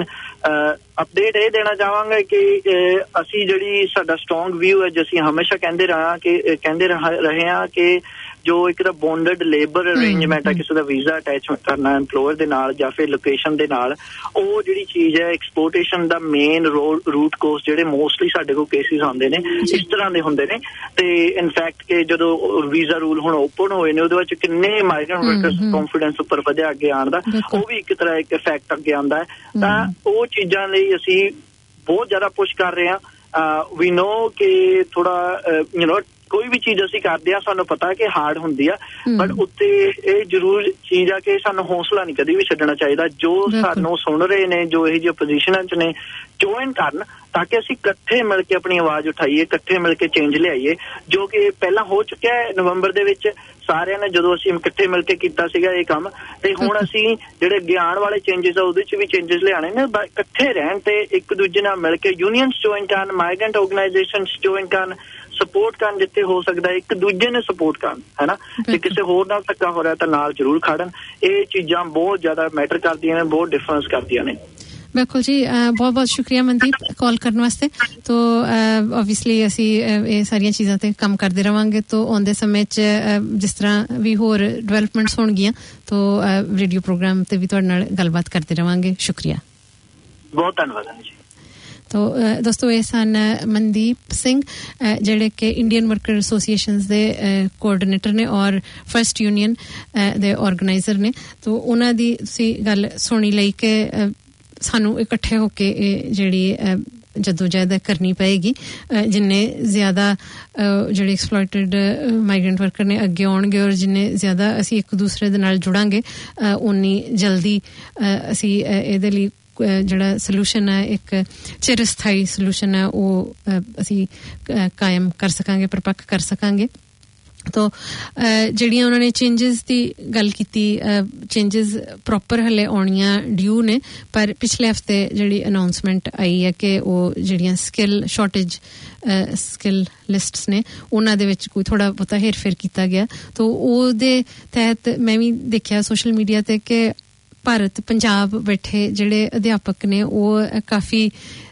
ਅਪਡੇਟ ਇਹ ਦੇਣਾ ਚਾਹਾਂਗੇ ਕਿ ਅਸੀਂ ਜਿਹੜੀ ਸਾਡਾ ਸਟਰੋਂਗ ਵਿਊ ਹੈ ਜੋ ਅਸੀਂ ਹਮੇਸ਼ਾ ਕਹਿੰਦੇ ਰਹਾਂ ਕਿ ਕਹਿੰਦੇ ਰਹੇ ਹਾਂ ਕਿ ਜੋ ਇੱਕ ਤਾਂ ਬੌਂਡਡ ਲੇਬਰ ਅਰੇਂਜਮੈਂਟ ਹੈ ਕਿਸੇ ਦਾ ਵੀਜ਼ਾ ਅਟੈਚ ਕਰਨਾ ਐਮਪਲੋਇਰ ਦੇ ਨਾਲ ਜਾਂ ਫਿਰ ਲੋਕੇਸ਼ਨ ਦੇ ਨਾਲ ਉਹ ਜਿਹੜੀ ਚੀਜ਼ ਹੈ ਐਕਸਪੋਰਟੇਸ਼ਨ ਦਾ ਮੇਨ ਰੂਟ ਕੋਸ ਜਿਹੜੇ ਮੋਸਟਲੀ ਸਾਡੇ ਕੋਲ ਕੇਸਿਸ ਆਉਂਦੇ ਨੇ ਇਸ ਤਰ੍ਹਾਂ ਦੇ ਹੁੰਦੇ ਨੇ। ਤੇ ਇਨਫੈਕਟ ਕਿ ਜਦੋਂ ਵੀਜ਼ਾ ਰੂਲ ਹੁਣ ਓਪਨ ਹੋਏ ਨੇ ਉਹਦੇ ਵਿੱਚ ਕਿੰਨੇ ਮਾਈਗ੍ਰੈਂਟ ਵਰਕਰਸ ਕੌਨਫੀਡੈਂਸ ਉੱਪਰ ਵਧਿਆ ਅੱਗੇ ਆਉਣ ਦਾ ਉਹ ਵੀ ਇੱਕ ਤਰ੍ਹਾਂ ਇੱਕ ਇਫੈਕਟ ਅੱਗੇ ਆਉਂਦਾ ਹੈ। ਤਾਂ ਉਹ ਚੀਜ਼ਾਂ ਲਈ ਅਸੀਂ ਬਹੁਤ ਜ਼ਿਆਦਾ ਪੁਸ਼ ਕਰ ਰਹੇ ਹਾਂ। ਵੀ ਨੋ ਕਿ ਥੋੜਾ ਯੂ ਨੋ ਕੋਈ ਵੀ ਚੀਜ਼ ਅਸੀਂ ਕਰਦੇ ਹਾਂ ਸਾਨੂੰ ਪਤਾ ਕਿ ਹਾਰਡ ਹੁੰਦੀ ਆ ਬਟ ਉੱਤੇ ਇਹ ਜ਼ਰੂਰ ਚੀਜ਼ ਆ ਕਿ ਸਾਨੂੰ ਹੌਸਲਾ ਨਹੀਂ ਕਦੀ ਵੀ ਛੱਡਣਾ ਚਾਹੀਦਾ। ਜੋ ਸਾਨੂੰ ਸੁਣ ਰਹੇ ਨੇ ਜੋ ਇਹੋ ਜਿਹੀ ਪੋਜੀਸ਼ਨਾਂ 'ਚ ਨੇ ਜੁਆਇਨ ਕਰਨ ਤਾਂ ਕਿ ਅਸੀਂ ਇਕੱਠੇ ਮਿਲ ਕੇ ਆਪਣੀ ਆਵਾਜ਼ ਉਠਾਈਏ ਇਕੱਠੇ ਮਿਲ ਕੇ ਚੇਂਜ ਲਿਆਈਏ ਜੋ ਕਿ ਪਹਿਲਾਂ ਹੋ ਚੁੱਕਿਆ ਹੈ ਨਵੰਬਰ ਦੇ ਵਿੱਚ ਸਾਰਿਆਂ ਨੇ ਜਦੋਂ ਅਸੀਂ ਇਕੱਠੇ ਮਿਲ ਕੇ ਕੀਤਾ ਸੀਗਾ ਇਹ ਕੰਮ ਤੇ ਹੁਣ ਅਸੀਂ ਜਿਹੜੇ ਅੱਗੇ ਆਉਣ ਵਾਲੇ ਚੇਂਜਿਸ ਆ ਉਹਦੇ 'ਚ ਵੀ ਚੇਂਜਿਸ ਲਿਆਣੇ ਨੇ ਇਕੱਠੇ ਰਹਿਣ ਤੇ ਇੱਕ ਦੂਜੇ ਨਾਲ ਮਿਲ ਕੇ ਯੂਨੀਅਨਸ ਜੁਆਇਨ ਕਰਨ ਮਾਈਗ੍ਰੈਂਟ ਆਰਗੇਨਾਈਜੇਸ਼ਨਸ ਜੁਆਇਨ ਕਰਨ ਸਪੋਰਟ ਕਰਨ ਜਿੱਥੇ ਹੋ ਸਕਦਾ ਇੱਕ ਦੂਜੇ ਨੂੰ ਸਪੋਰਟ ਕਰਨ ਹੈ ਨਾ ਤੇ ਕਿਸੇ ਹੋਰ ਨਾਲ ਧੱਕਾ ਹੋ ਰਿਹਾ ਤਾਂ ਨਾਲ ਜ਼ਰੂਰ ਖੜਨ। ਇਹ ਚੀਜ਼ਾਂ ਬਹੁਤ ਜ਼ਿਆਦਾ ਮੈਟਰ ਕਰਦੀਆਂ ਨੇ ਬਹੁਤ ਡਿਫਰੈਂਸ ਕਰਦੀਆਂ ਨੇ। ਬਿਲਕੁਲ ਜੀ ਬਹੁਤ ਬਹੁਤ ਸ਼ੁਕਰੀਆ ਮਨਦੀਪ ਕਾਲ ਕਰਨ ਵਾਸਤੇ ਤੋ ਆਬਵੀਅਸਲੀ ਅਸੀਂ ਇਹ ਸਾਰੀਆਂ ਚੀਜ਼ਾਂ ਤੇ ਕੰਮ ਕਰਦੇ ਰਵਾਂਗੇ ਤੋ ਆਉਂਦੇ ਸਮੇਂ 'ਚ ਜਿਸ ਤਰ੍ਹਾਂ ਵੀ ਹੋਰ ਡਿਵੈਲਪਮੈਂਟਸ ਹੋਣਗੀਆਂ ਤੋ ਰੇਡੀਓ ਪ੍ਰੋਗਰਾਮ ਤੇ ਵੀ ਤੁਹਾਡੇ ਨਾਲ ਗੱਲਬਾਤ ਕਰਦੇ ਰਵਾਂਗੇ ਸ਼ੁਕਰੀਆ ਬਹੁਤ ਧੰਨਵਾਦ ਜੀ ਤੋ ਦੋਸਤੋ ਇਹ ਸਨ ਮਨਦੀਪ ਸਿੰਘ ਜਿਹੜੇ ਕਿ ਇੰਡੀਅਨ ਵਰਕਰ ਐਸੋਸੀਏਸ਼ਨਸ ਦੇ ਕੋਆਰਡੀਨੇਟਰ ਨੇ ਔਰ ਫਰਸਟ ਯੂਨੀਅਨ ਦੇ ਆਰਗੇਨਾਈਜ਼ਰ ਨੇ ਤੋ ਉਹਨਾਂ ਦੀ ਤੁਸੀਂ ਗੱਲ ਸੁਣੀ ਲਈ ਕਿ ਸਾਨੂੰ ਇਕੱਠੇ ਹੋ ਕੇ ਇਹ ਜਿਹੜੀ ਜਦੋਜਹਿਦ ਕਰਨੀ ਪਏਗੀ ਜਿੰਨੇ ਜ਼ਿਆਦਾ ਜਿਹੜੇ ਐਕਸਪਲੋਇਟਡ ਮਾਈਗ੍ਰੈਂਟ ਵਰਕਰ ਨੇ ਅੱਗੇ ਆਉਣਗੇ ਔਰ ਜਿੰਨੇ ਜ਼ਿਆਦਾ ਅਸੀਂ ਇੱਕ ਦੂਸਰੇ ਦੇ ਨਾਲ ਜੁੜਾਂਗੇ ਉਨੀ ਜਲਦੀ ਅਸੀਂ ਇਹਦੇ ਲਈ ਜਿਹੜਾ ਸੋਲੂਸ਼ਨ ਹੈ ਇੱਕ ਚਿਰਸਥਾਈ ਸੋਲੂਸ਼ਨ ਹੈ ਉਹ ਅਸੀਂ ਕਾਇਮ ਕਰ ਸਕਾਂਗੇ ਪਰਪੱਕ ਕਰ ਸਕਾਂਗੇ ਤੋ ਜਿਹੜੀਆਂ ਉਹਨਾਂ ਨੇ ਚੇਂਜਸ ਦੀ ਗੱਲ ਕੀਤੀ ਚੇਂਜਸ ਪ੍ਰੋਪਰ ਹਲੇ ਆਉਣੀਆਂ ਡਿਊ ਨੇ ਪਰ ਪਿਛਲੇ ਹਫਤੇ ਜਿਹੜੀ ਅਨਾਉਂਸਮੈਂਟ ਆਈ ਹੈ ਕਿ ਉਹ ਜਿਹੜੀਆਂ ਸਕਿੱਲ ਸ਼ਾਰਟੇਜ ਸਕਿੱਲ ਲਿਸਟਸ ਨੇ ਉਹਨਾਂ ਦੇ ਵਿੱਚ ਕੋਈ ਥੋੜਾ ਬਹੁਤਾ ਹੇਰ ਫੇਰ ਕੀਤਾ ਗਿਆ ਤੋ ਉਹਦੇ ਤਹਿਤ ਮੈਂ ਵੀ ਦੇਖਿਆ ਸੋਸ਼ਲ ਮੀਡੀਆ ਤੇ ਕਿ ਭਾਰਤ ਪੰਜਾਬ ਬੈਠੇ ਜਿਹੜੇ ਅਧਿਆਪਕ ਨੇ ਉਹ ਕਾਫੀ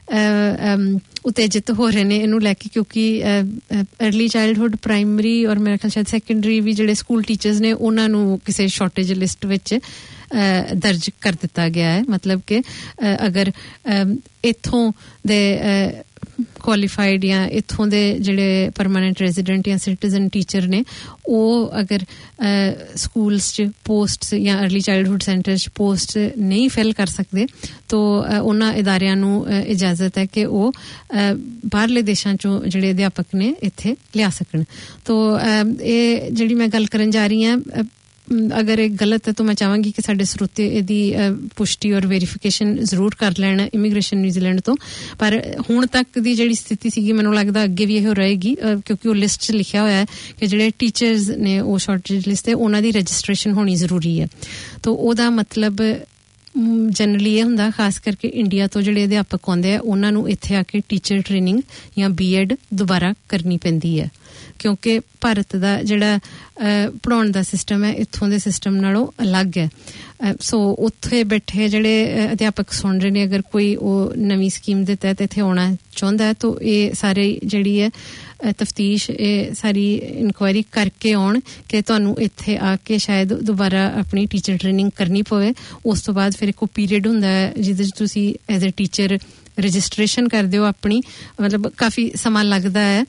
ਉਤੇਜਿਤ ਹੋ ਰਹੇ ਨੇ ਇਹਨੂੰ ਲੈ ਕੇ ਕਿਉਂਕਿ ਅਰਲੀ ਚਾਈਲਡਹੁੱਡ ਪ੍ਰਾਇਮਰੀ ਔਰ ਮੇਰੇ ਖਿਆਲ ਸ਼ਾਇਦ ਸੈਕੰਡਰੀ ਵੀ ਜਿਹੜੇ ਸਕੂਲ ਟੀਚਰਸ ਨੇ ਉਹਨਾਂ ਨੂੰ ਕਿਸੇ ਸ਼ਾਰਟੇਜ ਲਿਸਟ ਵਿੱਚ ਦਰਜ ਕਰ ਦਿੱਤਾ ਗਿਆ ਹੈ ਮਤਲਬ ਕਿ ਅਗਰ ਇੱਥੋਂ ਦੇ ਕੁਆਲੀਫਾਈਡ ਜਾਂ ਇੱਥੋਂ ਦੇ ਜਿਹੜੇ ਪਰਮਾਨੈਂਟ ਰੈਜ਼ੀਡੈਂਟ ਜਾਂ ਸਿਟੀਜ਼ਨ ਟੀਚਰ ਨੇ ਉਹ ਅਗਰ ਸਕੂਲਸ 'ਚ ਪੋਸਟਸ ਜਾਂ ਅਰਲੀ ਚਾਈਲਡਹੁੱਡ ਸੈਂਟਰ 'ਚ ਪੋਸਟ ਨਹੀਂ ਫਿਲ ਕਰ ਸਕਦੇ ਤੋ ਉਹਨਾਂ ਇਦਾਰਿਆਂ ਨੂੰ ਇਜਾਜ਼ਤ ਹੈ ਕਿ ਉਹ ਬਾਹਰਲੇ ਦੇਸ਼ਾਂ 'ਚੋਂ ਜਿਹੜੇ ਅਧਿਆਪਕ ਨੇ ਇੱਥੇ ਲਿਆ ਸਕਣ ਤੋ ਇਹ ਜਿਹੜੀ ਮੈਂ ਗੱਲ ਕਰਨ ਜਾ ਰਹੀ ਹਾਂ ਅਗਰ ਇਹ ਗਲਤ ਹੈ ਤਾਂ ਮੈਂ ਚਾਹਾਂਗੀ ਕਿ ਸਾਡੇ ਸਰੋਤੇ ਇਹਦੀ ਪੁਸ਼ਟੀ ਔਰ ਵੈਰੀਫਿਕੇਸ਼ਨ ਜ਼ਰੂਰ ਕਰ ਲੈਣ ਇਮੀਗ੍ਰੇਸ਼ਨ ਨਿਊਜ਼ੀਲੈਂਡ ਤੋਂ ਪਰ ਹੁਣ ਤੱਕ ਦੀ ਜਿਹੜੀ ਸਥਿਤੀ ਸੀਗੀ ਮੈਨੂੰ ਲੱਗਦਾ ਅੱਗੇ ਵੀ ਇਹੋ ਰਹੇਗੀ ਕਿਉਂਕਿ ਉਹ ਲਿਸਟ 'ਚ ਲਿਖਿਆ ਹੋਇਆ ਹੈ ਕਿ ਜਿਹੜੇ ਟੀਚਰਸ ਨੇ ਉਹ ਸ਼ਾਰਟੇਜ ਲਿਸਟ ਤੇ ਉਹਨਾਂ ਦੀ ਰਜਿਸਟ੍ਰੇਸ਼ਨ ਹੋਣੀ ਜ਼ਰੂਰੀ ਹੈ ਤਾਂ ਉਹਦਾ ਮਤਲਬ ਜਨਰਲੀ ਇਹ ਹੁੰਦਾ ਖਾਸ ਕਰਕੇ ਇੰਡੀਆ ਤੋਂ ਜਿਹੜੇ ਅਧਿਆਪਕ ਆਉਂਦੇ ਆ ਉਹਨਾਂ ਨੂੰ ਇੱਥੇ ਆ ਕੇ ਟੀਚਰ ਟ੍ਰੇਨਿੰਗ ਜਾਂ ਬੀ ਐਡ ਦੁਬਾਰਾ ਕਰਨੀ ਪੈਂਦੀ ਹੈ ਕਿਉਂਕਿ ਭਾਰਤ ਦਾ ਜਿਹੜਾ ਪੜ੍ਹਾਉਣ ਦਾ ਸਿਸਟਮ ਹੈ ਇੱਥੋਂ ਦੇ ਸਿਸਟਮ ਨਾਲੋਂ ਅਲੱਗ ਹੈ ਸੋ ਉੱਥੇ ਬੈਠੇ ਜਿਹੜੇ ਅਧਿਆਪਕ ਸੁਣ ਰਹੇ ਨੇ ਅਗਰ ਕੋਈ ਉਹ ਨਵੀਂ ਸਕੀਮ ਦੇ ਤਹਿਤ ਇੱਥੇ ਆਉਣਾ ਚਾਹੁੰਦਾ ਹੈ ਤਾਂ ਇਹ ਸਾਰੇ ਜਿਹੜੀ ਹੈ ਤਫਤੀਸ਼ ਇਹ ਸਾਰੀ ਇਨਕੁਆਇਰੀ ਕਰਕੇ ਆਉਣ ਕਿ ਤੁਹਾਨੂੰ ਇੱਥੇ ਆ ਕੇ ਸ਼ਾਇਦ ਦੁਬਾਰਾ ਆਪਣੀ ਟੀਚਰ ਟ੍ਰੇਨਿੰਗ ਕਰਨੀ ਪਵੇ ਉਸ ਤੋਂ ਬਾਅਦ ਫਿਰ ਇੱਕ ਪੀਰੀਅਡ ਹੁੰਦਾ ਹੈ ਜਿਹਦੇ 'ਚ ਤੁਸੀਂ ਐਜ਼ ਅ ਟੀਚਰ ਰਜਿਸਟ੍ਰੇਸ਼ਨ ਕਰਦੇ ਹੋ ਆਪਣੀ ਮਤਲਬ ਕਾਫੀ ਸਮਾਂ ਲੱਗਦਾ ਹੈ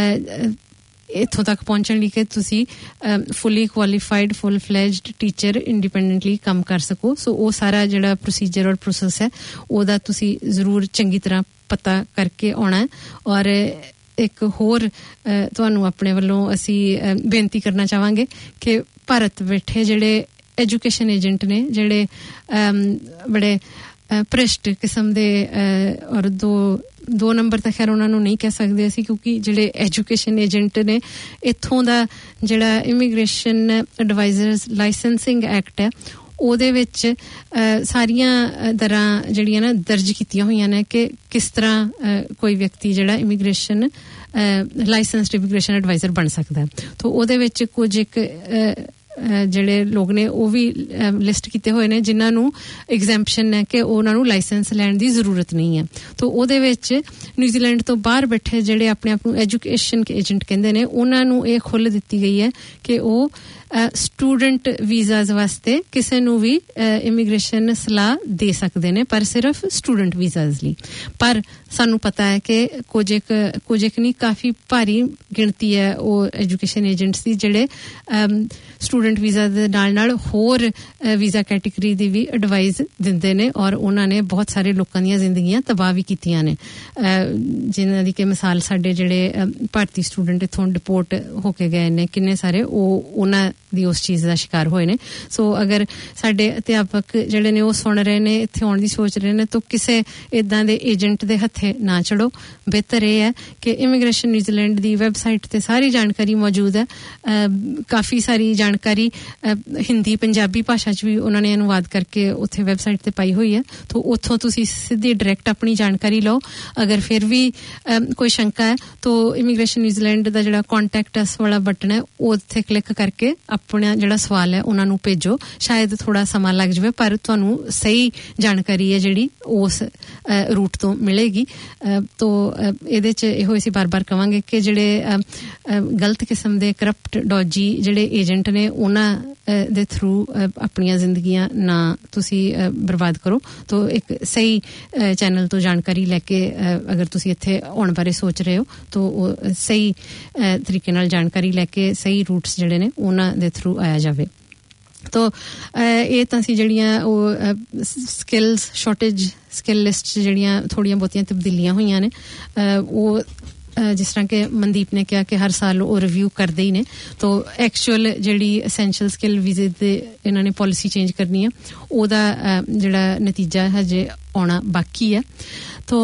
ਇੱਥੋਂ ਤੱਕ ਪਹੁੰਚਣ ਲਈ ਕਿ ਤੁਸੀਂ fully qualified full fledged teacher independently ਕੰਮ ਕਰ ਸਕੋ ਸੋ ਉਹ ਸਾਰਾ ਜਿਹੜਾ ਪ੍ਰੋਸੀਜਰ ਔਰ ਪ੍ਰੋਸੈਸ ਹੈ ਉਹਦਾ ਤੁਸੀਂ ਜ਼ਰੂਰ ਚੰਗੀ ਤਰ੍ਹਾਂ ਪਤਾ ਕਰਕੇ ਆਉਣਾ ਔਰ ਇੱਕ ਹੋਰ ਤੁਹਾਨੂੰ ਆਪਣੇ ਵੱਲੋਂ ਅਸੀਂ ਬੇਨਤੀ ਕਰਨਾ ਚਾਹਾਂਗੇ ਕਿ ਭਾਰਤ ਬੈਠੇ ਜਿਹੜੇ ਐਜੂਕੇਸ਼ਨ ਏਜੰਟ ਨੇ ਜਿਹੜੇ ਬੜੇ ਭ੍ਰਿਸ਼ਟ ਕਿਸਮ ਦੇ ਔਰ ਦੋ ਦੋ ਨੰਬਰ ਤਾਂ ਖੈਰ ਉਹਨਾਂ ਨੂੰ ਨਹੀਂ ਕਹਿ ਸਕਦੇ ਅਸੀਂ ਕਿਉਂਕਿ ਜਿਹੜੇ ਐਜੂਕੇਸ਼ਨ ਏਜੰਟ ਨੇ ਇੱਥੋਂ ਦਾ ਜਿਹੜਾ ਇਮੀਗ੍ਰੇਸ਼ਨ ਐਡਵਾਈਜ਼ਰਸ ਲਾਇਸੈਂਸਿੰਗ ਐਕਟ ਹੈ ਉਹਦੇ ਵਿੱਚ ਸਾਰੀਆਂ ਦਰਾਂ ਜਿਹੜੀਆਂ ਨਾ ਦਰਜ ਕੀਤੀਆਂ ਹੋਈਆਂ ਨੇ ਕਿ ਕਿਸ ਤਰ੍ਹਾਂ ਕੋਈ ਵਿਅਕਤੀ ਜਿਹੜਾ ਇਮੀਗ੍ਰੇਸ਼ਨ ਲਾਇਸੈਂਸਡ ਇਮੀਗ੍ਰੇਸ਼ਨ ਐਡਵਾਈਜ਼ਰ ਬਣ ਸਕਦਾ ਤਾਂ ਉਹਦੇ ਵਿੱਚ ਕੁਝ ਇੱਕ ਜਿਹੜੇ ਲੋਕ ਨੇ ਉਹ ਵੀ ਲਿਸਟ ਕੀਤੇ ਹੋਏ ਨੇ ਜਿਨ੍ਹਾਂ ਨੂੰ ਐਗਜ਼ੈਂਪਸ਼ਨ ਹੈ ਕਿ ਉਹਨਾਂ ਨੂੰ ਲਾਇਸੈਂਸ ਲੈਣ ਦੀ ਜ਼ਰੂਰਤ ਨਹੀਂ ਹੈ ਤਾਂ ਉਹਦੇ ਵਿੱਚ ਨਿਊਜ਼ੀਲੈਂਡ ਤੋਂ ਬਾਹਰ ਬੈਠੇ ਜਿਹੜੇ ਆਪਣੇ ਆਪ ਨੂੰ ਐਜੂਕੇਸ਼ਨ ਏਜੰਟ ਕਹਿੰਦੇ ਨੇ ਉਹਨਾਂ ਨੂੰ ਇਹ ਖੁੱਲ੍ਹ ਦਿੱਤੀ ਗਈ ਹੈ ਕਿ ਉਹ ਸਟੂਡੈਂਟ ਵੀਜ਼ਾਸ ਵਾਸਤੇ ਕਿਸੇ ਨੂੰ ਵੀ ਇਮੀਗ੍ਰੇਸ਼ਨ ਸਲਾਹ ਦੇ ਸਕਦੇ ਨੇ ਪਰ ਸਿਰਫ ਸਟੂਡੈਂਟ ਵੀਜ਼ਾਸ ਲਈ ਪਰ ਸਾਨੂੰ ਪਤਾ ਹੈ ਕਿ ਕੁਝ ਇੱਕ ਕੁਝ ਇੱਕ ਨਹੀਂ ਕਾਫੀ ਭਾਰੀ ਗਿਣਤੀ ਹੈ ਉਹ ਐਜੂਕੇਸ਼ਨ ਏਜੰਟਸ ਦੀ ਜਿਹੜੇ ਸਟੂਡੈਂਟ ਵੀਜ਼ਾ ਦੇ ਨਾਲ ਨਾਲ ਹੋਰ ਵੀਜ਼ਾ ਕੈਟੇਗਰੀ ਦੀ ਵੀ ਐਡਵਾਈਸ ਦਿੰਦੇ ਨੇ ਔਰ ਉਹਨਾਂ ਨੇ ਬਹੁਤ ਸਾਰੇ ਲੋਕਾਂ ਦੀਆਂ ਜ਼ਿੰਦਗੀਆਂ ਤਬਾਹ ਵੀ ਕੀਤੀਆਂ ਨੇ ਜਿਨ੍ਹਾਂ ਦੀ ਕਿ ਮਿਸਾਲ ਸਾਡੇ ਜਿਹੜੇ ਭਾਰਤੀ ਸਟੂਡੈਂਟ ਇੱਥੋਂ ਡਿਪੋਰਟ ਹੋ ਕੇ ਗਏ ਨੇ ਕਿੰਨੇ ਸਾਰੇ ਉਹ ਉਹਨਾਂ ਦੀ ਉਸ ਚੀਜ਼ ਦਾ ਸ਼ਿਕਾਰ ਹੋਏ ਨੇ ਸੋ ਅਗਰ ਸਾਡੇ ਅਧਿਆਪਕ ਜਿਹੜੇ ਨੇ ਉਹ ਸੁਣ ਰਹੇ ਨੇ ਇੱਥੇ ਆਉਣ ਦੀ ਸੋਚ ਰਹੇ ਨੇ ਤਾਂ ਕਿਸੇ ਇੱਦਾਂ ਦੇ ਏਜੰਟ ਦੇ ਹੱਥੇ ਨਾ ਚੜੋ ਬਿਹਤਰ ਇਹ ਹੈ ਕਿ ਇਮੀਗ੍ਰੇਸ਼ਨ ਨਿਊਜ਼ੀਲੈਂਡ ਦੀ ਵੈਬਸਾਈਟ ਤੇ ਸਾਰੀ ਜਾਣਕਾਰੀ ਮੌਜੂਦ ਹੈ ਕਾਫੀ ਸਾਰੀ ਜਾਣਕਾਰੀ ਹਿੰਦੀ ਪੰਜਾਬੀ ਭਾਸ਼ਾ 'ਚ ਵੀ ਉਹਨਾਂ ਨੇ ਅਨੁਵਾਦ ਕਰਕੇ ਉੱਥੇ ਵੈਬਸਾਈਟ ਤੇ ਪਾਈ ਹੋਈ ਹੈ ਤਾਂ ਉੱਥੋਂ ਤੁਸੀਂ ਸਿੱਧੀ ਡਾਇਰੈਕਟ ਆਪਣੀ ਜਾਣਕਾਰੀ ਲਓ ਅਗਰ ਫਿਰ ਵੀ ਕੋਈ ਸ਼ੰਕਾ ਹੈ ਤਾਂ ਇਮੀਗ੍ਰੇਸ਼ਨ ਨਿਊਜ਼ੀਲੈਂਡ ਦਾ ਜਿਹੜਾ ਕੰਟੈਕਟ ਅਸ ਵਾਲਾ ਬਟਨ ਹੈ ਉਹ ਉੱਥੇ ਕਲਿੱਕ ਕਰਕੇ ਆਪਣਾ ਜਿਹੜਾ ਸਵਾਲ ਹੈ ਉਹਨਾਂ ਨੂੰ ਭੇਜੋ ਸ਼ਾਇਦ ਥੋੜਾ ਸਮਾਂ ਲੱਗ ਜਾਵੇ ਪਰ ਤੁਹਾਨੂੰ ਸਹੀ ਜਾਣਕਾਰੀ ਹੈ ਜਿਹੜੀ ਉਸ ਰੂਟ ਤੋਂ ਮਿਲੇਗੀ ਤੋ ਇਹਦੇ ਚ ਇਹੋ ਅਸੀਂ ਬਾਰ-ਬਾਰ ਕਵਾਂਗੇ ਕਿ ਜਿਹੜੇ ਗਲਤ ਕਿਸਮ ਦੇ ਕਰਪਟ ਡੌਜੀ ਜਿਹੜੇ ਏਜੰਟ ਨੇ ਉਹਨਾਂ ਦੇ ਥਰੂ ਆਪਣੀਆਂ ਜ਼ਿੰਦਗੀਆਂ ਨਾ ਤੁਸੀਂ ਬਰਬਾਦ ਕਰੋ ਤੋ ਇੱਕ ਸਹੀ ਚੈਨਲ ਤੋਂ ਜਾਣਕਾਰੀ ਲੈ ਕੇ ਅਗਰ ਤੁਸੀਂ ਇੱਥੇ ਆਉਣ ਬਾਰੇ ਸੋਚ ਰਹੇ ਹੋ ਤੋ ਉਹ ਸਹੀ ਤਰੀਕੇ ਨਾਲ ਜਾਣਕਾਰੀ ਲੈ ਕੇ ਸਹੀ ਰੂਟਸ ਜਿਹੜੇ ਨੇ ਉਹਨਾਂ ਦੇ ਥਰੂ ਆਇਆ ਜਾਵੇ ਤੋ ਇਹ ਤਾਂ ਸੀ ਜਿਹੜੀਆਂ ਉਹ ਸਕਿੱਲਸ ਸ਼ਾਰਟੇਜ ਸਕਿੱਲ ਲਿਸਟ ਜਿਹੜੀਆਂ ਥੋੜੀਆਂ ਬਹੁਤੀਆਂ ਤਬਦੀਲੀਆਂ ਹੋਈਆਂ ਨੇ ਉਹ ਜਿਸ ਤਰ੍ਹਾਂ ਕਿ ਮਨਦੀਪ ਨੇ ਕਿਹਾ ਕਿ ਹਰ ਸਾਲ ਉਹ ਰਿਵਿਊ ਕਰਦੇ ਹੀ ਨੇ ਤੋ ਐਕਚੁਅਲ ਜਿਹੜੀ ਐਸੈਂਸ਼ੀਅਲ ਸਕਿੱਲ ਵੀਜ਼ੇ ਦੇ ਇਹਨਾਂ ਨੇ ਪਾਲਿਸੀ ਚੇਂਜ ਕਰਨੀ ਹੈ ਉਹਦਾ ਜਿਹੜਾ ਨਤੀਜਾ ਹਜੇ ਆਉਣਾ ਬਾਕੀ ਹੈ ਤੋ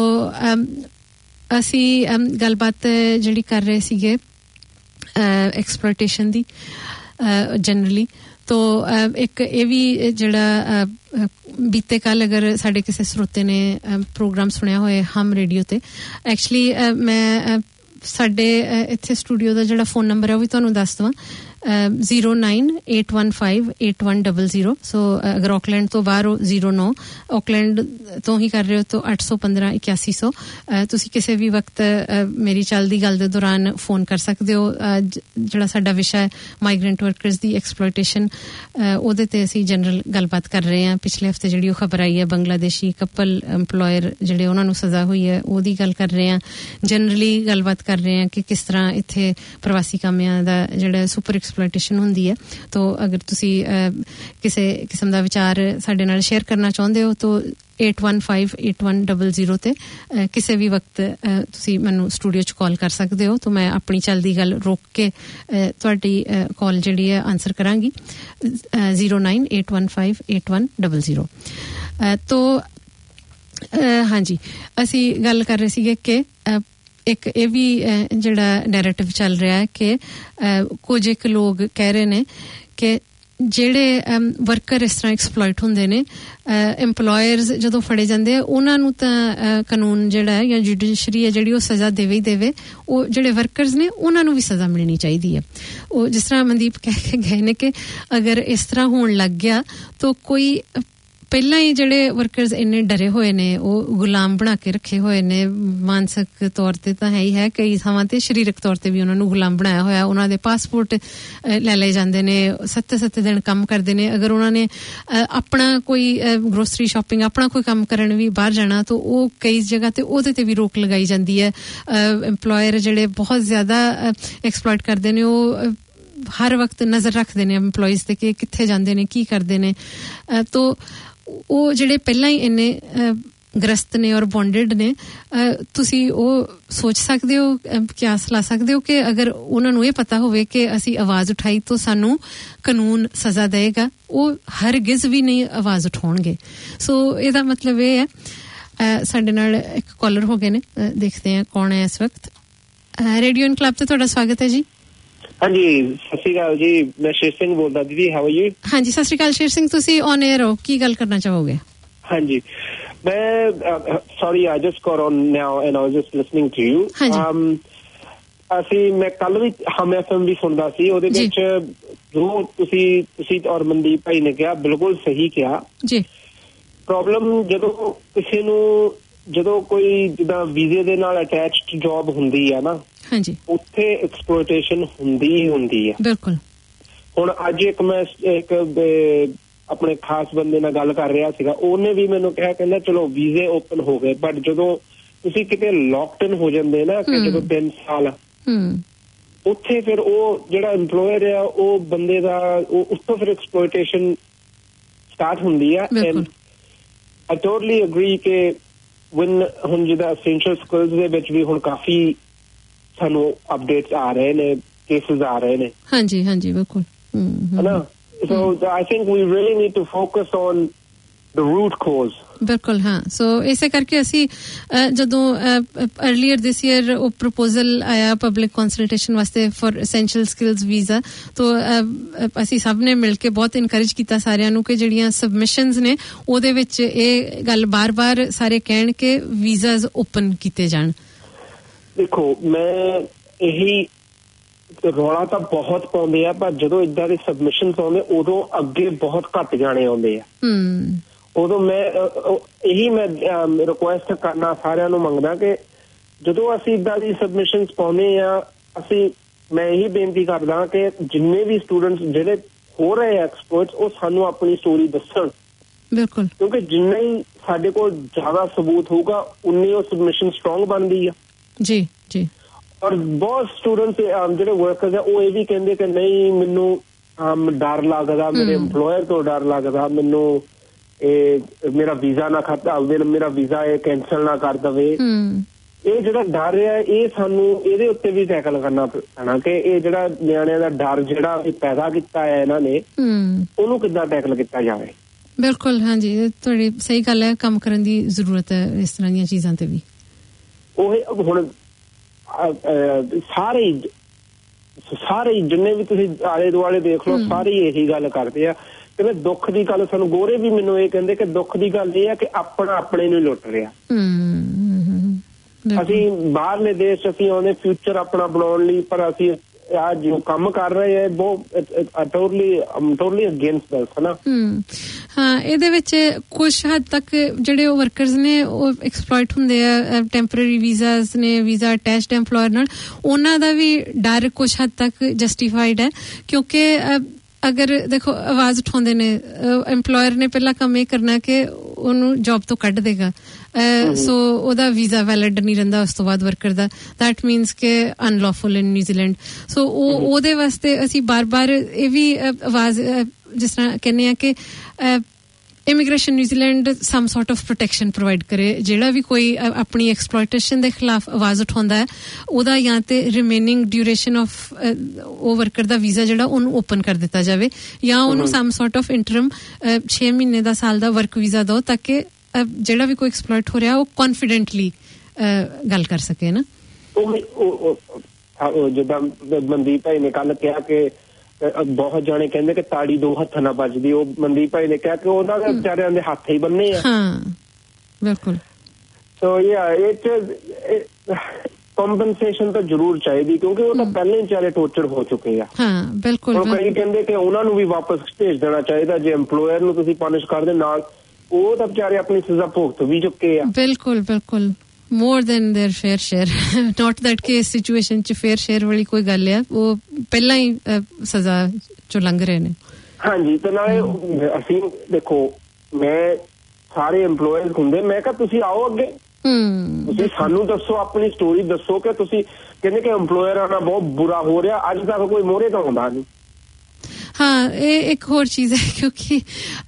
ਅਸੀਂ ਗੱਲਬਾਤ ਜਿਹੜੀ ਕਰ ਰਹੇ ਸੀਗੇ ਐਕਸਪਲੋਇਟੇਸ਼ਨ ਦੀ ਜਨਰਲੀ ਤੋ ਇੱਕ ਇਹ ਵੀ ਜਿਹੜਾ ਬੀਤੇ ਕੱਲ ਅਗਰ ਸਾਡੇ ਕਿਸੇ ਸਰੋਤੇ ਨੇ ਪ੍ਰੋਗਰਾਮ ਸੁਣਿਆ ਹੋਏ ਹਮ ਰੇਡੀਓ ਤੇ ਐਕਚੁਅਲੀ ਮੈਂ ਸਾਡੇ ਇੱਥੇ ਸਟੂਡੀਓ ਦਾ ਜਿਹੜਾ ਫੋਨ ਨੰਬਰ ਹੈ ਉਹ ਵੀ ਤੁਹਾਨੂੰ ਦੱਸ ਦਵਾਂ zero nine eight one five eight one zero zero ਸੋ ਅਗਰ ਆਕਲੈਂਡ ਤੋਂ ਬਾਹਰ ਹੋ zero nine ਆਕਲੈਂਡ ਤੋਂ ਹੀ ਕਰ ਰਹੇ ਹੋ ਤਾਂ eight one five one eight one zero zero ਤੁਸੀਂ ਕਿਸੇ ਵੀ ਵਕਤ ਮੇਰੀ ਚੱਲਦੀ ਗੱਲ ਦੇ ਦੌਰਾਨ ਫੋਨ ਕਰ ਸਕਦੇ ਹੋ ਜਿਹੜਾ ਸਾਡਾ ਵਿਸ਼ਾ ਹੈ ਮਾਈਗ੍ਰੈਂਟ ਵਰਕਰਸ ਦੀ ਐਕਸਪਲੋਇਟੇਸ਼ਨ ਉਹਦੇ ਤੇ ਅਸੀਂ ਜਨਰਲ ਗੱਲਬਾਤ ਕਰ ਰਹੇ ਹਾਂ ਪਿਛਲੇ ਹਫਤੇ ਜਿਹੜੀ ਉਹ ਖਬਰ ਆਈ ਹੈ ਬੰਗਲਾਦੇਸ਼ੀ ਕਪਲ EMPLOYER ਜਿਹੜੇ ਉਹਨਾਂ ਨੂੰ ਸਜ਼ਾ ਹੋਈ ਹੈ ਉਹਦੀ ਗੱਲ ਕਰ ਰਹੇ ਹਾਂ ਜਨਰਲੀ ਗੱਲਬਾਤ ਕਰ ਰਹੇ ਹਾਂ ਕਿ ਕਿਸ ਤਰ੍ਹਾਂ ਇੱਥੇ ਪ੍ਰਵਾਸੀ ਕਾਮਿਆਂ ਦਾ ਜਿਹੜਾ ਸੁਪਰ ਐਕਸਪਲੋਇਟੇਸ਼ਨ ਹੁੰਦੀ ਹੈ ਤੋ ਅਗਰ ਤੁਸੀਂ ਕਿਸੇ ਕਿਸਮ ਦਾ ਵਿਚਾਰ ਸਾਡੇ ਨਾਲ ਸ਼ੇਅਰ ਕਰਨਾ ਚਾਹੁੰਦੇ ਹੋ ਤੋ eight one five eight one zero zero ਤੇ ਕਿਸੇ ਵੀ ਵਕਤ ਤੁਸੀਂ ਮੈਨੂੰ ਸਟੂਡੀਓ 'ਚ ਕਾਲ ਕਰ ਸਕਦੇ ਹੋ ਤੋ ਮੈਂ ਆਪਣੀ ਚੱਲਦੀ ਗੱਲ ਰੋਕ ਕੇ ਤੁਹਾਡੀ ਕਾਲ ਜਿਹੜੀ ਹੈ ਆਨਸਰ ਕਰਾਂਗੀ zero nine eight one five eight one zero zero ਤੋ ਹਾਂਜੀ ਅਸੀਂ ਗੱਲ ਕਰ ਰਹੇ ਸੀਗੇ ਕਿ ਇੱਕ ਇਹ ਵੀ ਜਿਹੜਾ ਨੈਰੇਟਿਵ ਚੱਲ ਰਿਹਾ ਹੈ ਕਿ ਕੁਝ ਇੱਕ ਲੋਕ ਕਹਿ ਰਹੇ ਨੇ ਕਿ ਜਿਹੜੇ ਵਰਕਰ ਇਸ ਤਰ੍ਹਾਂ ਐਕਸਪਲੋਇਟ ਹੁੰਦੇ ਨੇ EMPLOYERS ਜਦੋਂ ਫੜੇ ਜਾਂਦੇ ਆ ਉਹਨਾਂ ਨੂੰ ਤਾਂ ਕਾਨੂੰਨ ਜਿਹੜਾ ਹੈ ਜਾਂ ਜੁਡੀਸ਼ਰੀ ਹੈ ਜਿਹੜੀ ਉਹ ਸਜ਼ਾ ਦੇਵੇ ਹੀ ਦੇਵੇ ਉਹ ਜਿਹੜੇ ਵਰਕਰਸ ਨੇ ਉਹਨਾਂ ਨੂੰ ਵੀ ਸਜ਼ਾ ਮਿਲਣੀ ਚਾਹੀਦੀ ਹੈ ਉਹ ਜਿਸ ਤਰ੍ਹਾਂ ਮਨਦੀਪ ਕਹਿ ਕੇ ਗਏ ਨੇ ਕਿ ਅਗਰ ਇਸ ਤਰ੍ਹਾਂ ਹੋਣ ਲੱਗ ਗਿਆ ਤਾਂ ਕੋਈ ਪਹਿਲਾਂ ਹੀ ਜਿਹੜੇ ਵਰਕਰਸ ਇੰਨੇ ਡਰੇ ਹੋਏ ਨੇ ਉਹ ਗੁਲਾਮ ਬਣਾ ਕੇ ਰੱਖੇ ਹੋਏ ਨੇ ਮਾਨਸਿਕ ਤੌਰ ਤੇ ਤਾਂ ਹੈ ਹੀ ਹੈ ਕਈ ਥਾਵਾਂ ਤੇ ਸਰੀਰਕ ਤੌਰ ਤੇ ਵੀ ਉਹਨਾਂ ਨੂੰ ਗੁਲਾਮ ਬਣਾਇਆ ਹੋਇਆ ਉਹਨਾਂ ਦੇ ਪਾਸਪੋਰਟ ਲੈ ਲਏ ਜਾਂਦੇ ਨੇ ਸੱਤ ਸੱਤ ਦਿਨ ਕੰਮ ਕਰਦੇ ਨੇ ਅਗਰ ਉਹਨਾਂ ਨੇ ਆਪਣਾ ਕੋਈ ਗਰੋਸਰੀ ਸ਼ਾਪਿੰਗ ਆਪਣਾ ਕੋਈ ਕੰਮ ਕਰਨ ਵੀ ਬਾਹਰ ਜਾਣਾ ਤਾਂ ਉਹ ਕਈ ਜਗ੍ਹਾ ਤੇ ਉਹਦੇ ਤੇ ਵੀ ਰੋਕ ਲਗਾਈ ਜਾਂਦੀ ਹੈ EMPLOYER ਜਿਹੜੇ ਬਹੁਤ ਜ਼ਿਆਦਾ ਐਕਸਪਲੋਇਟ ਕਰਦੇ ਨੇ ਉਹ ਹਰ ਵਕਤ ਨਜ਼ਰ ਰੱਖਦੇ ਨੇ EMPLOYEES ਤੇ ਕਿ ਕਿੱਥੇ ਜਾਂਦੇ ਨੇ ਕੀ ਕਰਦੇ ਨੇ ਤੋ ਉਹ ਜਿਹੜੇ ਪਹਿਲਾਂ ਹੀ ਇੰਨੇ ਗ੍ਰਸਤ ਨੇ ਔਰ ਬੌਂਡਡ ਨੇ ਤੁਸੀਂ ਉਹ ਸੋਚ ਸਕਦੇ ਹੋ ਕਿਆਸ ਲਾ ਸਕਦੇ ਹੋ ਕਿ ਅਗਰ ਉਹਨਾਂ ਨੂੰ ਇਹ ਪਤਾ ਹੋਵੇ ਕਿ ਅਸੀਂ ਆਵਾਜ਼ ਉਠਾਈ ਤਾਂ ਸਾਨੂੰ ਕਾਨੂੰਨ ਸਜ਼ਾ ਦੇਗਾ ਉਹ ਹਰਗਿਜ਼ ਵੀ ਨਹੀਂ ਆਵਾਜ਼ ਉਠਾਉਣਗੇ ਸੋ ਇਹਦਾ ਮਤਲਬ ਇਹ ਹੈ ਸਾਡੇ ਨਾਲ ਇੱਕ ਕਾਲਰ ਹੋ ਗਏ ਨੇ ਦੇਖਦੇ ਹਾਂ ਕੌਣ ਹੈ ਇਸ ਵਕਤ ਰੇਡੀਓ ਕਲੱਬ ਤੇ ਤੁਹਾਡਾ ਸਵਾਗਤ ਹੈ ਜੀ ਹਾਂਜੀ ਸਤਿ ਸ਼੍ਰੀ ਅਕਾਲ ਜੀ ਮੈਂ ਸ਼ੇਰ ਸਿੰਘ ਬੋਲਦਾ ਦੀਦੀ ਹਾਊ ਆਰ ਯੂ ਹਾਂਜੀ ਸਤਿ ਸ਼੍ਰੀ ਅਕਾਲ ਸ਼ੇਰ ਸਿੰਘ ਤੁਸੀਂ ਔਨ 에ਅਰ ਹੋ ਕੀ ਗੱਲ ਕਰਨਾ ਚਾਹੋਗੇ ਹਾਂਜੀ ਮੈਂ sorry I just got on now and I was just listening to you ਅਸੀਂ ਮੈਂ ਕੱਲ ਵੀ ਹਮ ਐਫਐਮ ਵੀ ਸੁਣਦਾ ਸੀ ਉਹਦੇ ਵਿੱਚ ਜੋ ਤੁਸੀਂ ਤੁਸੀਂ ਔਰ ਮਨਦੀਪ ਭਾਈ ਨੇ ਕਿਹਾ ਬਿਲਕੁਲ ਸਹੀ ਕਿਹਾ ਜੀ ਪ੍ਰੋਬਲਮ ਜਦੋਂ ਕਿਸੇ ਨੂੰ ਜਦੋਂ ਕੋਈ ਜਿੱਦਾਂ ਵੀਜ਼ੇ ਦੇ ਨਾਲ ਅਟੈਚਡ ਜੌਬ ਹੁੰਦੀ ਆ ਨਾ ਹਾਂਜੀ ਉੱਥੇ ਐਕਸਪਲੋਇਟੇਸ਼ਨ ਹੁੰਦੀ ਹੀ ਹੁੰਦੀ ਹੈ ਬਿਲਕੁਲ ਹੁਣ ਅੱਜ ਇੱਕ ਮੈਂ ਇੱਕ ਆਪਣੇ ਖਾਸ ਬੰਦੇ ਨਾਲ ਗੱਲ ਕਰ ਰਿਹਾ ਸੀਗਾ ਉਹਨੇ ਵੀ ਮੈਨੂੰ ਕਿਹਾ ਕਹਿੰਦਾ ਚਲੋ ਵੀਜ਼ੇ ਓਪਨ ਹੋ ਗਏ ਬਟ ਜਦੋਂ ਤੁਸੀਂ ਕਿਤੇ ਲੌਕਡ ਇਨ ਹੋ ਜਾਂਦੇ ਨਾ ਕਿ ਜਦੋਂ ਤਿੰਨ ਸਾਲ ਉੱਥੇ ਫਿਰ ਉਹ ਜਿਹੜਾ EMPLOYER ਆ ਉਹ ਬੰਦੇ ਦਾ ਉਹ ਉੱਥੋਂ ਫਿਰ ਐਕਸਪਲੋਇਟੇਸ਼ਨ ਸਟਾਰਟ ਹੁੰਦੀ ਆ ਐਂਡ ਆਈ ਟੋਟਲੀ ਅਗਰੀ ਕਿ when ਹੁਣ ਜਿੱਦਾਂ essential skills ਦੇ ਵਿੱਚ ਵੀ ਹੁਣ ਕਾਫੀ ਸਾਨੂੰ ਅਪਡੇਟਸ ਆ ਰਹੇ ਨੇ ਕੇਸਿਸ ਆ ਰਹੇ ਨੇ ਹਾਂਜੀ ਹਾਂਜੀ ਬਿਲਕੁਲ ਹਨਾ so I think we really need to focus on the root cause ਬਿਲਕੁਲ ਹਾਂ ਸੋ ਇਸੇ ਕਰਕੇ ਅਸੀਂ ਜਦੋਂ ਅਰਲੀਅਰ ਦਿਸ ਈਅਰ ਉਹ ਪ੍ਰਪੋਜ਼ਲ ਆਇਆ ਪਬਲਿਕ ਕੰਸਲਟੇਸ਼ਨ ਵਾਸਤੇ ਫॉर ਐਸੈਂਸ਼ੀਅਲ ਸਕਿੱਲਸ ਵੀਜ਼ਾ ਤੋਂ ਅਸੀਂ ਸਭ ਨੇ ਮਿਲ ਕੇ ਬਹੁਤ ਇਨਕਰੇਜ ਕੀਤਾ ਸਾਰਿਆਂ ਨੂੰ ਕਿ ਜਿਹੜੀਆਂ ਸਬਮਿਸ਼ਨਸ ਨੇ ਉਹਦੇ ਵਿੱਚ ਇਹ ਗੱਲ ਬਾਰ-ਬਾਰ ਸਾਰੇ ਕਹਿਣ ਕਿ ਵੀਜ਼ਾਸ ਓਪਨ ਕੀਤੇ ਜਾਣ ਦੇਖੋ ਮੈਂ ਇਹੀ ਰੌਲਾ ਤਾਂ ਬਹੁਤ ਪਾਉਂਦੇ ਆ, ਪਰ ਜਦੋਂ ਇਦਾਂ ਦੇ ਸਬਮਿਸ਼ਨਸ ਆਉਂਦੇ ਉਦੋਂ ਅੱਗੇ ਬਹੁਤ ਘੱਟ ਜਾਣੇ ਆਉਂਦੇ ਆ। ਉਦੋਂ ਮੈਂ ਇਹੀ ਮੈਂ ਰਿਕੁਐਸਟ ਕਰਨਾ ਸਾਰਿਆਂ ਨੂੰ ਮੰਗਦਾ ਕਿ ਜਦੋਂ ਅਸੀਂ ਇਦਾਂ ਦੀ ਸਬਮਿਸ਼ਨਸ ਪਾਉਂਦੇ ਆ, ਅਸੀਂ ਮੈਂ ਇਹੀ ਬੇਨਤੀ ਕਰਦਾ ਕਿ ਜਿੰਨੇ ਵੀ ਸਟੂਡੈਂਟਸ ਜਿਹੜੇ ਹੋ ਰਹੇ ਐਕਸਪਰਟਸ ਉਹ ਸਾਨੂੰ ਆਪਣੀ ਸਟੋਰੀ ਦੱਸਣ। ਬਿਲਕੁਲ, ਕਿਉਂਕਿ ਜਿੰਨਾ ਹੀ ਸਾਡੇ ਕੋਲ ਜ਼ਿਆਦਾ ਸਬੂਤ ਹੋਊਗਾ ਉਨੀ ਉਹ ਸਬਮਿਸ਼ਨ ਸਟਰੋਂਗ ਬਣਦੀ ਆ। ਜੀ ਜੀ। ਔਰ ਬਹੁਤ ਸਟੂਡੈਂਟਸ ਜਿਹੜੇ ਵਰਕਰਸ ਆ ਉਹ ਇਹ ਵੀ ਕਹਿੰਦੇ ਕਿ ਨਹੀਂ ਮੈਨੂੰ ਡਰ ਲੱਗਦਾ, ਮੇਰੇ ਐਮਪਲੋਇਰ ਤੋਂ ਡਰ ਲੱਗਦਾ, ਮੈਨੂੰ ਇਹ ਮੇਰਾ ਵੀਜ਼ਾ ਨਾ ਖਤਮ ਹੋਵੇ, ਮੇਰਾ ਵੀਜ਼ਾ ਇਹ ਕੈਂਸਲ ਨਾ ਕਰ ਦੇਵੇ। ਇਹ ਜਿਹੜਾ ਡਰ ਹੈ ਇਹ ਸਾਨੂੰ ਇਹਦੇ ਉੱਤੇ ਵੀ ਟੈਕਲ ਕਰਨਾ ਪੈਣਾ ਕਿ ਇਹ ਜਿਹੜਾ ਨਿਆਣਿਆਂ ਦਾ ਡਰ ਜਿਹੜਾ ਪੈਦਾ ਕੀਤਾ ਹੈ ਇਹਨਾਂ ਨੇ ਉਹਨੂੰ ਕਿੱਦਾਂ ਟੈਕਲ ਕੀਤਾ ਜਾਵੇ। ਬਿਲਕੁਲ, ਹਾਂਜੀ ਤੁਹਾਡੀ ਸਹੀ ਗੱਲ ਹੈ, ਕੰਮ ਕਰਨ ਦੀ ਜ਼ਰੂਰਤ ਹੈ ਇਸ ਤਰ੍ਹਾਂ ਦੀਆਂ ਚੀਜ਼ਾਂ ਤੇ ਵੀ। ਉਹ ਹੁਣ ਸਾਰੇ ਸਾਰੇ ਜਿੰਨੇ ਵੀ ਤੁਸੀਂ ਆਲੇ ਦੁਆਲੇ ਦੇਖ ਲਓ ਸਾਰੇ ਇਹੀ ਗੱਲ ਕਰਦੇ ਆ ਕਿ ਦੁੱਖ ਦੀ ਗੱਲ ਸਾਨੂੰ ਗੋਰੇ ਵੀ ਮੈਨੂੰ ਇਹ ਕਹਿੰਦੇ ਕਿ ਦੁੱਖ ਦੀ ਗੱਲ ਇਹ ਹੈ ਕਿ ਆਪਣਾ ਆਪਣੇ ਨੂੰ ਲੁੱਟ ਰਿਹਾ। ਅਸੀਂ ਬਾਹਰਲੇ ਦੇਸ਼ ਅਸੀਂ ਆਉਂਦੇ ਫਿਊਚਰ ਆਪਣਾ ਬਣਾਉਣ ਲਈ, ਪਰ ਅਸੀਂ ਆ ਜੋ ਕੰਮ ਕਰ ਰਹੇ ਹੈ ਬਹੁਤ ਟੋਟਲੀ ਟੋਟਲੀ ਅਗੇਂਸਟ ਦੈਟ ਨਾ। ਹਾਂ, ਇਹਦੇ ਵਿੱਚ ਕੁਝ ਹੱਦ ਤੱਕ ਜਿਹੜੇ ਉਹ ਵਰਕਰਸ ਨੇ ਉਹ ਐਕਸਪਲੋਇਟ ਹੁੰਦੇ ਆ, ਟੈਂਪਰੇਰੀ ਵੀਜ਼ਾਸ ਨੇ, ਵੀਜ਼ਾ ਅਟੈਚਡ ਐਮਪਲੋਇਰ ਨਾਲ, ਉਹਨਾਂ ਦਾ ਵੀ ਡਰ ਕੁਝ ਹੱਦ ਤੱਕ ਜਸਟੀਫਾਈਡ ਹੈ ਕਿਉਂਕਿ ਅਗਰ ਦੇਖੋ ਆਵਾਜ਼ ਉਠਾਉਂਦੇ ਨੇ ਐਮਪਲੋਇਰ ਨੇ ਪਹਿਲਾ ਕੰਮ ਇਹ ਕਰਨਾ ਕਿ ਉਹਨੂੰ ਜੌਬ ਤੋਂ ਕੱਢ ਦੇਗਾ, ਸੋ ਉਹਦਾ ਵੀਜ਼ਾ ਵੈਲਿਡ ਨਹੀਂ ਰਹਿੰਦਾ ਉਸ ਤੋਂ ਬਾਅਦ ਵਰਕਰ ਦਾ, ਦੈਟ ਮੀਨਸ ਕਿ ਅਨਲੌਫੁਲ ਇਨ ਨਿਊਜ਼ੀਲੈਂਡ। ਸੋ ਉਹ ਉਹਦੇ ਵਾਸਤੇ ਅਸੀਂ ਬਾਰ ਬਾਰ ਇਹ ਵੀ ਆਵਾਜ਼ ਜਿਸ ਤਰ੍ਹਾਂ ਕਹਿੰਦੇ ਆ ਕਿ immigration New Zealand some sort of protection provide ਕਰੇ। ਜਿਹੜਾ ਵੀ ਕੋਈ ਆਪਣੀ ਐਕਸਪਲੋਇਟੇਸ਼ਨ ਦੇ ਖਿਲਾਫ ਆਵਾਜ਼ ਉਠਾਉਂਦਾ ਹੈ ਉਹਦਾ ਜਾਂ ਤੇ ਰਿਮੇਨਿੰਗ ਡਿਊਰੇਸ਼ਨ ਆਫ ਉਹ ਵਰਕਰ ਦਾ ਵੀਜ਼ਾ ਜਿਹੜਾ ਉਹਨੂੰ ਓਪਨ ਕਰ ਦਿੱਤਾ ਜਾਵੇ ਜਾਂ ਉਹਨੂੰ ਸਮ ਸੌਰਟ ਆਫ ਇੰਟਰਮ ਛੇ ਮਹੀਨੇ ਦਾ ਸਾਲ ਦਾ ਵਰਕ ਵੀਜ਼ਾ ਦਿਓ ਤਾਂ ਕਿ ਜਿਹੜਾ ਵੀ ਕੋਈ ਐਕਸਪਲੋਇਟ ਹੋ ਰਿਹਾ ਉਹ ਕੌਨਫੀਡੈਂਟਲੀ ਗੱਲ ਕਰ ਸਕੇ ਨਾ। ਉਹ ਜਿੱਦਾਂ ਮਨਦੀਪ ਭਾਈ ਨੇ ਕੱਲ ਕਿਹਾ ਕਿ ਬਹੁਤ ਜਾਣੇ ਕਹਿੰਦੇ ਕਿ ਤਾੜੀ ਦੋ ਹੱਥਾਂ ਨਾਲ ਵੱਜਦੀ, ਉਹ ਮਨਦੀਪ ਭਾਈ ਨੇ ਕਿਹਾ ਕਿ ਉਹਨਾਂ ਦੇ ਵਿਚਾਰਿਆਂ ਦੇ ਹੱਥ ਹੀ ਬੰਨੇ ਆ। ਹਾਂ ਬਿਲਕੁਲ। ਸੋ ਯਾ ਇਹ ਕੰਪਨਸੇਸ਼ਨ ਤਾਂ ਜ਼ਰੂਰ ਚਾਹੀਦੀ ਕਿਉਂਕਿ ਉਹ ਤਾਂ ਪਹਿਲੇ ਵਿਚਾਰੇ ਟੋਰਚਰ ਹੋ ਚੁੱਕੇ ਆ। ਹਾਂ ਬਿਲਕੁਲ। ਕਈ ਕਹਿੰਦੇ ਕਿ ਉਹਨਾਂ ਨੂੰ ਵੀ ਵਾਪਸ ਭੇਜ ਦੇਣਾ ਚਾਹੀਦਾ, ਜੇ ਐਮਪਲੋਇਰ ਨੂੰ ਤੁਸੀਂ ਪਨਿਸ਼ ਕਰਦੇ ਨਾਲ ਉਹ ਤਾਂ ਵਿਚਾਰੇ ਆਪਣੀ ਸਜ਼ਾ ਭੁਗਤ ਵੀ ਚੁੱਕੇ ਆ। ਬਿਲਕੁਲ ਬਿਲਕੁਲ, more than their fair share, not that ਕਿ ਇਸ ਸਿਚੁਏਸ਼ਨ ਚ ਫੇਅਰ ਸ਼ੇਅਰ ਵਾਲੀ ਕੋਈ ਗੱਲ ਆ, ਉਹ ਪਹਿਲਾਂ ਹੀ ਸਜ਼ਾ ਚੋਂ ਲੰਘ ਰਹੇ ਨੇ। ਹਾਂਜੀ, ਤੇ ਨਾਲੇ ਅਸੀਂ ਦੇਖੋ ਮੈਂ ਸਾਰੇ EMPLOYEES ਹੁੰਦੇ, ਮੈਂ ਕਿਹਾ ਤੁਸੀਂ ਆਓ ਅੱਗੇ, ਤੁਸੀਂ ਸਾਨੂੰ ਦੱਸੋ, ਆਪਣੀ ਸਟੋਰੀ ਦੱਸੋ ਕਿ ਤੁਸੀਂ ਕਹਿੰਦੇ ਕਿ EMPLOYERਾਂ ਨਾਲ ਬਹੁਤ ਬੁਰਾ ਹੋ ਰਿਹਾ, ਅੱਜ ਤੱਕ ਕੋਈ ਮੋਹਰੇ ਤਾਂ ਆਉਂਦਾ ਨਹੀਂ। ਹਾਂ, ਇਹ ਇੱਕ ਹੋਰ ਚੀਜ਼ ਹੈ ਕਿਉਂਕਿ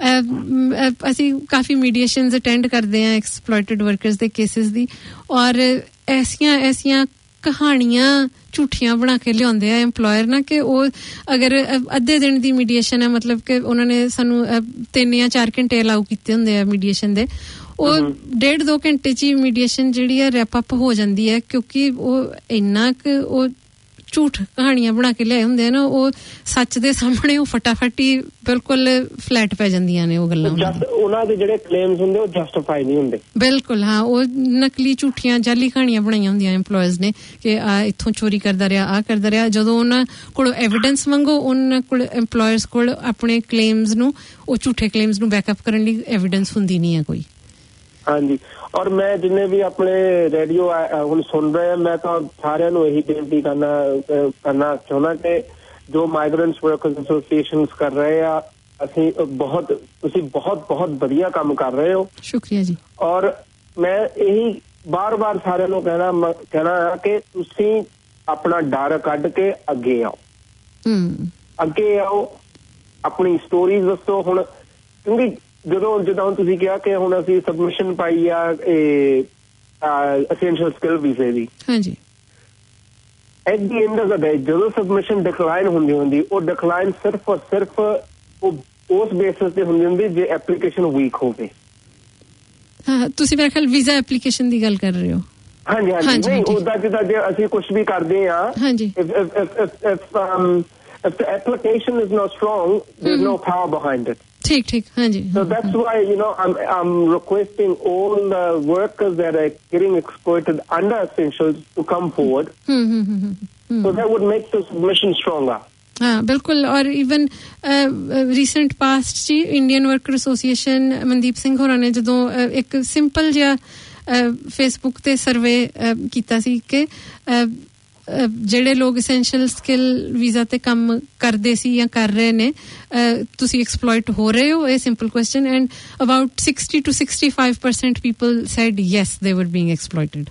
ਅਸੀਂ ਕਾਫੀ ਮੀਡੀਏਸ਼ਨਸ ਅਟੈਂਡ ਕਰਦੇ ਹਾਂ ਐਕਸਪਲੋਇਟਡ ਵਰਕਰਸ ਦੇ ਕੇਸਿਸ ਦੀ, ਔਰ ਐਸੀਆਂ ਐਸੀਆਂ ਕਹਾਣੀਆਂ ਝੂਠੀਆਂ ਬਣਾ ਕੇ ਲਿਆਉਂਦੇ ਆ ਐਮਪਲੋਇਰ ਨਾ ਕਿ ਉਹ ਅਗਰ ਅੱਧੇ ਦਿਨ ਦੀ ਮੀਡੀਏਸ਼ਨ ਹੈ, ਮਤਲਬ ਕਿ ਉਹਨਾਂ ਨੇ ਸਾਨੂੰ ਤਿੰਨ ਜਾਂ ਚਾਰ ਘੰਟੇ ਅਲਾਉ ਕੀਤੇ ਹੁੰਦੇ ਆ ਮੀਡੀਏਸ਼ਨ ਦੇ, ਉਹ ਡੇਢ ਦੋ ਘੰਟੇ 'ਚ ਹੀ ਮੀਡੀਏਸ਼ਨ ਜਿਹੜੀ ਆ ਰੈਪ ਅਪ ਹੋ ਜਾਂਦੀ ਹੈ ਕਿਉਂਕਿ ਉਹ ਇੰਨਾ ਕੁ ਉਹ ਝੂਠ ਕਹਾਣੀਆਂ ਬਣਾ ਕੇ ਲਿਆਏ ਹੁੰਦੇ ਆ ਨਾ, ਉਹ ਸੱਚ ਦੇ ਸਾਹਮਣੇ ਉਹ ਫਟਾਫਟ ਹੀ ਬਿਲਕੁਲ ਫਲੈਟ ਪੈ ਜਾਂਦੀਆਂ ਨੇ ਉਹ ਗੱਲਾਂ। ਉਹਨਾਂ ਦੇ ਜਿਹੜੇ ਕਲੇਮਸ ਹੁੰਦੇ ਉਹ ਜਸਟੀਫਾਈ ਨਹੀਂ ਹੁੰਦੇ। ਬਿਲਕੁਲ, ਹਾਂ, ਉਹ ਨਕਲੀ ਝੂਠੀਆਂ ਜਾਲੀ ਕਹਾਣੀਆਂ ਬਣਾਈਆਂ ਹੁੰਦੀਆਂ EMPLOYEES ਨੇ ਕਿ ਆ ਇੱਥੋਂ ਚੋਰੀ ਕਰਦਾ ਰਿਹਾ, ਆਹ ਕਰਦਾ ਰਿਹਾ। ਜਦੋਂ ਉਹਨਾਂ ਕੋਲ ਐਵੀਡੈਂਸ ਮੰਗੋ, ਉਹਨਾਂ ਕੋਲ EMPLOYERS ਕੋਲ ਆਪਣੇ ਕਲੇਮਸ ਨੂੰ, ਉਹ ਝੂਠੇ ਕਲੇਮਸ ਨੂੰ ਬੈਕਅਪ ਕਰਨ ਲਈ ਐਵੀਡੈਂਸ ਹੁੰਦੀ ਨਹੀਂ ਹੈ ਕੋਈ। ਹਾਂਜੀ, ਔਰ ਮੈਂ ਜਿੰਨੇ ਵੀ ਆਪਣੇ ਰੇਡੀਓ ਹੁਣ ਸੁਣ ਰਹੇ ਆ, ਮੈਂ ਤਾਂ ਸਾਰਿਆਂ ਨੂੰ ਇਹੀ ਬੇਨਤੀ ਕਰਨਾ ਕਰਨਾ ਚਾਹੁੰਦਾ ਕਿ ਜੋ ਮਾਈਗ੍ਰੈਂਟਸ ਵਰਕਰਸ ਐਸੋਸੀਏਸ਼ਨਸ ਕਰ ਰਹੇ ਆ, ਅਸੀਂ ਬਹੁਤ ਤੁਸੀਂ ਬਹੁਤ ਬਹੁਤ ਵਧੀਆ ਕੰਮ ਕਰ ਰਹੇ ਹੋ, ਸ਼ੁਕਰੀਆ ਜੀ। ਔਰ ਮੈਂ ਇਹੀ ਬਾਰ-ਬਾਰ ਸਾਰਿਆਂ ਨੂੰ ਕਹਿਣਾ ਕਹਿਣਾ ਆ ਕਿ ਤੁਸੀਂ ਆਪਣਾ ਡਰ ਕੱਢ ਕੇ ਅੱਗੇ ਆਓ, ਅੱਗੇ ਆਓ, ਆਪਣੀ ਸਟੋਰੀਜ਼ ਦੱਸੋ। ਹੁਣ ਕਿਉਂਕਿ ਜਦੋਂ ਜਿੱਦਾਂ ਹੁਣ ਤੁਸੀਂ ਕਿਹਾ ਕਿ ਹੁਣ ਅਸੀਂ ਸਬਮਿਸ਼ਨ ਪਾਈ ਆ ਐਸੈਂਸ਼ੀਅਲ ਸਕਿੱਲ ਵੀਜ਼ੇ ਦੀ, ਹਾਂਜੀ, at the end of the day ਜਦੋਂ ਸਬਮਿਸ਼ਨ ਡਿਕਲਾਈਨ ਹੁੰਦੀ ਹੁੰਦੀ ਉਹ ਡਿਕਲਾਈਨ ਸਿਰਫ ਔਰ ਸਿਰਫ ਉਸ ਬੇਸਿਸ ਤੇ ਹੁੰਦੀ ਹੁੰਦੀ ਜੇ ਐਪਲੀਕੇਸ਼ਨ ਵੀਕ ਹੋਵੇ। ਹਾਂ, ਤੁਸੀਂ ਮੇਰੇ ਖਿਆਲ ਵੀਜ਼ਾ ਐਪਲੀਕੇਸ਼ਨ ਦੀ ਗੱਲ ਕਰ ਰਹੇ ਹੋ। ਹਾਂਜੀ ਹਾਂਜੀ, ਨਹੀਂ ਉਹਦਾ ਜਿੱਦਾਂ ਜੇ ਅਸੀਂ ਕੁਛ ਵੀ ਕਰਦੇ ਆ, ਹਾਂਜੀ, if the application is not strong, there's no power behind it. ठीक ठीक, हाँ जी। So that's why, you know, I'm I'm requesting all the workers that are getting exploited under essentials to come forward. so that would make the submission stronger. हाँ बिल्कुल. और even recent past जी Indian worker association Mandeep Singh होਰਾਂ ਨੇ ਜਦੋਂ ਇੱਕ simple ਜਿਹਾ Facebook ਤੇ ਸਰਵੇ ਕੀਤਾ ਸੀ ਕਿ ਜਿਹੜੇ ਲੋਕ ਐਸੈਂਸ਼ੀਅਲ ਸਕਿੱਲ ਵੀਜ਼ਾ ਤੇ ਕੰਮ ਕਰਦੇ ਸੀ ਜਾਂ ਕਰ ਰਹੇ ਨੇ ਤੁਸੀਂ ਐਕਸਪਲੋਇਟ ਹੋ ਰਹੇ ਹੋ, ਇਹ simple question, and about sixty to sixty-five percent people said yes they were being exploited.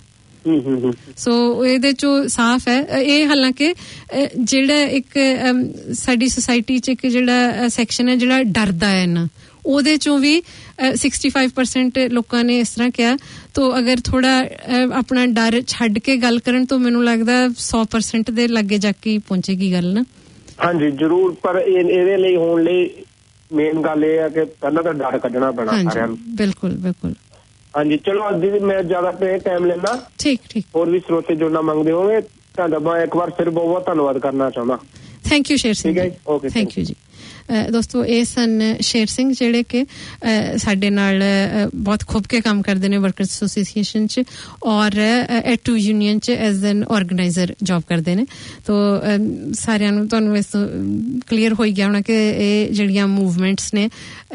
So ਇਹਦੇ ਚੋਂ ਸਾਫ਼ ਹੈ ਇਹ. ਹਾਲਾਂਕਿ ਜਿਹੜਾ ਇੱਕ ਸਾਡੀ ਸੁਸਾਇਟੀ 'ਚ ਇੱਕ ਜਿਹੜਾ ਸੈਕਸ਼ਨ ਹੈ ਜਿਹੜਾ ਡਰਦਾ ਹੈ ਨਾ, ਉਹਦੇ ਚੋਂ ਵੀ sixty-five percent ਲੋਕਾਂ ਨੇ ਇਸ ਤਰ੍ਹਾਂ ਕਿਹਾ. ਤੋ ਅਗਰ ਥੋੜਾ ਆਪਣਾ ਡਰ ਛੱਡ ਕੇ ਗੱਲ ਕਰਨ ਤਾਂ ਮੈਨੂੰ ਲੱਗਦਾ one hundred percent ਦੇ ਲਾਗੇ ਜਾ ਕੇ ਪਹੁੰਚੇਗੀ ਗੱਲ ਨਾ. ਹਾਂਜੀ ਜ਼ਰੂਰ, ਪਰ ਇਹਦੇ ਲਈ ਹੋਣ ਲਈ ਮੇਨ ਗੱਲ ਇਹ ਹੈ ਕਿ ਪਹਿਲਾਂ ਤਾਂ ਡਰ ਕੱਢਣਾ ਪੈਣਾ ਸਾਰਿਆਂ ਨੂੰ. ਬਿਲਕੁਲ ਬਿਲਕੁਲ. ਹਾਂਜੀ ਚਲੋ ਅੱਜ ਦੀ ਮੈਂ ਜ਼ਿਆਦਾ ਟਾਈਮ ਲੈਣਾ. ਠੀਕ ਠੀਕ. ਹੋਰ ਵੀ ਸਰੋਤੇ ਜੁੜਨਾ ਮੰਗਦੇ ਹੋਵੇ ਤੁਹਾਡਾ ਮੈਂ ਇੱਕ ਵਾਰ ਫਿਰ ਬਹੁਤ ਬਹੁਤ ਧੰਨਵਾਦ ਕਰਨਾ ਚਾਹੁੰਦਾ. Thank you Sher Singh. ਠੀਕ ਹੈ, ਓਕੇ, ਥੈਂਕ ਯੂ ਜੀ. ਦੋਸਤੋ ਇਹ ਸਨ ਸ਼ੇਰ ਸਿੰਘ ਜਿਹੜੇ ਕਿ ਸਾਡੇ ਨਾਲ ਬਹੁਤ ਖੁੱਬ ਕੇ ਕੰਮ ਕਰਦੇ ਨੇ ਵਰਕਰਸ ਐਸੋਸੀਏਸ਼ਨ 'ਚ ਔਰ ਐਟੂ ਯੂਨੀਅਨ 'ਚ ਐਜ਼ ਐਨ ਆਰਗੇਨਾਈਜ਼ਰ ਜੌਬ ਕਰਦੇ ਨੇ. ਤੋ ਸਾਰਿਆਂ ਨੂੰ ਤੁਹਾਨੂੰ ਇਸ ਤੋਂ ਕਲੀਅਰ ਹੋ ਹੀ ਗਿਆ ਹੋਣਾ ਕਿ ਇਹ ਜਿਹੜੀਆਂ ਮੂਵਮੈਂਟਸ ਨੇ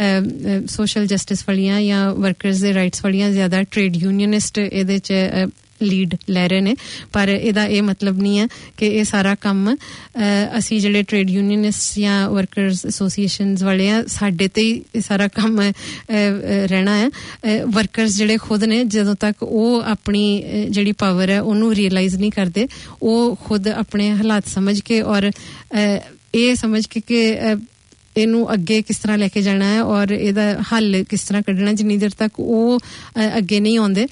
ਸੋਸ਼ਲ ਜਸਟਿਸ ਵਾਲੀਆਂ ਜਾਂ ਵਰਕਰਸ ਦੇ ਰਾਈਟਸ ਵਾਲੀਆਂ ਜ਼ਿਆਦਾ ਟ੍ਰੇਡ ਯੂਨੀਅਨਿਸਟ ਇਹਦੇ 'ਚ ਲੀਡ ਲੈ ਰਹੇ ਨੇ. ਪਰ ਇਹਦਾ ਇਹ ਮਤਲਬ ਨਹੀਂ ਹੈ ਕਿ ਇਹ ਸਾਰਾ ਕੰਮ ਅਸੀਂ ਜਿਹੜੇ ਟ੍ਰੇਡ ਯੂਨੀਅਨਿਸਟ ਜਾਂ ਵਰਕਰਸ ਐਸੋਸੀਏਸ਼ਨਸ ਵਾਲੇ ਆ ਸਾਡੇ ਤੇ ਹੀ ਇਹ ਸਾਰਾ ਕੰਮ ਰਹਿਣਾ ਹੈ. ਵਰਕਰਸ ਜਿਹੜੇ ਖੁਦ ਨੇ ਜਦੋਂ ਤੱਕ ਉਹ ਆਪਣੀ ਜਿਹੜੀ ਪਾਵਰ ਹੈ ਉਹਨੂੰ ਰੀਅਲਾਈਜ਼ ਨਹੀਂ ਕਰਦੇ, ਉਹ ਖੁਦ ਆਪਣੇ ਹਾਲਾਤ ਸਮਝ ਕੇ ਔਰ ਇਹ ਸਮਝ ਕੇ ਕਿ ਇਹਨੂੰ ਅੱਗੇ ਕਿਸ ਤਰ੍ਹਾਂ ਲੈ ਕੇ ਜਾਣਾ ਹੈ ਔਰ ਇਹਦਾ ਹੱਲ ਕਿਸ ਤਰ੍ਹਾਂ ਕੱਢਣਾ, ਜਿੰਨੀ ਦੇਰ ਤੱਕ ਉਹ ਅੱਗੇ ਨਹੀਂ ਆਉਂਦੇ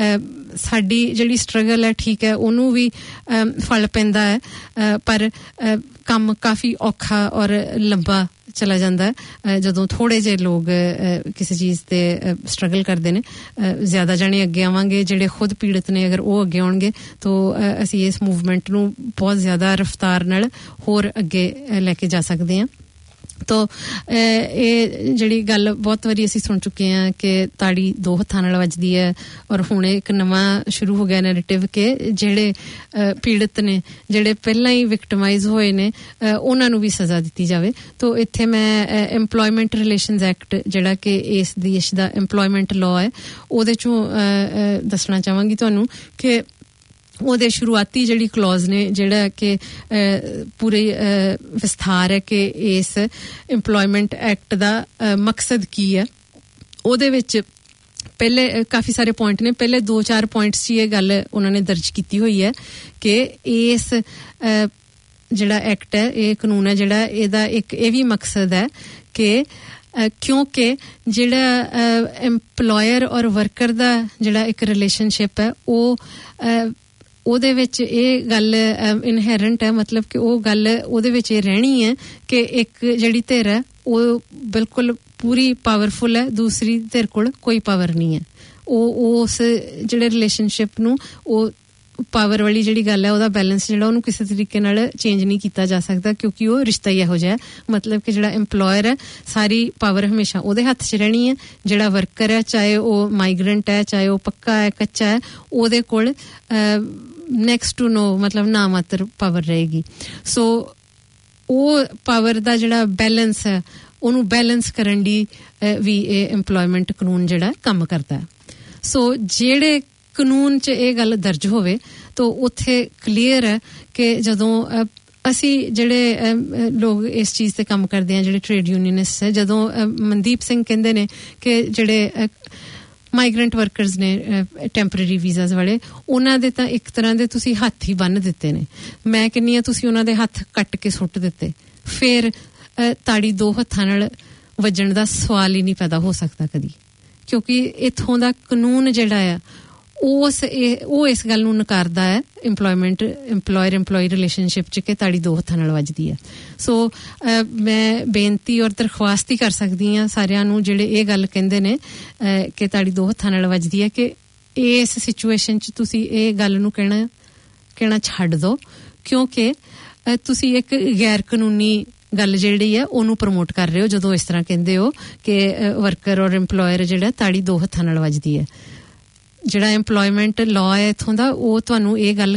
ਸਾਡੀ ਜਿਹੜੀ ਸਟਰਗਲ ਹੈ ਠੀਕ ਹੈ ਉਹਨੂੰ ਵੀ ਫਲ ਪੈਂਦਾ ਹੈ. ਪਰ ਕੰਮ ਕਾਫੀ ਔਖਾ ਔਰ ਲੰਬਾ ਚਲਾ ਜਾਂਦਾ ਹੈ ਜਦੋਂ ਥੋੜੇ ਜਿਹੇ ਲੋਕ ਕਿਸੇ ਚੀਜ਼ ਤੇ ਸਟਰਗਲ ਕਰਦੇ ਨੇ. ਜ਼ਿਆਦਾ ਜਾਣੇ ਅੱਗੇ ਆਵਾਂਗੇ ਜਿਹੜੇ ਖੁਦ ਪੀੜਤ ਨੇ, ਅਗਰ ਉਹ ਅੱਗੇ ਆਉਣਗੇ ਤਾਂ ਅਸੀਂ ਇਸ ਮੂਵਮੈਂਟ ਨੂੰ ਬਹੁਤ ਜ਼ਿਆਦਾ ਰਫਤਾਰ ਨਾਲ ਹੋਰ ਅੱਗੇ ਲੈ ਕੇ ਜਾ ਸਕਦੇ ਹਾਂ. ਤੋ ਇਹ ਜਿਹੜੀ ਗੱਲ ਬਹੁਤ ਵਾਰੀ ਅਸੀਂ ਸੁਣ ਚੁੱਕੇ ਹਾਂ ਕਿ ਤਾੜੀ ਦੋ ਹੱਥਾਂ ਨਾਲ ਵੱਜਦੀ ਹੈ ਔਰ ਹੁਣ ਇੱਕ ਨਵਾਂ ਸ਼ੁਰੂ ਹੋ ਗਿਆ ਨੈਰੇਟਿਵ ਕਿ ਜਿਹੜੇ ਪੀੜਤ ਨੇ, ਜਿਹੜੇ ਪਹਿਲਾਂ ਹੀ ਵਿਕਟਮਾਈਜ਼ ਹੋਏ ਨੇ, ਉਹਨਾਂ ਨੂੰ ਵੀ ਸਜ਼ਾ ਦਿੱਤੀ ਜਾਵੇ. ਤੋ ਇੱਥੇ ਮੈਂ ਐਮਪਲੋਇਮੈਂਟ ਰਿਲੇਸ਼ਨਸ ਐਕਟ ਜਿਹੜਾ ਕਿ ਇਸ ਦੇਸ਼ ਦਾ ਐਮਪਲੋਇਮੈਂਟ ਲਾਅ ਹੈ ਉਹਦੇ ਚੋਂ ਦੱਸਣਾ ਚਾਹਾਂਗੀ ਤੁਹਾਨੂੰ ਕਿ ਉਹਦੇ ਸ਼ੁਰੂਆਤੀ ਜਿਹੜੀ ਕਲੌਜ਼ ਨੇ ਜਿਹੜਾ ਕਿ ਪੂਰੇ ਵਿਸਥਾਰ ਹੈ ਕਿ ਇਸ ਐਮਪਲੋਇਮੈਂਟ ਐਕਟ ਦਾ ਮਕਸਦ ਕੀ ਹੈ. ਉਹਦੇ ਵਿੱਚ ਪਹਿਲੇ ਕਾਫੀ ਸਾਰੇ ਪੁਆਇੰਟ ਨੇ. ਪਹਿਲੇ ਦੋ ਚਾਰ ਪੁਆਇੰਟਸ 'ਚ ਇਹ ਗੱਲ ਉਹਨਾਂ ਨੇ ਦਰਜ ਕੀਤੀ ਹੋਈ ਹੈ ਕਿ ਇਸ ਜਿਹੜਾ ਐਕਟ ਹੈ, ਇਹ ਕਾਨੂੰਨ ਹੈ ਜਿਹੜਾ, ਇਹਦਾ ਇੱਕ ਇਹ ਵੀ ਮਕਸਦ ਹੈ ਕਿ ਕਿਉਂਕਿ ਜਿਹੜਾ ਐਮਪਲੋਇਰ ਔਰ ਵਰਕਰ ਦਾ ਜਿਹੜਾ ਇੱਕ ਰਿਲੇਸ਼ਨਸ਼ਿਪ ਹੈ ਉਹ ਉਹਦੇ ਵਿੱਚ ਇਹ ਗੱਲ ਇਨਹੈਰੈਂਟ ਹੈ, ਮਤਲਬ ਕਿ ਉਹ ਗੱਲ ਉਹਦੇ ਵਿੱਚ ਇਹ ਰਹਿਣੀ ਹੈ ਕਿ ਇੱਕ ਜਿਹੜੀ ਧਿਰ ਹੈ ਉਹ ਬਿਲਕੁਲ ਪੂਰੀ ਪਾਵਰਫੁਲ ਹੈ, ਦੂਸਰੀ ਧਿਰ ਕੋਲ ਕੋਈ ਪਾਵਰ ਨਹੀਂ ਹੈ. ਉਹ ਉਸ ਜਿਹੜੇ ਰਿਲੇਸ਼ਨਸ਼ਿਪ ਨੂੰ ਉਹ ਪਾਵਰ ਵਾਲੀ ਜਿਹੜੀ ਗੱਲ ਹੈ ਉਹਦਾ ਬੈਲੈਂਸ ਜਿਹੜਾ ਉਹਨੂੰ ਕਿਸੇ ਤਰੀਕੇ ਨਾਲ ਚੇਂਜ ਨਹੀਂ ਕੀਤਾ ਜਾ ਸਕਦਾ ਕਿਉਂਕਿ ਉਹ ਰਿਸ਼ਤਾ ਹੀ ਇਹੋ ਜਿਹਾ. ਮਤਲਬ ਕਿ ਜਿਹੜਾ ਐਮਪਲੋਇਰ ਹੈ ਸਾਰੀ ਪਾਵਰ ਹਮੇਸ਼ਾ ਉਹਦੇ ਹੱਥ 'ਚ ਰਹਿਣੀ ਹੈ. ਜਿਹੜਾ ਵਰਕਰ ਹੈ ਚਾਹੇ ਉਹ ਮਾਈਗਰੈਂਟ ਹੈ, ਚਾਹੇ ਉਹ ਪੱਕਾ ਹੈ, ਕੱਚਾ ਹੈ, ਉਹਦੇ ਕੋਲ ਨੈਕਸਟ ਟੂ ਨੋ ਮਤਲਬ ਨਾ ਮਾਤਰ ਪਾਵਰ ਰਹੇਗੀ. ਸੋ ਉਹ ਪਾਵਰ ਦਾ ਜਿਹੜਾ ਬੈਲੈਂਸ ਹੈ ਉਹਨੂੰ ਬੈਲੈਂਸ ਕਰਨ ਲਈ ਵੀ ਇਹ ਐਮਪਲੋਇਮੈਂਟ ਕਾਨੂੰਨ ਜਿਹੜਾ ਕੰਮ ਕਰਦਾ ਹੈ. ਸੋ ਜਿਹੜੇ ਕਾਨੂੰਨ 'ਚ ਇਹ ਗੱਲ ਦਰਜ ਹੋਵੇ ਤਾਂ ਉੱਥੇ ਕਲੀਅਰ ਹੈ ਕਿ ਜਦੋਂ ਅਸੀਂ ਜਿਹੜੇ ਲੋਕ ਇਸ ਚੀਜ਼ ਤੇ ਕੰਮ ਕਰਦੇ ਹਾਂ, ਜਿਹੜੇ ਟ੍ਰੇਡ ਯੂਨੀਅਨਿਸਟ ਹੈ, ਜਦੋਂ ਮਨਦੀਪ ਸਿੰਘ ਕਹਿੰਦੇ ਨੇ ਕਿ ਜਿਹੜੇ ਮਾਈਗਰੈਂਟ ਵਰਕਰਸ ਨੇ ਟੈਂਪਰੇਰੀ ਵੀਜ਼ਾਸ ਵਾਲੇ, ਉਹਨਾਂ ਦੇ ਤਾਂ ਇੱਕ ਤਰ੍ਹਾਂ ਦੇ ਤੁਸੀਂ ਹੱਥ ਹੀ ਬੰਨ੍ਹ ਦਿੱਤੇ ਨੇ. ਮੈਂ ਕਹਿੰਦੀ ਹਾਂ ਤੁਸੀਂ ਉਹਨਾਂ ਦੇ ਹੱਥ ਕੱਟ ਕੇ ਸੁੱਟ ਦਿੱਤੇ, ਫਿਰ ਤਾੜੀ ਦੋ ਹੱਥਾਂ ਨਾਲ ਵੱਜਣ ਦਾ ਸਵਾਲ ਹੀ ਨਹੀਂ ਪੈਦਾ ਹੋ ਸਕਦਾ ਕਦੀ, ਕਿਉਂਕਿ ਇੱਥੋਂ ਦਾ ਕਾਨੂੰਨ ਜਿਹੜਾ ਆ ਉਸ ਉਹ ਇਸ ਗੱਲ ਨੂੰ ਨਕਾਰਦਾ ਹੈ ਇੰਪਲੋਇਮੈਂਟ ਇੰਪਲੋਇਰ ਇੰਪਲੋਈ ਰਿਲੇਸ਼ਨਸ਼ਿਪ 'ਚ ਕਿ ਤਾੜੀ ਦੋ ਹੱਥਾਂ ਨਾਲ ਵੱਜਦੀ ਹੈ. ਸੋ ਮੈਂ ਬੇਨਤੀ ਔਰ ਦਰਖਾਸਤ ਹੀ ਕਰ ਸਕਦੀ ਹਾਂ ਸਾਰਿਆਂ ਨੂੰ ਜਿਹੜੇ ਇਹ ਗੱਲ ਕਹਿੰਦੇ ਨੇ ਕਿ ਤਾੜੀ ਦੋ ਹੱਥਾਂ ਨਾਲ ਵੱਜਦੀ ਹੈ ਕਿ ਇਸ ਸਿਚੁਏਸ਼ਨ 'ਚ ਤੁਸੀਂ ਇਹ ਗੱਲ ਨੂੰ ਕਹਿਣਾ ਕਹਿਣਾ ਛੱਡ ਦਿਓ, ਕਿਉਂਕਿ ਤੁਸੀਂ ਇੱਕ ਗੈਰ ਕਾਨੂੰਨੀ ਗੱਲ ਜਿਹੜੀ ਹੈ ਉਹਨੂੰ ਪ੍ਰਮੋਟ ਕਰ ਰਹੇ ਹੋ ਜਦੋਂ ਇਸ ਤਰ੍ਹਾਂ ਕਹਿੰਦੇ ਹੋ ਕਿ ਵਰਕਰ ਔਰ ਇੰਪਲੋਇਰ ਜਿਹੜਾ ਤਾੜੀ ਦੋ ਹੱਥਾਂ ਨਾਲ ਵੱਜਦੀ ਹੈ. ਜਿਹੜਾ ਐਮਪਲੋਇਮੈਂਟ ਲਾਅ ਹੈ ਇੱਥੋਂ ਦਾ ਉਹ ਤੁਹਾਨੂੰ ਇਹ ਗੱਲ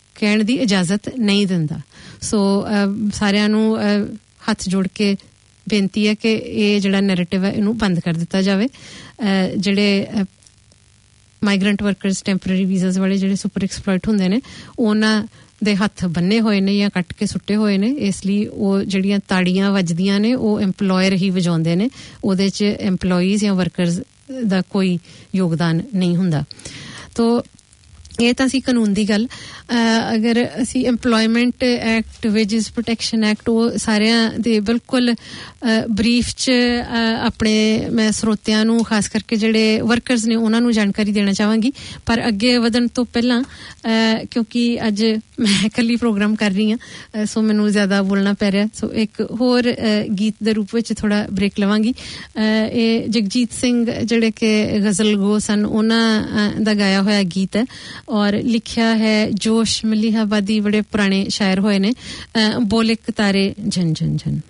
ਕਹਿਣ ਦੀ ਇਜਾਜ਼ਤ ਨਹੀਂ ਦਿੰਦਾ ਸੋ ਸਾਰਿਆਂ ਨੂੰ ਹੱਥ ਜੋੜ ਕੇ ਬੇਨਤੀ ਹੈ ਕਿ ਇਹ ਜਿਹੜਾ ਨੈਰੇਟਿਵ ਹੈ ਇਹਨੂੰ ਬੰਦ ਕਰ ਦਿੱਤਾ ਜਾਵੇ ਜਿਹੜੇ ਮਾਈਗ੍ਰੈਂਟ ਵਰਕਰਸ ਟੈਂਪਰੇਰੀ ਵੀਜ਼ਾਸ ਵਾਲੇ ਜਿਹੜੇ ਸੁਪਰ ਐਕਸਪਲੋਇਟ ਹੁੰਦੇ ਨੇ ਉਹਨਾਂ ਦੇ ਹੱਥ ਬੰਨੇ ਹੋਏ ਨੇ ਜਾਂ ਕੱਟ ਕੇ ਸੁੱਟੇ ਹੋਏ ਨੇ ਇਸ ਲਈ ਉਹ ਜਿਹੜੀਆਂ ਤਾੜੀਆਂ ਵੱਜਦੀਆਂ ਨੇ ਉਹ EMPLOYER ਹੀ ਵਜਾਉਂਦੇ ਨੇ ਉਹਦੇ 'ਚ EMPLOYEES ਜਾਂ ਵਰਕਰਸ ਦਾ ਕੋਈ ਯੋਗਦਾਨ ਨਹੀਂ ਹੁੰਦਾ ਤੋ ਇਹ ਤਾਂ ਸੀ ਕਾਨੂੰਨ ਦੀ ਗੱਲ ਅਗਰ ਅਸੀਂ EMPLOYMENT act wages protection act ਉਹ ਸਾਰਿਆਂ ਦੇ ਬਿਲਕੁਲ ਬਰੀਫ 'ਚ ਆਪਣੇ ਮੈਂ ਸਰੋਤਿਆਂ ਨੂੰ ਖਾਸ ਕਰਕੇ ਜਿਹੜੇ ਵਰਕਰਸ ਨੇ ਉਹਨਾਂ ਨੂੰ ਜਾਣਕਾਰੀ ਦੇਣਾ ਚਾਹਾਂਗੀ ਪਰ ਅੱਗੇ ਵਧਣ ਤੋਂ ਪਹਿਲਾਂ ਕਿਉਂਕਿ ਅੱਜ ਮੈਂ ਇਕੱਲੀ ਪ੍ਰੋਗਰਾਮ ਕਰ ਰਹੀ ਹਾਂ ਸੋ ਮੈਨੂੰ ਜ਼ਿਆਦਾ ਬੋਲਣਾ ਪੈ ਰਿਹਾ ਸੋ ਇੱਕ ਹੋਰ ਗੀਤ ਦੇ ਰੂਪ ਵਿੱਚ ਥੋੜਾ ਬ੍ਰੇਕ ਲਵਾਂਗੀ ਇਹ ਜਗਜੀਤ ਸਿੰਘ ਜਿਹੜੇ ਕਿ ਗਜ਼ਲ ਗੋ ਸਨ ਉਹਨਾਂ ਦਾ ਗਾਇਆ ਹੋਇਆ ਗੀਤ ਹੈ और लिखा है जोश मलिहाबादी बड़े पुराने शायर होए ने बोलिक तारे झन झन झन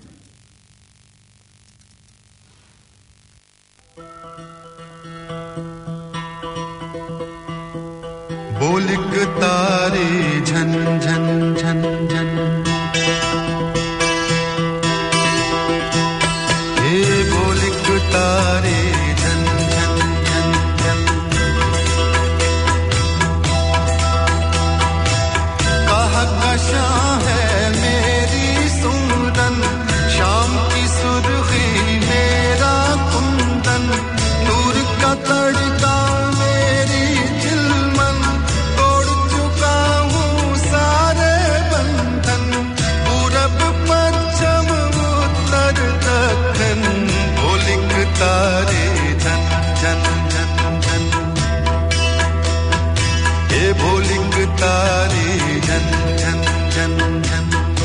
बोलिक तारे झन झन झन झन हे बोलिक तारे शाम है मेरी सुंदन शाम की सुर्खी मेरा कुंदन नूर का तड़का मेरी चिलमन तोड़ चुका हूँ सारे बंधन पूरब पश्चिम उत्तर दक्षिण बोलिक तारे झन झन झन झन ये बोलिक तारे झन झन झन झन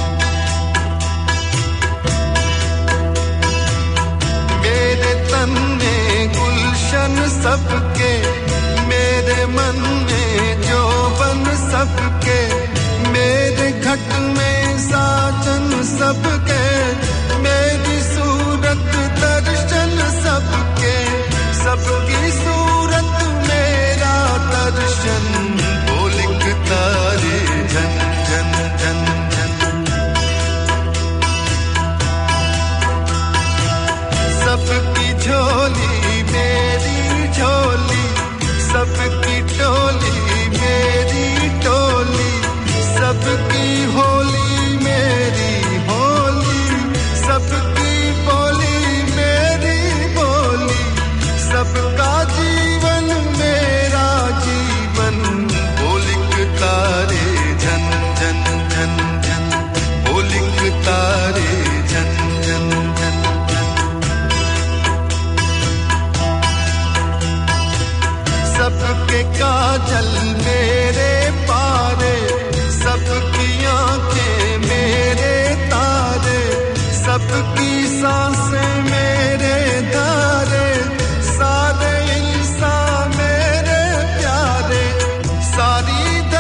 मेरे तन में गुलशन सबके मेरे मन में जोबन सबके मेरे घट में साजन सबके मेरी सूरत दर्शन सबके सबकी सूरत मेरा दर्शन बोलिक तारे झन झन झन झन सबकी झोली मेरी झोली सबकी टोली मेरी टोली सबकी होली मेरी होली सबकी बोली मेरी बोली सबका जीवन मेरा जीवन बोलिक तारे झन झन झन झन बोलिक तारे झन झन झन झन सबके काजल मेरे पारे सबकी आंखें मेरे तारे सबकी सांसें मेरे धारे सारे इंसान मेरे प्यारे सारी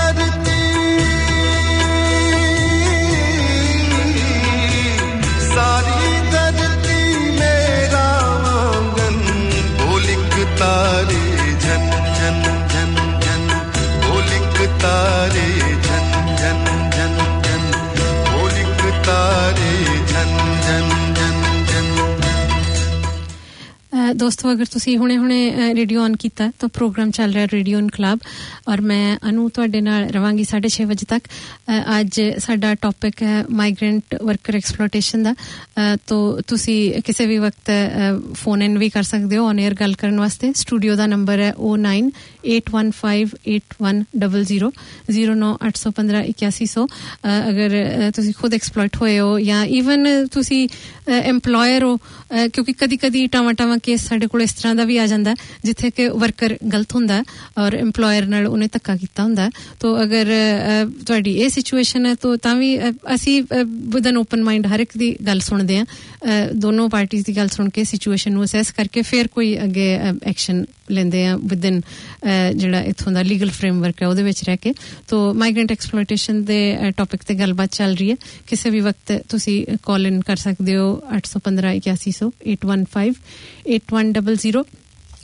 तारे झन झन झन झन बोलिक तारे झन झन झन झन बोलिक तारे झन झन झन झन दोस्तों अगर तुसी हुणे हुणे रेडियो ऑन कीता तो प्रोग्राम चल रहा है रेडियो इनकलाब और मैं अनु तुहाडे नाल रवांगी साढ़े छह बजे तक आज साडा टॉपिक है माइग्रेंट वर्कर एक्सप्लोटेशन दा तो तुसी किसी भी वक्त फोन इन भी कर सकदे हो ऑन एयर गल करन वास्ते स्टूडियो दा नंबर है oh nine eight one five eight one double zero zero नौ आठ सौ पंद्रह इक्यासी सौ अगर तुसी खुद एक्सप्लॉइट होए हो या इवन तुसी एम्प्लॉयर हो क्योंकि कदी कदी टावा टावा केस साडे कोल इस तरह दा भी आ जांदा जिथे कि वर्कर गलत हुंदा और एम्प्लॉयर नाल उन्हें धक्का कीता हुंदा तो अगर तुहाडी ये सिचुएशन है तो तां भी असी विद एन ओपन माइंड हर एक दी गल सुनदे आ दोनों पार्टीज दी गल सुन के सिचुएशन नु असेस करके फिर कोई अगे एक्शन लेंदे आ विद इन ਜਿਹੜਾ ਇਥੋਂ ਦਾ ਲੀਗਲ ਫਰੇਮਵਰਕ ਹੈ ਉਹਦੇ ਵਿੱਚ ਰਹਿ ਕੇ तो ਮਾਈਗ੍ਰੈਂਟ ਐਕਸਪਲੋਇਟੇਸ਼ਨ ਦੇ ਟੌਪਿਕ ਤੇ ਗੱਲਬਾਤ ਚੱਲ ਰਹੀ ਹੈ ਕਿਸੇ ਵੀ ਵਕਤ ਤੁਸੀਂ ਕਾਲ ਇਨ ਕਰ ਸਕਦੇ ਹੋ eight one five one eight one five eight one zero zero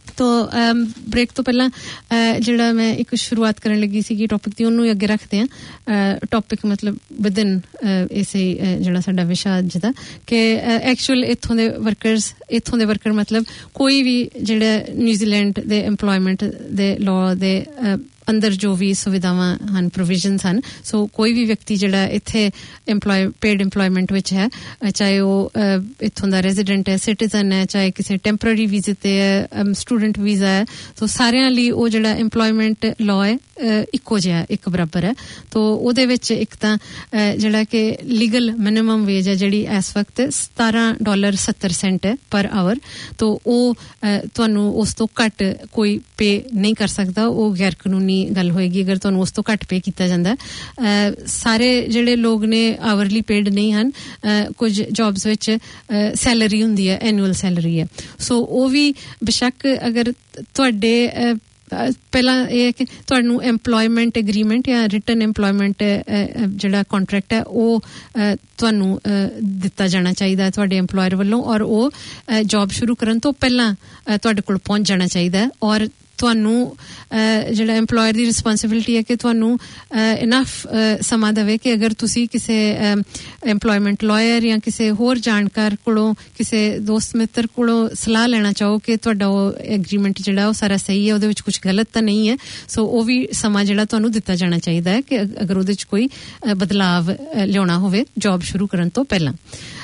तो ब्रेक तो पहला ਜਿਹੜਾ ਮੈਂ ਇੱਕ ਸ਼ੁਰੂਆਤ ਕਰਨ ਲੱਗੀ ਸੀ ਕਿ ਟੌਪਿਕ ਦੀ ਉਹਨੂੰ ਅੱਗੇ ਰੱਖਦੇ ਆ ਟੌਪਿਕ ਮਤਲਬ ਵਿਦਨ ਇਸੇ ਜਿਹੜਾ ਸਾਡਾ ਵਿਸ਼ਾ ਅੱਜ ਦਾ ਕਿ ਐਕਚੁਅਲ ਇੱਥੋਂ ਦੇ ਵਰਕਰਸ ਇੱਥੋਂ ਦੇ ਵਰਕਰ ਮਤਲਬ ਕੋਈ ਵੀ ਜਿਹੜਾ ਨਿਊਜ਼ੀਲੈਂਡ ਦੇ EMPLOYMENT ਦੇ ਲਾਅ ਦੇ ਅੰਦਰ ਜੋ ਵੀ ਸੁਵਿਧਾਵਾਂ ਹਨ ਪ੍ਰੋਵੀਜ਼ਨਸ ਹਨ ਸੋ ਕੋਈ ਵੀ ਵਿਅਕਤੀ ਜਿਹੜਾ ਇੱਥੇ EMPLOY ਪੇਡ EMPLOYMENT ਵਿੱਚ ਹੈ ਚਾਹੇ ਉਹ ਇੱਥੋਂ ਦਾ ਰੈਜ਼ੀਡੈਂਟ ਹੈ ਸਿਟੀਜ਼ਨ ਹੈ ਚਾਹੇ ਕਿਸੇ ਟੈਂਪਰੇਰੀ ਵੀਜ਼ੇ ਤੇ ਹੈ ਸਟੂਡੈਂਟ ਵੀਜ਼ਾ ਹੈ ਸੋ ਸਾਰਿਆਂ ਲਈ ਉਹ ਜਿਹੜਾ EMPLOYMENT ਲਾਅ ਹੈ ਇੱਕੋ ਜਿਹਾ ਇੱਕ ਬਰਾਬਰ ਹੈ ਤੋ ਉਹਦੇ ਵਿੱਚ ਇੱਕ ਤਾਂ ਜਿਹੜਾ ਕਿ ਲੀਗਲ ਮਿਨੀਮਮ ਵੇਜ ਹੈ ਜਿਹੜੀ ਇਸ ਵਕਤ ਸਤਾਰਾਂ ਡਾਲਰ ਸੱਤਰ ਸੈਂਟ ਹੈ ਪਰ ਆਵਰ ਤੋ ਉਹ ਤੁਹਾਨੂੰ ਉਸ ਤੋਂ ਘੱਟ ਕੋਈ ਪੇ ਨਹੀਂ ਕਰ ਸਕਦਾ ਉਹ ਗੈਰ ਕਾਨੂੰਨੀ ਗੱਲ ਹੋਏਗੀ ਅਗਰ ਤੁਹਾਨੂੰ ਉਸ ਤੋਂ ਘੱਟ ਪੇ ਕੀਤਾ ਜਾਂਦਾ ਸਾਰੇ ਜਿਹੜੇ ਲੋਕ ਨੇ ਆਵਰਲੀ ਪੇਡ ਨਹੀਂ ਹਨ ਕੁਝ ਜੌਬਸ ਵਿੱਚ ਸੈਲਰੀ ਹੁੰਦੀ ਹੈ ਐਨੂਅਲ ਸੈਲਰੀ ਹੈ ਸੋ ਉਹ ਵੀ ਬੇਸ਼ੱਕ ਅਗਰ ਤੁਹਾਡੇ ਪਹਿਲਾਂ ਇਹ ਹੈ ਕਿ ਤੁਹਾਨੂੰ EMPLOYMENT ਐਗਰੀਮੈਂਟ ਜਾਂ ਰਿਟਨ EMPLOYMENT ਜਿਹੜਾ ਕੰਟਰੈਕਟ ਹੈ ਉਹ ਤੁਹਾਨੂੰ ਦਿੱਤਾ ਜਾਣਾ ਚਾਹੀਦਾ ਹੈ ਤੁਹਾਡੇ EMPLOYER ਵੱਲੋਂ ਔਰ ਉਹ ਜੌਬ ਸ਼ੁਰੂ ਕਰਨ ਤੋਂ ਪਹਿਲਾਂ ਤੁਹਾਡੇ ਕੋਲ ਪਹੁੰਚ ਜਾਣਾ ਚਾਹੀਦਾ ਔਰ ਤੁਹਾਨੂੰ ਜਿਹੜਾ EMPLOYER ਦੀ ਰਿਸਪੌਂਸਿਬਿਲਿਟੀ ਹੈ ਕਿ ਤੁਹਾਨੂੰ ਇਨਫ ਸਮਾਂ ਦੇਵੇ ਕਿ ਅਗਰ ਤੁਸੀਂ ਕਿਸੇ EMPLOYMENT ਲਾਇਰ ਜਾਂ ਕਿਸੇ ਹੋਰ ਜਾਣਕਾਰ ਕੋਲੋਂ ਕਿਸੇ ਦੋਸਤ ਮਿੱਤਰ ਕੋਲੋਂ ਸਲਾਹ ਲੈਣਾ ਚਾਹੋ ਕਿ ਤੁਹਾਡਾ ਉਹ ਐਗਰੀਮੈਂਟ ਜਿਹੜਾ ਉਹ ਸਾਰਾ ਸਹੀ ਹੈ ਉਹਦੇ ਵਿੱਚ ਕੁਝ ਗਲਤ ਤਾਂ ਨਹੀਂ ਹੈ ਸੋ ਉਹ ਵੀ ਸਮਾਂ ਜਿਹੜਾ ਤੁਹਾਨੂੰ ਦਿੱਤਾ ਜਾਣਾ ਚਾਹੀਦਾ ਹੈ ਕਿ ਅਗਰ ਉਹਦੇ 'ਚ ਕੋਈ ਬਦਲਾਵ ਲਿਆਉਣਾ ਹੋਵੇ ਜੌਬ ਸ਼ੁਰੂ ਕਰਨ ਤੋਂ ਪਹਿਲਾਂ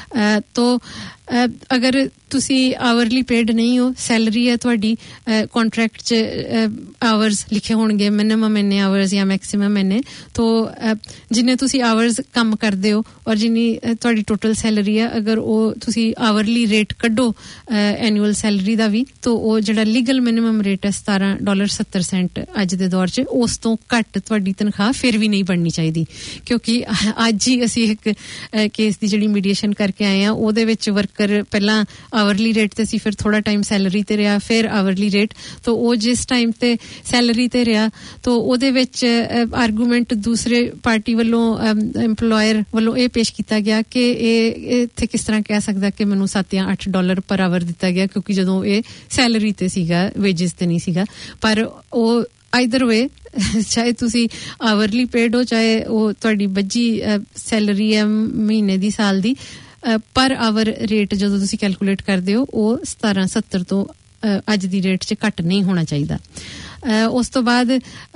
ਤੋ ਅਗਰ ਤੁਸੀਂ ਆਵਰਲੀ ਪੇਡ ਨਹੀਂ ਹੋ ਸੈਲਰੀ ਹੈ ਤੁਹਾਡੀ ਕੰਟਰੈਕਟ 'ਚ ਆਵਰਸ ਲਿਖੇ ਹੋਣਗੇ ਮਿਨੀਮਮ ਇੰਨੇ ਆਵਰਸ ਜਾਂ ਮੈਕਸਿਮਮ ਇੰਨੇ ਤੋ ਜਿੰਨੇ ਤੁਸੀਂ ਆਵਰਸ ਕੰਮ ਕਰਦੇ ਹੋ ਔਰ ਜਿੰਨੀ ਤੁਹਾਡੀ ਟੋਟਲ ਸੈਲਰੀ ਹੈ ਅਗਰ ਉਹ ਤੁਸੀਂ ਆਵਰਲੀ ਰੇਟ ਕੱਢੋ ਐਨੂਅਲ ਸੈਲਰੀ ਦਾ ਵੀ ਤੋ ਉਹ ਜਿਹੜਾ ਲੀਗਲ ਮਿਨੀਮਮ ਰੇਟ ਹੈ ਸਤਾਰਾਂ ਡਾਲਰ ਸੱਤਰ ਸੈਂਟ ਅੱਜ ਦੇ ਦੌਰ 'ਚ ਉਸ ਤੋਂ ਘੱਟ ਤੁਹਾਡੀ ਤਨਖਾਹ ਫਿਰ ਵੀ ਨਹੀਂ ਬਣਨੀ ਚਾਹੀਦੀ ਕਿਉਂਕਿ ਅੱਜ ਹੀ ਅਸੀਂ ਇੱਕ ਕੇਸ ਦੀ ਜਿਹੜੀ ਮੀਡੀਏਸ਼ਨ ਕਰਕੇ ਆਏ ਹਾਂ ਉਹਦੇ ਵਿੱਚ ਵਰਕਰ ਪਹਿਲਾਂ ਆਵਰਲੀ ਰੇਟ ਤੇ ਸੀ ਫਿਰ ਥੋੜਾ ਟਾਈਮ ਸੈਲਰੀ ਤੇ ਰਿਹਾ ਫਿਰ ਆਵਰਲੀ ਰੇਟ ਤੋ ਉਹ ਜਿਸ ਟਾਈਮ ਤੇ ਸੈਲਰੀ ਤੇ ਰਿਹਾ ਤੋ ਉਹਦੇ ਵਿੱਚ ਆਰਗੂਮੈਂਟ ਦੂਸਰੇ ਪਾਰਟੀ ਵੱਲੋਂ EMPLOYER ਵੱਲੋਂ ਇਹ ਪੇਸ਼ ਕੀਤਾ ਗਿਆ ਕਿ ਇਹ ਇੱਥੇ ਕਿਸ ਤਰ੍ਹਾਂ ਕਹਿ ਸਕਦਾ ਕਿ ਮੈਨੂੰ ਸੱਤ ਜਾਂ ਅੱਠ ਡਾਲਰ ਪਰ ਆਵਰ ਦਿੱਤਾ ਗਿਆ ਕਿਉਂਕਿ ਜਦੋਂ ਇਹ ਸੈਲਰੀ ਤੇ ਸੀਗਾ ਵੇਜਸ ਤੇ ਨਹੀਂ ਸੀਗਾ ਪਰ ਉਹ ਆਈਦਰ ਵੇ ਚਾਹੇ ਤੁਸੀਂ ਆਵਰਲੀ ਪੇਡ ਹੋ ਚਾਹੇ ਉਹ ਤੁਹਾਡੀ ਬੱਜੀ ਸੈਲਰੀ ਹੈ ਮਹੀਨੇ ਦੀ ਸਾਲ ਦੀ ਪਰ ਆਵਰ ਰੇਟ ਜਦੋਂ ਤੁਸੀਂ ਕੈਲਕੂਲੇਟ ਕਰਦੇ ਹੋ ਉਹ ਸਤਾਰਾਂ ਸੱਤਰ ਤੋਂ ਅੱਜ ਦੀ ਰੇਟ 'ਚ ਘੱਟ ਨਹੀਂ ਹੋਣਾ ਚਾਹੀਦਾ ਉਸ ਤੋਂ ਬਾਅਦ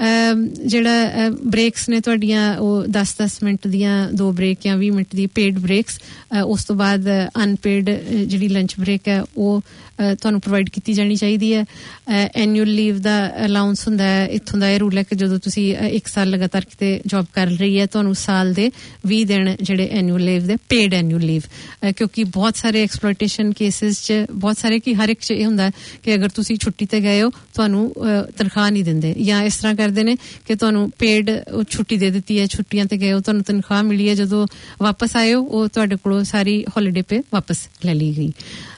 ਜਿਹੜਾ ਬ੍ਰੇਕਸ ਨੇ ਤੁਹਾਡੀਆਂ ਉਹ ਦਸ ਦਸ ਮਿੰਟ ਦੀਆਂ ਦੋ ਬ੍ਰੇਕ ਜਾਂ ਵੀਹ ਮਿੰਟ ਦੀ ਪੇਡ ਬ੍ਰੇਕਸ ਉਸ ਤੋਂ ਬਾਅਦ ਅਨਪੇਡ ਜਿਹੜੀ ਲੰਚ ਬ੍ਰੇਕ ਹੈ ਉਹ ਤੁਹਾਨੂੰ ਪ੍ਰੋਵਾਈਡ ਕੀਤੀ ਜਾਣੀ ਚਾਹੀਦੀ ਹੈ ਐਨੂਅਲ ਲੀਵ ਦਾ ਅਲਾਊਂਸ ਹੁੰਦਾ ਹੈ ਇੱਥੋਂ ਦਾ ਇਹ ਰੂਲ ਹੈ ਕਿ ਜਦੋਂ ਤੁਸੀਂ ਇੱਕ ਸਾਲ ਲਗਾਤਾਰ ਕਿਤੇ ਜੌਬ ਕਰ ਰਹੀ ਹੈ ਤੁਹਾਨੂੰ ਸਾਲ ਦੇ ਵੀਹ ਦਿਨ ਜਿਹੜੇ ਐਨੂਅਲ ਲੀਵ ਦੇ ਪੇਡ ਐਨੂਅਲ ਲੀਵ ਕਿਉਂਕਿ ਬਹੁਤ ਸਾਰੇ ਐਕਸਪਲੋਇਟੇਸ਼ਨ ਕੇਸਿਸ 'ਚ ਬਹੁਤ ਸਾਰੇ ਕਿ ਹਰ ਇੱਕ 'ਚ ਇਹ ਹੁੰਦਾ ਕਿ ਅਗਰ ਤੁਸੀਂ ਛੁੱਟੀ ਤੇ ਗਏ ਹੋ ਤੁਹਾਨੂੰ ਤਨਖਾਹ ਨਹੀਂ ਦਿੰਦੇ ਜਾਂ ਇਸ ਤਰ੍ਹਾਂ ਕਰਦੇ ਨੇ ਕਿ ਤੁਹਾਨੂੰ ਪੇਡ ਛੁੱਟੀ ਦੇ ਦਿੱਤੀ ਹੈ ਛੁੱਟੀਆਂ ਤੇ ਗਏ ਹੋ ਤੁਹਾਨੂੰ ਤਨਖਾਹ ਮਿਲੀ ਹੈ ਜਦੋਂ ਵਾਪਸ ਆਏ ਹੋ ਉਹ ਤੁਹਾਡੇ ਕੋਲੋਂ ਸਾਰੀ ਹੌਲੀਡੇ ਪੇ ਵਾਪਸ ਲੈ ਲਈ ਗਈ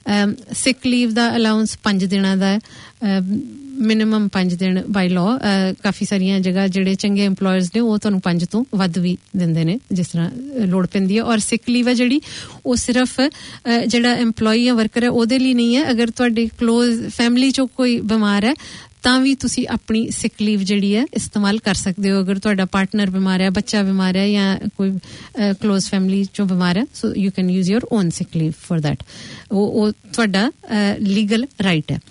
ਸਿਕ ਲੀਵ ਦਾ ਅਲਾਊਂਸ ਪੰਜ ਦਿਨਾਂ ਦਾ ਹੈ ਮਿਨੀਮਮ ਪੰਜ ਦਿਨ ਬਾਈ ਲਾਅ ਕਾਫੀ ਸਾਰੀਆਂ ਜਗ੍ਹਾ ਜਿਹੜੇ ਚੰਗੇ EMPLOYERS ਨੇ ਉਹ ਤੁਹਾਨੂੰ ਪੰਜ ਤੋਂ ਵੱਧ ਵੀ ਦਿੰਦੇ ਨੇ ਜਿਸ ਤਰ੍ਹਾਂ ਲੋੜ ਪੈਂਦੀ ਹੈ ਔਰ ਸਿਕ ਲੀਵ ਹੈ ਜਿਹੜੀ ਉਹ ਸਿਰਫ ਜਿਹੜਾ EMPLOYEE ਜਾਂ ਵਰਕਰ ਹੈ ਉਹਦੇ ਲਈ ਨਹੀਂ ਹੈ ਅਗਰ ਤੁਹਾਡੇ ਕਲੋਜ਼ ਫੈਮਿਲੀ 'ਚੋਂ ਕੋਈ ਬਿਮਾਰ ਹੈ ਤਾਂ ਵੀ ਤੁਸੀਂ ਆਪਣੀ ਸਿਕ ਲੀਵ ਜਿਹੜੀ ਹੈ ਇਸਤੇਮਾਲ ਕਰ ਸਕਦੇ ਹੋ ਅਗਰ ਤੁਹਾਡਾ ਪਾਰਟਨਰ ਬਿਮਾਰ ਹੈ ਬੱਚਾ ਬਿਮਾਰ ਹੈ ਜਾਂ ਕੋਈ ਕਲੋਜ਼ ਫੈਮਿਲੀ 'ਚੋਂ ਬਿਮਾਰ ਹੈ so you can use your own sick leave for that ਉਹ ਉਹ ਤੁਹਾਡਾ ਲੀਗਲ ਰਾਈਟ ਹੈ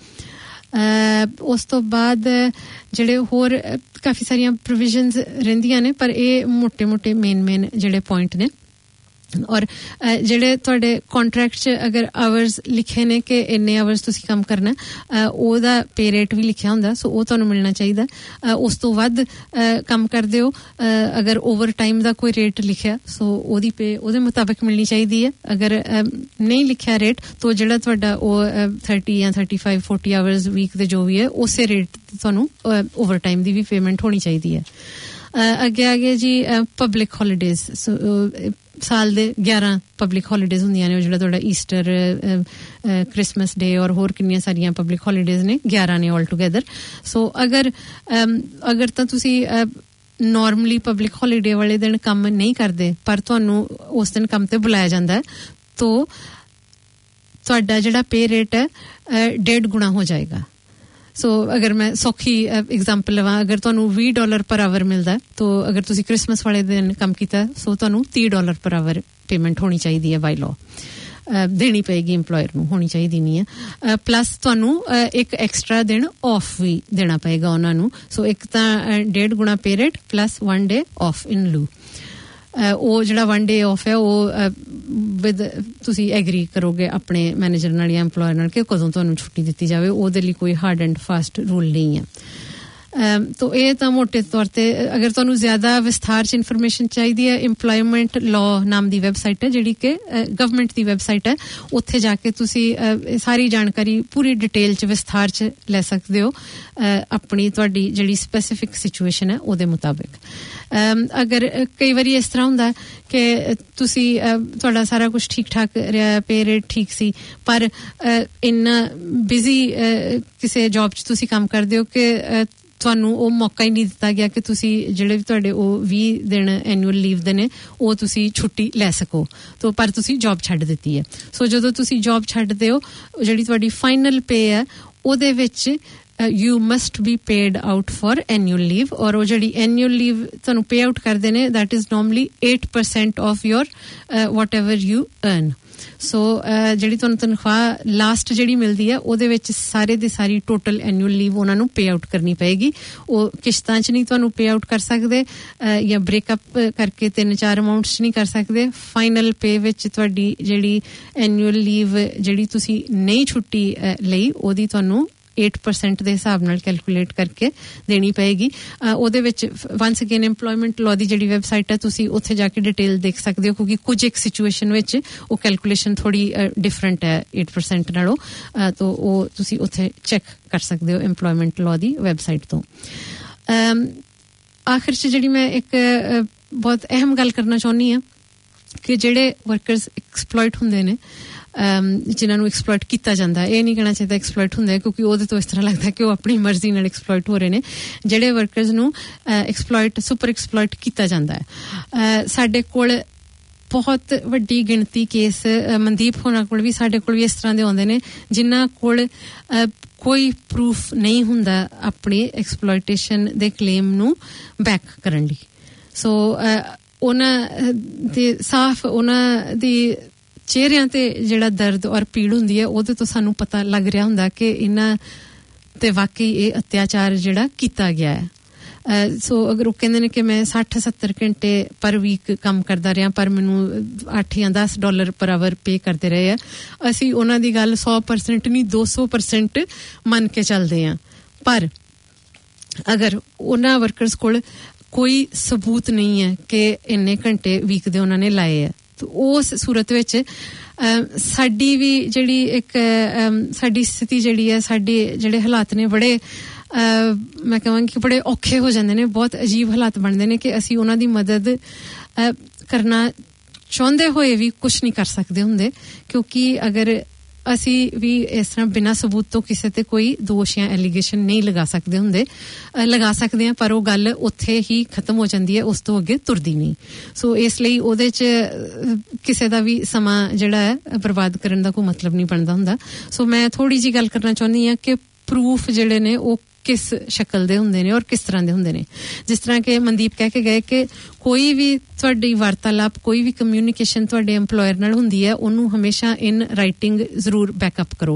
ਉਸ ਤੋਂ ਬਾਅਦ ਜਿਹੜੇ ਹੋਰ ਕਾਫੀ ਸਾਰੀਆਂ ਪ੍ਰੋਵੀਜ਼ਨਸ ਰਹਿੰਦੀਆਂ ਨੇ ਪਰ ਇਹ ਮੋਟੇ ਮੋਟੇ ਮੇਨ ਮੇਨ ਜਿਹੜੇ ਪੁਆਇੰਟ ਨੇ ਔਰ ਜਿਹੜੇ ਤੁਹਾਡੇ ਕੰਟਰੈਕਟ 'ਚ ਅਗਰ ਆਵਰਸ ਲਿਖੇ ਨੇ ਕਿ ਇੰਨੇ ਆਵਰਸ ਤੁਸੀਂ ਕੰਮ ਕਰਨਾ ਉਹਦਾ ਪੇ ਰੇਟ ਵੀ ਲਿਖਿਆ ਹੁੰਦਾ ਸੋ ਉਹ ਤੁਹਾਨੂੰ ਮਿਲਣਾ ਚਾਹੀਦਾ ਉਸ ਤੋਂ ਵੱਧ ਕੰਮ ਕਰਦੇ ਹੋ ਅਗਰ ਓਵਰ ਟਾਈਮ ਦਾ ਕੋਈ ਰੇਟ ਲਿਖਿਆ ਸੋ ਉਹਦੀ ਪੇ ਉਹਦੇ ਮੁਤਾਬਕ ਮਿਲਣੀ ਚਾਹੀਦੀ ਹੈ ਅਗਰ ਨਹੀਂ ਲਿਖਿਆ ਰੇਟ ਤਾਂ ਜਿਹੜਾ ਤੁਹਾਡਾ ਉਹ ਥਰਟੀ ਜਾਂ thirty five forty hours week ਦੇ ਜੋ ਵੀ ਹੈ ਉਸੇ ਰੇਟ ਤੁਹਾਨੂੰ ਓਵਰ ਟਾਈਮ ਦੀ ਵੀ ਪੇਮੈਂਟ ਹੋਣੀ ਚਾਹੀਦੀ ਹੈ ਅੱਗੇ ਅੱਗੇ ਜੀ ਪਬਲਿਕ ਹੌਲੀਡੇਜ਼ ਸਾਲ ਦੇ ਗਿਆਰਾਂ ਪਬਲਿਕ ਹੌਲੀਡੇਜ਼ ਹੁੰਦੀਆਂ ਨੇ ਉਹ ਜਿਹੜਾ ਤੁਹਾਡਾ ਈਸਟਰ ਕ੍ਰਿਸਮਸ ਡੇ ਔਰ ਹੋਰ ਕਿੰਨੀਆਂ ਸਾਰੀਆਂ ਪਬਲਿਕ ਹੌਲੀਡੇਜ਼ ਨੇ ਗਿਆਰਾਂ ਨੇ ਆਲ ਟੂਗੇਦਰ ਸੋ ਅਗਰ ਅਗਰ ਤਾਂ ਤੁਸੀਂ ਨਾਰਮਲੀ ਪਬਲਿਕ ਹੌਲੀਡੇ ਵਾਲੇ ਦਿਨ ਕੰਮ ਨਹੀਂ ਕਰਦੇ ਪਰ ਤੁਹਾਨੂੰ ਉਸ ਦਿਨ ਕੰਮ ਤੇ ਬੁਲਾਇਆ ਜਾਂਦਾ ਹੈ ਤਾਂ ਤੁਹਾਡਾ ਜਿਹੜਾ ਪੇ ਰੇਟ ਹੈ ਡੇਢ ਗੁਣਾ ਹੋ ਜਾਏਗਾ ਸੋ ਅਗਰ ਮੈਂ ਸੌਖੀ ਐਗਜ਼ਾਮਪਲ ਲਵਾਂ, ਅਗਰ ਤੁਹਾਨੂੰ ਵੀਹ ਡਾਲਰ ਪਰ ਆਵਰ ਮਿਲਦਾ ਤਾਂ ਅਗਰ ਤੁਸੀਂ ਕ੍ਰਿਸਮਸ ਵਾਲੇ ਦਿਨ ਕੰਮ ਕੀਤਾ ਸੋ ਤੁਹਾਨੂੰ ਤੀਹ ਡਾਲਰ ਪਰ ਆਵਰ ਪੇਮੈਂਟ ਹੋਣੀ ਚਾਹੀਦੀ ਹੈ ਬਾਈ ਲਾਅ, ਦੇਣੀ ਪਏਗੀ ਇੰਪਲੋਇਰ ਨੂੰ, ਹੋਣੀ ਚਾਹੀਦੀ ਨਹੀਂ ਹੈ। ਪਲੱਸ ਤੁਹਾਨੂੰ ਇੱਕ ਐਕਸਟਰਾ ਦਿਨ ਆਫ ਵੀ ਦੇਣਾ ਪਏਗਾ ਉਹਨਾਂ ਨੂੰ। ਸੋ ਇੱਕ ਤਾਂ ਡੇਢ ਗੁਣਾ pay rate plus one day off in lieu. ਉਹ ਜਿਹੜਾ ਵਨ ਡੇ ਆਫ ਹੈ ਉਹ ਵਿਦ ਤੁਸੀਂ ਐਗਰੀ ਕਰੋਗੇ ਆਪਣੇ ਮੈਨੇਜਰ ਨਾਲ ਜਾਂ ਇੰਪਲੋਇਰ ਨਾਲ ਕਿ ਕਦੋਂ ਤੁਹਾਨੂੰ ਛੁੱਟੀ ਦਿੱਤੀ ਜਾਵੇ, ਉਹਦੇ ਲਈ ਕੋਈ ਹਾਰਡ ਐਂਡ ਫਾਸਟ ਰੂਲ ਨਹੀਂ ਹੈ। ਤੋ ਇਹ ਤਾਂ ਮੋਟੇ ਤੌਰ ਤੇ, ਅਗਰ ਤੁਹਾਨੂੰ ਜ਼ਿਆਦਾ ਵਿਸਥਾਰ ਚ ਇਨਫੋਰਮੇਸ਼ਨ ਚਾਹੀਦੀ ਹੈ, ਇੰਪਲੋਇਮੈਂਟ ਲਾਅ ਨਾਮ ਦੀ ਵੈਬਸਾਈਟ ਹੈ ਜਿਹੜੀ ਕਿ ਗਵਰਨਮੈਂਟ ਦੀ ਵੈਬਸਾਈਟ ਹੈ, ਉੱਥੇ ਜਾ ਕੇ ਤੁਸੀਂ ਸਾਰੀ ਜਾਣਕਾਰੀ ਪੂਰੀ ਡਿਟੇਲ ਚ ਵਿਸਥਾਰ ਚ ਲੈ ਸਕਦੇ ਹੋ ਆਪਣੀ ਤੁਹਾਡੀ ਜਿਹੜੀ ਸਪੈਸੀਫਿਕ ਸਿਚੁਏਸ਼ਨ ਹੈ ਉਹਦੇ ਮੁਤਾਬਿਕ। ਅਗਰ ਕਈ ਵਾਰੀ ਇਸ ਤਰ੍ਹਾਂ ਹੁੰਦਾ ਕਿ ਤੁਸੀਂ ਤੁਹਾਡਾ ਸਾਰਾ ਕੁਝ ਠੀਕ ਠਾਕ ਰਿਹਾ, ਪੇ ਰੇਟ ਠੀਕ ਸੀ, ਪਰ ਇੰਨਾ ਬਿਜ਼ੀ ਕਿਸੇ ਜੌਬ ਚ ਤੁਸੀਂ ਕੰਮ ਕਰਦੇ ਹੋ ਕਿ ਤੁਹਾਨੂੰ ਉਹ ਮੌਕਾ ਹੀ ਨਹੀਂ ਦਿੱਤਾ ਗਿਆ ਕਿ ਤੁਸੀਂ ਜਿਹੜੇ ਵੀ ਤੁਹਾਡੇ ਉਹ ਵੀਹ ਦਿਨ ਐਨੂਅਲ ਲੀਵ ਦੇ ਨੇ ਉਹ ਤੁਸੀਂ ਛੁੱਟੀ ਲੈ ਸਕੋ, ਤੋ ਪਰ ਤੁਸੀਂ ਜੌਬ ਛੱਡ ਦਿੱਤੀ ਹੈ। ਸੋ ਜਦੋਂ ਤੁਸੀਂ ਜੌਬ ਛੱਡਦੇ ਹੋ, ਜਿਹੜੀ ਤੁਹਾਡੀ ਫਾਈਨਲ ਪੇ ਹੈ ਉਹਦੇ ਵਿੱਚ you must be paid out for annual leave, ਔਰ ਉਹ ਜਿਹੜੀ annual leave ਤੁਹਾਨੂੰ pay out ਕਰਦੇ ਨੇ that is normally eight percent of your uh, whatever you earn. ਸੋ ਜਿਹੜੀ ਤੁਹਾਨੂੰ ਤਨਖਾਹ ਲਾਸਟ ਜਿਹੜੀ ਮਿਲਦੀ ਹੈ ਉਹਦੇ ਵਿੱਚ ਸਾਰੇ ਦੀ ਸਾਰੀ ਟੋਟਲ ਐਨੂਅਲ ਲੀਵ ਉਹਨਾਂ ਨੂੰ ਪੇ ਆਊਟ ਕਰਨੀ ਪਏਗੀ। ਉਹ ਕਿਸ਼ਤਾਂ 'ਚ ਨਹੀਂ ਤੁਹਾਨੂੰ ਪੇ ਆਊਟ ਕਰ ਸਕਦੇ ਜਾਂ ਬ੍ਰੇਕਅਪ ਕਰਕੇ ਤਿੰਨ ਚਾਰ ਅਮਾਊਂਟਸ 'ਚ ਨਹੀਂ ਕਰ ਸਕਦੇ। ਫਾਈਨਲ ਪੇ ਵਿੱਚ ਤੁਹਾਡੀ ਜਿਹੜੀ ਐਨੂਅਲ ਲੀਵ ਜਿਹੜੀ ਤੁਸੀਂ ਨਹੀਂ ਛੁੱਟੀ ਲਈ ਉਹਦੀ ਤੁਹਾਨੂੰ eight percent ਦੇ ਹਿਸਾਬ ਨਾਲ ਕੈਲਕੂਲੇਟ ਕਰਕੇ ਦੇਣੀ ਪਏਗੀ। ਉਹਦੇ ਵਿੱਚ ਵਨਸ ਅਗੇਨ ਇੰਪਲੋਇਮੈਂਟ ਲਾਅ ਦੀ ਜਿਹੜੀ ਵੈਬਸਾਈਟ ਹੈ ਤੁਸੀਂ ਉੱਥੇ ਜਾ ਕੇ ਡਿਟੇਲ ਦੇਖ ਸਕਦੇ ਹੋ, ਕਿਉਂਕਿ ਕੁਝ ਇੱਕ ਸਿਚੁਏਸ਼ਨ ਵਿੱਚ ਉਹ ਕੈਲਕੂਲੇਸ਼ਨ ਥੋੜੀ ਡਿਫਰੈਂਟ ਹੈ eight percent ਨਾਲੋਂ, ਤਾਂ ਉਹ ਤੁਸੀਂ ਉੱਥੇ ਚੈੱਕ ਕਰ ਸਕਦੇ ਹੋ ਇੰਪਲੋਇਮੈਂਟ ਲਾਅ ਦੀ ਵੈਬਸਾਈਟ ਤੋਂ। ਆਖਿਰ 'ਚ ਜਿਹੜੀ ਮੈਂ ਇੱਕ ਬਹੁਤ ਅਹਿਮ ਗੱਲ ਕਰਨਾ ਚਾਹੁੰਦੀ ਹਾਂ ਕਿ ਜਿਹੜੇ ਵਰਕਰਸ ਐਕਸਪਲੋਇਟ ਹੁੰਦੇ ਨੇ, ਜਿਨ੍ਹਾਂ ਨੂੰ ਐਕਸਪਲੋਇਟ ਕੀਤਾ ਜਾਂਦਾ, ਇਹ ਨਹੀਂ ਕਹਿਣਾ ਚਾਹੀਦਾ ਐਕਸਪਲੋਇਟ ਹੁੰਦਾ, ਕਿਉਂਕਿ ਉਹਦੇ ਤੋਂ ਇਸ ਤਰ੍ਹਾਂ ਲੱਗਦਾ ਕਿ ਉਹ ਆਪਣੀ ਮਰਜ਼ੀ ਨਾਲ ਐਕਸਪਲੋਇਟ ਹੋ ਰਹੇ ਨੇ। ਜਿਹੜੇ ਵਰਕਰਸ ਨੂੰ ਐਕਸਪਲੋਇਟ ਸੁਪਰ ਐਕਸਪਲੋਇਟ ਕੀਤਾ ਜਾਂਦਾ ਹੈ, ਸਾਡੇ ਕੋਲ ਬਹੁਤ ਵੱਡੀ ਗਿਣਤੀ ਕੇਸ, ਮਨਦੀਪ ਹੋਣਾ ਕੋਲ ਵੀ, ਸਾਡੇ ਕੋਲ ਵੀ ਇਸ ਤਰ੍ਹਾਂ ਦੇ ਆਉਂਦੇ ਨੇ ਜਿਨ੍ਹਾਂ ਕੋਲ ਕੋਈ ਪ੍ਰੂਫ ਨਹੀਂ ਹੁੰਦਾ ਆਪਣੀ ਐਕਸਪਲੋਇਟੇਸ਼ਨ ਦੇ ਕਲੇਮ ਨੂੰ ਬੈਕ ਕਰਨ ਲਈ। ਸੋ ਉਹਨਾਂ ਦੇ ਸਾਫ਼ ਉਹਨਾਂ ਦੀ ਚਿਹਰਿਆਂ ਤੇ ਜਿਹੜਾ ਦਰਦ ਔਰ ਪੀੜ ਹੁੰਦੀ ਹੈ ਉਹਦੇ ਤੋਂ ਸਾਨੂੰ ਪਤਾ ਲੱਗ ਰਿਹਾ ਹੁੰਦਾ ਕਿ ਇਹਨਾਂ ਤੇ ਵਾਕਈ ਇਹ ਅਤਿਆਚਾਰ ਜਿਹੜਾ ਕੀਤਾ ਗਿਆ ਹੈ। ਸੋ ਅਗਰ ਉਹ ਕਹਿੰਦੇ ਨੇ ਕਿ ਮੈਂ ਸੱਠ ਸੱਤਰ ਘੰਟੇ ਪਰ ਵੀਕ ਕੰਮ ਕਰਦਾ ਰਿਹਾ ਪਰ ਮੈਨੂੰ ਅੱਠ ਜਾਂ ਦਸ ਡਾਲਰ ਪਰ ਆਵਰ ਪੇ ਕਰਦੇ ਰਹੇ ਆ, ਅਸੀਂ ਉਹਨਾਂ ਦੀ ਗੱਲ ਸੌ ਪਰਸੈਂਟ ਨਹੀਂ ਦੋ ਸੌ ਪਰਸੈਂਟ ਮੰਨ ਕੇ ਚੱਲਦੇ ਹਾਂ। ਪਰ ਅਗਰ ਉਹਨਾਂ ਵਰਕਰਸ ਕੋਲ ਕੋਈ ਸਬੂਤ ਨਹੀਂ ਹੈ ਕਿ ਇੰਨੇ ਘੰਟੇ ਵੀਕ ਦੇ ਉਹਨਾਂ ਨੇ ਲਾਏ ਆ, ਉਸ ਸੂਰਤ ਵਿੱਚ ਸਾਡੀ ਵੀ ਜਿਹੜੀ ਇੱਕ ਸਾਡੀ ਸਥਿਤੀ ਜਿਹੜੀ ਹੈ, ਸਾਡੇ ਜਿਹੜੇ ਹਾਲਾਤ ਨੇ ਬੜੇ ਮੈਂ ਕਹਾਂਗੀ ਕਿ ਬੜੇ ਔਖੇ ਹੋ ਜਾਂਦੇ ਨੇ, ਬਹੁਤ ਅਜੀਬ ਹਾਲਾਤ ਬਣਦੇ ਨੇ ਕਿ ਅਸੀਂ ਉਹਨਾਂ ਦੀ ਮਦਦ ਕਰਨਾ ਚਾਹੁੰਦੇ ਹੋਏ ਵੀ ਕੁਛ ਨਹੀਂ ਕਰ ਸਕਦੇ ਹੁੰਦੇ, ਕਿਉਂਕਿ ਅਗਰ ਅਸੀਂ ਵੀ ਇਸ ਤਰ੍ਹਾਂ ਬਿਨਾਂ ਸਬੂਤ ਤੋਂ ਕਿਸੇ ਤੇ ਕੋਈ ਦੋਸ਼ ਜਾਂ ਐਲੀਗੇਸ਼ਨ ਨਹੀਂ ਲਗਾ ਸਕਦੇ ਹੁੰਦੇ, ਲਗਾ ਸਕਦੇ ਹਾਂ ਪਰ ਉਹ ਗੱਲ ਉੱਥੇ ਹੀ ਖਤਮ ਹੋ ਜਾਂਦੀ ਹੈ, ਉਸ ਤੋਂ ਅੱਗੇ ਤੁਰਦੀ ਨਹੀਂ। ਸੋ ਇਸ ਲਈ ਉਹਦੇ 'ਚ ਕਿਸੇ ਦਾ ਵੀ ਸਮਾਂ ਜਿਹੜਾ ਹੈ ਬਰਬਾਦ ਕਰਨ ਦਾ ਕੋਈ ਮਤਲਬ ਨਹੀਂ ਬਣਦਾ ਹੁੰਦਾ। ਸੋ ਮੈਂ ਥੋੜ੍ਹੀ ਜਿਹੀ ਗੱਲ ਕਰਨਾ ਚਾਹੁੰਦੀ ਹਾਂ ਕਿ ਪ੍ਰੂਫ ਜਿਹੜੇ ਨੇ ਉਹ ਕਿਸ ਸ਼ਕਲ ਦੇ ਹੁੰਦੇ ਨੇ ਔਰ ਕਿਸ ਤਰ੍ਹਾਂ ਦੇ ਹੁੰਦੇ ਨੇ। ਜਿਸ ਤਰ੍ਹਾਂ ਕਿ ਮਨਦੀਪ ਕਹਿ ਕੇ ਗਏ ਕਿ ਕੋਈ ਵੀ ਤੁਹਾਡੀ ਵਾਰਤਾਲਾਪ, ਕੋਈ ਵੀ ਕਮਿਊਨੀਕੇਸ਼ਨ ਤੁਹਾਡੇ ਇੰਪਲੋਇਰ ਨਾਲ ਹੁੰਦੀ ਹੈ, ਉਹਨੂੰ ਹਮੇਸ਼ਾ ਇਨ ਰਾਈਟਿੰਗ ਜ਼ਰੂਰ ਬੈਕਅਪ ਕਰੋ।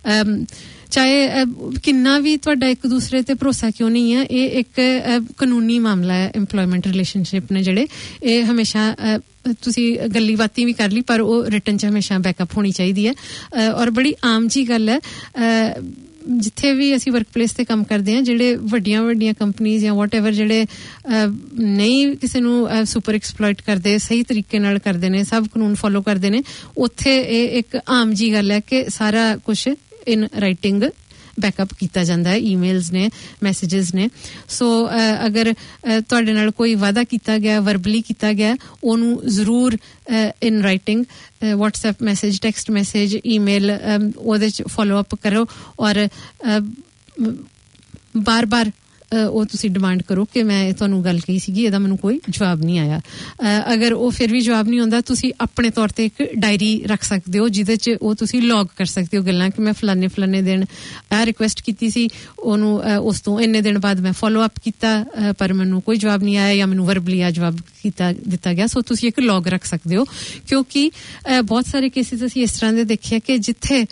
ਚਾਹੇ ਕਿੰਨਾ ਵੀ ਤੁਹਾਡਾ ਇੱਕ ਦੂਸਰੇ ਤੇ ਭਰੋਸਾ ਕਿਉਂ ਨਹੀਂ ਹੈ, ਇਹ ਇੱਕ ਕਾਨੂੰਨੀ ਮਾਮਲਾ ਹੈ। ਇੰਪਲੋਇਮੈਂਟ ਰਿਲੇਸ਼ਨਸ਼ਿਪ ਨੇ ਜਿਹੜੇ, ਇਹ ਹਮੇਸ਼ਾ ਤੁਸੀਂ ਗੱਲੀ ਬਾਤੀ ਵੀ ਕਰ ਲਈ ਪਰ ਉਹ ਰਿਟਨ 'ਚ ਹਮੇਸ਼ਾ ਬੈਕਅਪ ਹੋਣੀ ਚਾਹੀਦੀ ਹੈ। ਔਰ ਬੜੀ ਆਮ ਜੀ ਗੱਲ ਹੈ, ਜਿੱਥੇ ਵੀ ਅਸੀਂ ਵਰਕ ਪਲੇਸ ਤੇ ਕੰਮ ਕਰਦੇ ਹਾਂ, ਜਿਹੜੇ ਵੱਡੀਆਂ ਵੱਡੀਆਂ ਕੰਪਨੀਜ਼ ਜਾਂ ਵਾਟ ਐਵਰ ਜਿਹੜੇ ਨਹੀਂ ਕਿਸੇ ਨੂੰ ਸੁਪਰ ਐਕਸਪਲੋਇਟ ਕਰਦੇ, ਸਹੀ ਤਰੀਕੇ ਨਾਲ ਕਰਦੇ ਨੇ, ਸਭ ਕਾਨੂੰਨ ਫੋਲੋ ਕਰਦੇ ਨੇ, ਉੱਥੇ ਇਹ ਇੱਕ ਆਮ ਜੀ ਗੱਲ ਹੈ ਕਿ ਸਾਰਾ ਕੁਛ ਇਨ ਰਾਈਟਿੰਗ ਬੈਕਅਪ ਕੀਤਾ ਜਾਂਦਾ ਹੈ, ਈਮੇਲਸ ਨੇ, ਮੈਸੇजेस ਨੇ। ਸੋ ਅਗਰ ਤੁਹਾਡੇ ਨਾਲ ਕੋਈ ਵਾਅਦਾ ਕੀਤਾ ਗਿਆ, ਵਰਬਲੀ ਕੀਤਾ ਗਿਆ, ਉਹਨੂੰ ਜ਼ਰੂਰ in writing WhatsApp message, text message, email ਉਹਦੇ 'ਚ ਫੋਲੋ ਅਪ ਕਰੋ ਔਰ ਬਾਰ-ਬਾਰ ਉਹ ਤੁਸੀਂ ਡਿਮਾਂਡ ਕਰੋ ਕਿ ਮੈਂ ਤੁਹਾਨੂੰ ਗੱਲ ਕਹੀ ਸੀਗੀ, ਇਹਦਾ ਮੈਨੂੰ ਕੋਈ ਜਵਾਬ ਨਹੀਂ ਆਇਆ। ਅਗਰ ਉਹ ਫਿਰ ਵੀ ਜਵਾਬ ਨਹੀਂ ਆਉਂਦਾ, ਤੁਸੀਂ ਆਪਣੇ ਤੌਰ ਤੇ ਇੱਕ ਡਾਇਰੀ ਰੱਖ ਸਕਦੇ ਹੋ ਜਿਹਦੇ 'ਚ ਉਹ ਤੁਸੀਂ ਲੌਗ ਕਰ ਸਕਦੇ ਹੋ ਗੱਲਾਂ ਕਿ ਮੈਂ ਫਲਾਣੇ ਫਲਾਣੇ ਦਿਨ ਇਹ ਰਿਕੁਐਸਟ ਕੀਤੀ ਸੀ, ਉਹਨੂੰ ਉਸ ਤੋਂ ਇੰਨੇ ਦਿਨ ਬਾਅਦ ਮੈਂ ਫੋਲੋ ਅਪ ਕੀਤਾ ਪਰ ਮੈਨੂੰ ਕੋਈ ਜਵਾਬ ਨਹੀਂ ਆਇਆ ਜਾਂ ਮੈਨੂੰ ਵਰਬਲੀ ਆ ਜਵਾਬ ਕੀਤਾ ਦਿੱਤਾ ਗਿਆ। ਸੋ ਤੁਸੀਂ ਇੱਕ ਲੌਗ ਰੱਖ ਸਕਦੇ ਹੋ, ਕਿਉਂਕਿ ਬਹੁਤ ਸਾਰੇ ਕੇਸਿਸ ਅਸੀਂ ਇਸ ਤਰ੍ਹਾਂ ਦੇ ਦੇਖੇ ਕਿ ਜਿੱਥੇ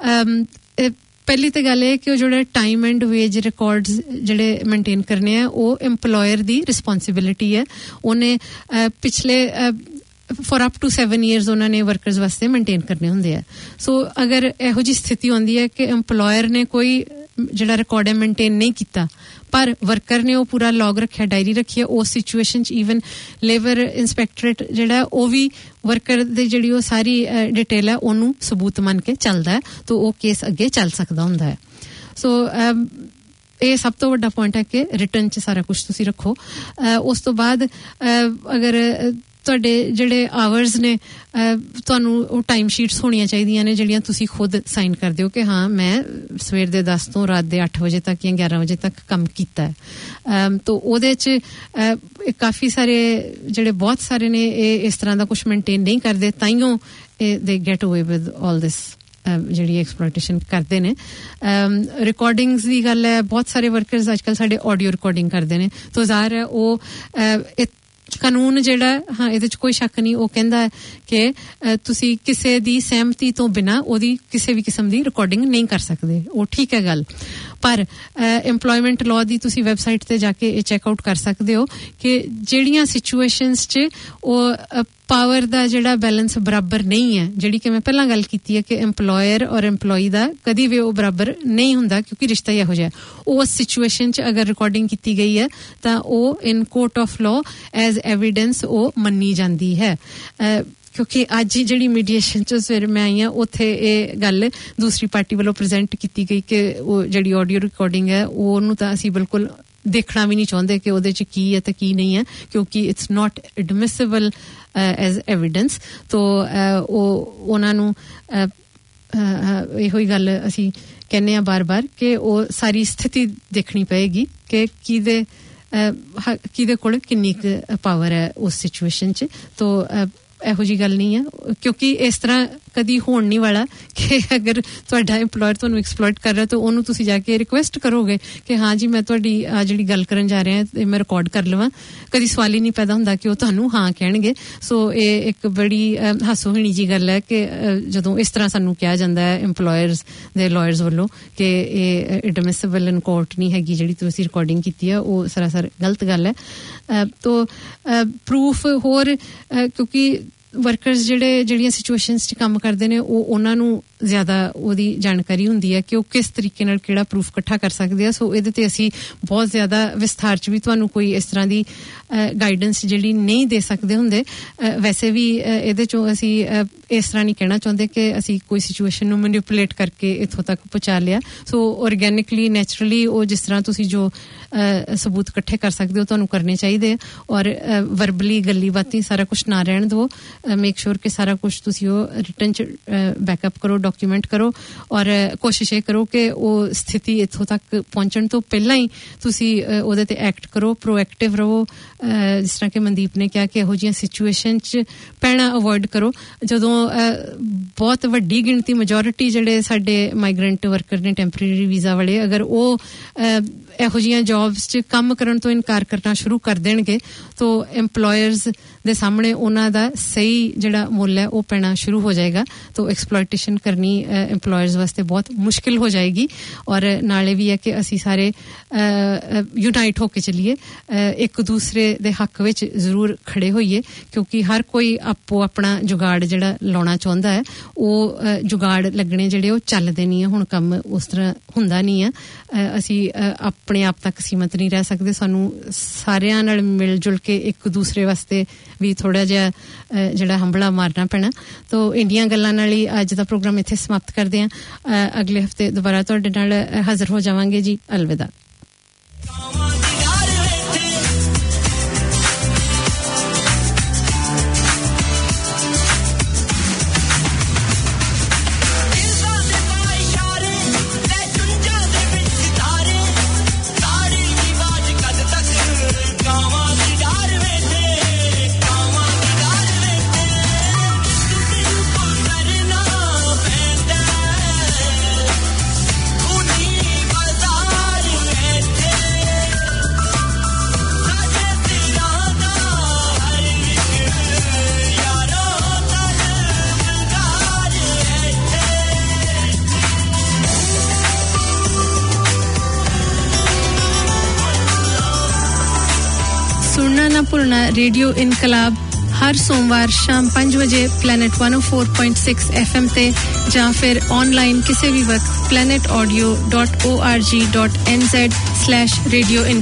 ਪਹਿਲੀ ਤਾਂ ਗੱਲ ਇਹ ਕਿ ਉਹ ਜਿਹੜੇ ਟਾਈਮ ਐਂਡ ਵੇਜ ਰਿਕਾਰਡਸ ਜਿਹੜੇ ਮੇਨਟੇਨ ਕਰਨੇ ਆ ਉਹ ਇੰਪਲੋਇਰ ਦੀ ਰਿਸਪੌਂਸਿਬਿਲਿਟੀ ਹੈ। ਉਹਨੇ ਪਿਛਲੇ for up to seven years ਉਹਨਾਂ ਨੇ ਵਰਕਰਸ ਵਾਸਤੇ ਮੇਨਟੇਨ ਕਰਨੇ ਹੁੰਦੇ ਆ। ਸੋ ਅਗਰ ਇਹੋ ਜਿਹੀ ਸਥਿਤੀ ਹੁੰਦੀ ਹੈ ਕਿ ਇੰਪਲੋਇਰ ਨੇ ਕੋਈ ਜਿਹੜਾ ਰਿਕਾਰਡ ਹੈ ਮੇਨਟੇਨ ਨਹੀਂ ਕੀਤਾ ਪਰ ਵਰਕਰ ਨੇ ਉਹ ਪੂਰਾ ਲੌਗ ਰੱਖਿਆ, ਡਾਇਰੀ ਰੱਖੀ ਹੈ, ਉਸ ਸਿਚੁਏਸ਼ਨ 'ਚ ਈਵਨ ਲੇਬਰ ਇੰਸਪੈਕਟਰੇਟ ਜਿਹੜਾ ਉਹ ਵੀ ਵਰਕਰ ਦੀ ਜਿਹੜੀ ਉਹ ਸਾਰੀ ਡਿਟੇਲ ਹੈ ਉਹਨੂੰ ਸਬੂਤ ਮੰਨ ਕੇ ਚੱਲਦਾ ਹੈ, ਤਾਂ ਉਹ ਕੇਸ ਅੱਗੇ ਚੱਲ ਸਕਦਾ ਹੁੰਦਾ ਹੈ। ਸੋ ਇਹ ਸਭ ਤੋਂ ਵੱਡਾ ਪੁਆਇੰਟ ਹੈ ਕਿ ਰਿਟਰਨ 'ਚ ਸਾਰਾ ਕੁਝ ਤੁਸੀਂ ਰੱਖੋ। ਉਸ ਤੋਂ ਬਾਅਦ ਅਗਰ ਤੁਹਾਡੇ ਜਿਹੜੇ ਆਵਰਸ ਨੇ ਤੁਹਾਨੂੰ ਉਹ ਟਾਈਮ ਸ਼ੀਟਸ ਹੋਣੀਆਂ ਚਾਹੀਦੀਆਂ ਨੇ ਜਿਹੜੀਆਂ ਤੁਸੀਂ ਖੁਦ ਸਾਈਨ ਕਰਦੇ ਹੋ ਕਿ ਹਾਂ ਮੈਂ ਸਵੇਰ ਦੇ ਦਸ ਤੋਂ ਰਾਤ ਦੇ ਅੱਠ ਵਜੇ ਤੱਕ ਜਾਂ ਗਿਆਰਾਂ ਵਜੇ ਤੱਕ ਕੰਮ ਕੀਤਾ ਹੈ। ਤਾਂ ਉਹਦੇ 'ਚ ਕਾਫੀ ਸਾਰੇ ਜਿਹੜੇ ਬਹੁਤ ਸਾਰੇ ਨੇ ਇਹ ਇਸ ਤਰ੍ਹਾਂ ਦਾ ਕੁਛ ਮੇਨਟੇਨ ਨਹੀਂ ਕਰਦੇ, ਤਾਈਓ ਦੇ ਗੈਟ ਅਵੇ ਵਿਦ ਆਲ ਦਿਸ ਜਿਹੜੀ ਐਕਸਪਲੋਇਟੇਸ਼ਨ ਕਰਦੇ ਨੇ। ਰਿਕਾਰਡਿੰਗਸ ਦੀ ਗੱਲ ਹੈ, ਬਹੁਤ ਸਾਰੇ ਵਰਕਰਸ ਅੱਜ ਕੱਲ੍ਹ ਸਾਡੇ ਆਡੀਓ ਰਿਕਾਰਡਿੰਗ ਕਰਦੇ ਨੇ, ਤਾਂ ਜ਼ਾਹਿਰ ਹੈ ਉਹ ਕਾਨੂੰਨ ਜਿਹੜਾ ਹਾਂ ਇਹਦੇ 'ਚ ਕੋਈ ਸ਼ੱਕ ਨਹੀਂ, ਉਹ ਕਹਿੰਦਾ ਹੈ ਕਿ ਤੁਸੀਂ ਕਿਸੇ ਦੀ ਸਹਿਮਤੀ ਤੋਂ ਬਿਨਾਂ ਉਹਦੀ ਕਿਸੇ ਵੀ ਕਿਸਮ ਦੀ ਰਿਕਾਰਡਿੰਗ ਨਹੀਂ ਕਰ ਸਕਦੇ, ਉਹ ਠੀਕ ਹੈ ਗੱਲ। ਪਰ ਇੰਪਲੋਇਮੈਂਟ ਲਾਅ ਦੀ ਤੁਸੀਂ ਵੈਬਸਾਈਟ ਤੇ ਜਾ ਕੇ ਇਹ ਚੈੱਕ ਆਊਟ ਕਰ ਸਕਦੇ ਹੋ ਕਿ ਜਿਹੜੀਆਂ ਸਿਚੁਏਸ਼ਨਸ 'ਚ ਉਹ ਪਾਵਰ ਦਾ ਜਿਹੜਾ ਬੈਲੈਂਸ ਬਰਾਬਰ ਨਹੀਂ ਹੈ, ਜਿਹੜੀ ਕਿ ਮੈਂ ਪਹਿਲਾਂ ਗੱਲ ਕੀਤੀ ਹੈ ਕਿ ਇੰਪਲੋਇਰ ਔਰ ਇੰਪਲੋਈ ਦਾ ਕਦੀ ਵੀ ਉਹ ਬਰਾਬਰ ਨਹੀਂ ਹੁੰਦਾ ਕਿਉਂਕਿ ਰਿਸ਼ਤਾ ਹੀ ਇਹੋ ਜਿਹਾ, ਉਸ ਸਿਚੁਏਸ਼ਨ 'ਚ ਅਗਰ ਰਿਕਾਰਡਿੰਗ ਕੀਤੀ ਗਈ ਹੈ ਤਾਂ ਉਹ in court of law as evidence ਉਹ ਮੰਨੀ ਜਾਂਦੀ ਹੈ। ਕਿਉਂਕਿ ਅੱਜ ਜਿਹੜੀ ਮੀਡੀਏਸ਼ਨ 'ਚ ਸਵੇਰੇ ਮੈਂ ਆਈ ਹਾਂ ਉੱਥੇ ਇਹ ਗੱਲ ਦੂਸਰੀ ਪਾਰਟੀ ਵੱਲੋਂ ਪ੍ਰੈਜ਼ੈਂਟ ਕੀਤੀ ਗਈ ਕਿ ਉਹ ਜਿਹੜੀ ਆਡੀਓ ਰਿਕਾਰਡਿੰਗ ਹੈ ਉਹਨੂੰ ਤਾਂ ਅਸੀਂ ਬਿਲਕੁਲ ਦੇਖਣਾ ਵੀ ਨਹੀਂ ਚਾਹੁੰਦੇ ਕਿ ਉਹਦੇ 'ਚ ਕੀ ਹੈ ਤੇ ਕੀ ਨਹੀਂ ਹੈ, ਕਿਉਂਕਿ it's not admissible as evidence. ਤੋ ਉਹ ਉਹਨਾਂ ਨੂੰ ਇਹੋ ਹੀ ਗੱਲ ਅਸੀਂ ਕਹਿੰਦੇ ਹਾਂ ਬਾਰ-ਬਾਰ ਕਿ ਉਹ ਸਾਰੀ ਸਥਿਤੀ ਦੇਖਣੀ ਪਏਗੀ ਕਿ ਕਿਹਦੇ ਕਿਹਦੇ ਕੋਲ ਕਿੰਨੀ ਕੁ ਪਾਵਰ ਹੈ ਉਸ ਸਿਚੁਏਸ਼ਨ 'ਚ। ਤੋ ਇਹੋ ਜਿਹੀ ਗੱਲ ਨਹੀਂ ਹੈ, ਕਿਉਂਕਿ ਇਸ ਤਰ੍ਹਾਂ ਕਦੀ ਹੋਣ ਨਹੀਂ ਵਾਲਾ ਕਿ ਅਗਰ ਤੁਹਾਡਾ ਇੰਪਲੋਇਰ ਤੁਹਾਨੂੰ ਐਕਸਪਲੋਇਟ ਕਰ ਰਿਹਾ ਤਾਂ ਉਹਨੂੰ ਤੁਸੀਂ ਜਾ ਕੇ ਰਿਕੁਐਸਟ ਕਰੋਗੇ ਕਿ ਹਾਂ ਜੀ ਮੈਂ ਤੁਹਾਡੀ ਆ ਜਿਹੜੀ ਗੱਲ ਕਰਨ ਜਾ ਰਿਹਾ ਤੇ ਮੈਂ ਰਿਕਾਰਡ ਕਰ ਲਵਾਂ। ਕਦੀ ਸਵਾਲ ਹੀ ਨਹੀਂ ਪੈਦਾ ਹੁੰਦਾ ਕਿ ਉਹ ਤੁਹਾਨੂੰ ਹਾਂ ਕਹਿਣਗੇ। ਸੋ ਇਹ ਇੱਕ ਬੜੀ ਹਾਸੋਹੀਣੀ ਜੀ ਗੱਲ ਹੈ ਕਿ ਜਦੋਂ ਇਸ ਤਰ੍ਹਾਂ ਸਾਨੂੰ ਕਿਹਾ ਜਾਂਦਾ ਹੈ ਇੰਪਲੋਇਰਸ ਦੇ ਲਾਇਰਸ ਵੱਲੋਂ ਕਿ ਇਹ ਐਡਮਿਸਿਬਲ ਇਨ ਕੋਰਟ ਨਹੀਂ ਹੈਗੀ ਜਿਹੜੀ ਤੁਸੀਂ ਰਿਕਾਰਡਿੰਗ ਕੀਤੀ ਹੈ, ਉਹ ਸਰਾਸਰ ਗਲਤ ਗੱਲ ਹੈ। ਤੋ ਪ੍ਰੂਫ ਹੋਰ ਕਿਉਂਕਿ ਵਰਕਰਸ ਜਿਹੜੇ ਜਿਹੜੀਆਂ ਸਿਚੁਏਸ਼ਨਸ 'ਚ ਕੰਮ ਕਰਦੇ ਨੇ ਉਹ ਉਹਨਾਂ ਨੂੰ ਜ਼ਿਆਦਾ ਉਹਦੀ ਜਾਣਕਾਰੀ ਹੁੰਦੀ ਹੈ ਕਿ ਉਹ ਕਿਸ ਤਰੀਕੇ ਨਾਲ ਕਿਹੜਾ ਪ੍ਰੂਫ ਇਕੱਠਾ ਕਰ ਸਕਦੇ ਆ। ਸੋ ਇਹਦੇ ਤੇ ਅਸੀਂ ਬਹੁਤ ਜ਼ਿਆਦਾ ਵਿਸਥਾਰ 'ਚ ਵੀ ਤੁਹਾਨੂੰ ਕੋਈ ਇਸ ਤਰ੍ਹਾਂ ਦੀ ਗਾਈਡੈਂਸ ਜਿਹੜੀ ਨਹੀਂ ਦੇ ਸਕਦੇ ਹੁੰਦੇ। ਵੈਸੇ ਵੀ ਇਹਦੇ 'ਚੋਂ ਅਸੀਂ ਇਸ ਤਰ੍ਹਾਂ ਨਹੀਂ ਕਹਿਣਾ ਚਾਹੁੰਦੇ ਕਿ ਅਸੀਂ ਕੋਈ ਸਿਚੁਏਸ਼ਨ ਨੂੰ ਮੈਨੀਪੂਲੇਟ ਕਰਕੇ ਇੱਥੋਂ ਤੱਕ ਪਹੁੰਚਾ ਲਿਆ। ਸੋ ਔਰਗੈਨਿਕਲੀ ਨੈਚੁਰਲੀ ਉਹ ਜਿਸ ਤਰ੍ਹਾਂ ਤੁਸੀਂ ਜੋ ਸਬੂਤ ਇਕੱਠੇ ਕਰ ਸਕਦੇ ਹੋ ਤੁਹਾਨੂੰ ਕਰਨੇ ਚਾਹੀਦੇ ਆ, ਔਰ ਵਰਬਲੀ ਗੱਲੀ ਬਾਤੀ ਸਾਰਾ ਕੁਛ ਨਾ ਰਹਿਣ ਦਿਓ। ਮੇਕ ਸ਼ੋਰ ਕਿ ਸਾਰਾ ਕੁਛ ਤੁਸੀਂ ਉਹ ਰਿਟਨ 'ਚ ਬੈਕਅਪ ਕਰੋ, ਡਾਕੂਮੈਂਟ ਕਰੋ, ਔਰ ਕੋਸ਼ਿਸ਼ ਇਹ ਕਰੋ ਕਿ ਉਹ ਸਥਿਤੀ ਇੱਥੋਂ ਤੱਕ ਪਹੁੰਚਣ ਤੋਂ ਪਹਿਲਾਂ ਹੀ ਤੁਸੀਂ ਉਹਦੇ ਤੇ ਐਕਟ ਕਰੋ, ਪ੍ਰੋਐਕਟਿਵ ਰਹੋ। ਜਿਸ ਤਰ੍ਹਾਂ ਕਿ ਮਨਦੀਪ ਨੇ ਕਿਹਾ ਕਿ ਇਹੋ ਜਿਹੀਆਂ ਸਿਚੁਏਸ਼ਨ 'ਚ ਪੈਣਾ ਅਵੋਇਡ ਕਰੋ ਜਦੋਂ ਬਹੁਤ ਵੱਡੀ ਗਿਣਤੀ ਮੈਜੋਰਿਟੀ ਜਿਹੜੇ ਸਾਡੇ ਮਾਈਗ੍ਰੈਂਟ ਵਰਕਰ ਨੇ ਟੈਂਪਰੇਰੀ ਵੀਜ਼ਾ ਵਾਲੇ, ਅਗਰ ਉਹ ਇਹੋ ਜਿਹੀਆਂ ਜੌਬਸ 'ਚ ਕੰਮ ਕਰਨ ਤੋਂ ਇਨਕਾਰ ਕਰਨਾ ਸ਼ੁਰੂ ਕਰ ਦੇਣਗੇ ਤਾਂ ਇੰਪਲੋਇਰਸ ਦੇ ਸਾਹਮਣੇ ਉਹਨਾਂ ਦਾ ਸਹੀ ਜਿਹੜਾ ਮੁੱਲ ਹੈ ਉਹ ਪੈਣਾ ਸ਼ੁਰੂ ਹੋ ਜਾਏਗਾ। ਤਾਂ ਐਕਸਪਲੋਇਟੇਸ਼ਨ ਕਰਨੀ ਇੰਪਲੋਇਰਸ ਵਾਸਤੇ ਬਹੁਤ ਮੁਸ਼ਕਿਲ ਹੋ ਜਾਏਗੀ। ਔਰ ਨਾਲੇ ਵੀ ਹੈ ਕਿ ਅਸੀਂ ਸਾਰੇ ਯੂਨਾਈਟ ਹੋ ਕੇ ਚੱਲੀਏ, ਇੱਕ ਦੂਸਰੇ ਦੇ ਹੱਕ ਵਿੱਚ ਜ਼ਰੂਰ ਖੜੇ ਹੋਈਏ, ਕਿਉਂਕਿ ਹਰ ਕੋਈ ਆਪੋ ਆਪਣਾ ਜੁਗਾੜ ਜਿਹੜਾ ਲਾਉਣਾ ਚਾਹੁੰਦਾ ਹੈ। ਉਹ ਜੁਗਾੜ ਲੱਗਣੇ ਜਿਹੜੇ ਉਹ ਚੱਲਦੇ ਨਹੀਂ ਹੈ, ਹੁਣ ਕੰਮ ਉਸ ਤਰ੍ਹਾਂ ਹੁੰਦਾ ਨਹੀਂ ਹੈ। ਅਸੀਂ ਆਪਣੇ ਆਪ ਤੱਕ ਸੀਮਤ ਨਹੀਂ ਰਹਿ ਸਕਦੇ, ਸਾਨੂੰ ਸਾਰਿਆਂ ਨਾਲ ਮਿਲ ਜੁਲ ਕੇ ਇੱਕ ਦੂਸਰੇ ਵਾਸਤੇ ਵੀ ਥੋੜਾ ਜਿਹਾ ਜਿਹੜਾ ਹੰਬਲਾ ਮਾਰਨਾ ਪੈਣਾ। ਤੋ ਇੰਡੀਆਂ ਗੱਲਾਂ ਨਾਲ ਹੀ ਅੱਜ ਦਾ ਪ੍ਰੋਗਰਾਮ ਇੱਥੇ ਸਮਾਪਤ ਕਰਦੇ ਹਾਂ। ਅਗਲੇ ਹਫਤੇ ਦੁਬਾਰਾ ਤੁਹਾਡੇ ਨਾਲ ਹਾਜ਼ਰ ਹੋ ਜਾਵਾਂਗੇ ਜੀ। ਅਲਵਿਦਾ। Bye. ना भूलना रेडियो इनकलाब हर सोमवार शाम पाँच बजे planet one oh four point six F M ते ਜਾਂ ਫਿਰ ਆਨਲਾਈਨ ਕਿਸੇ ਵੀ ਵਕਤ planet audio dot org dot n z slash radio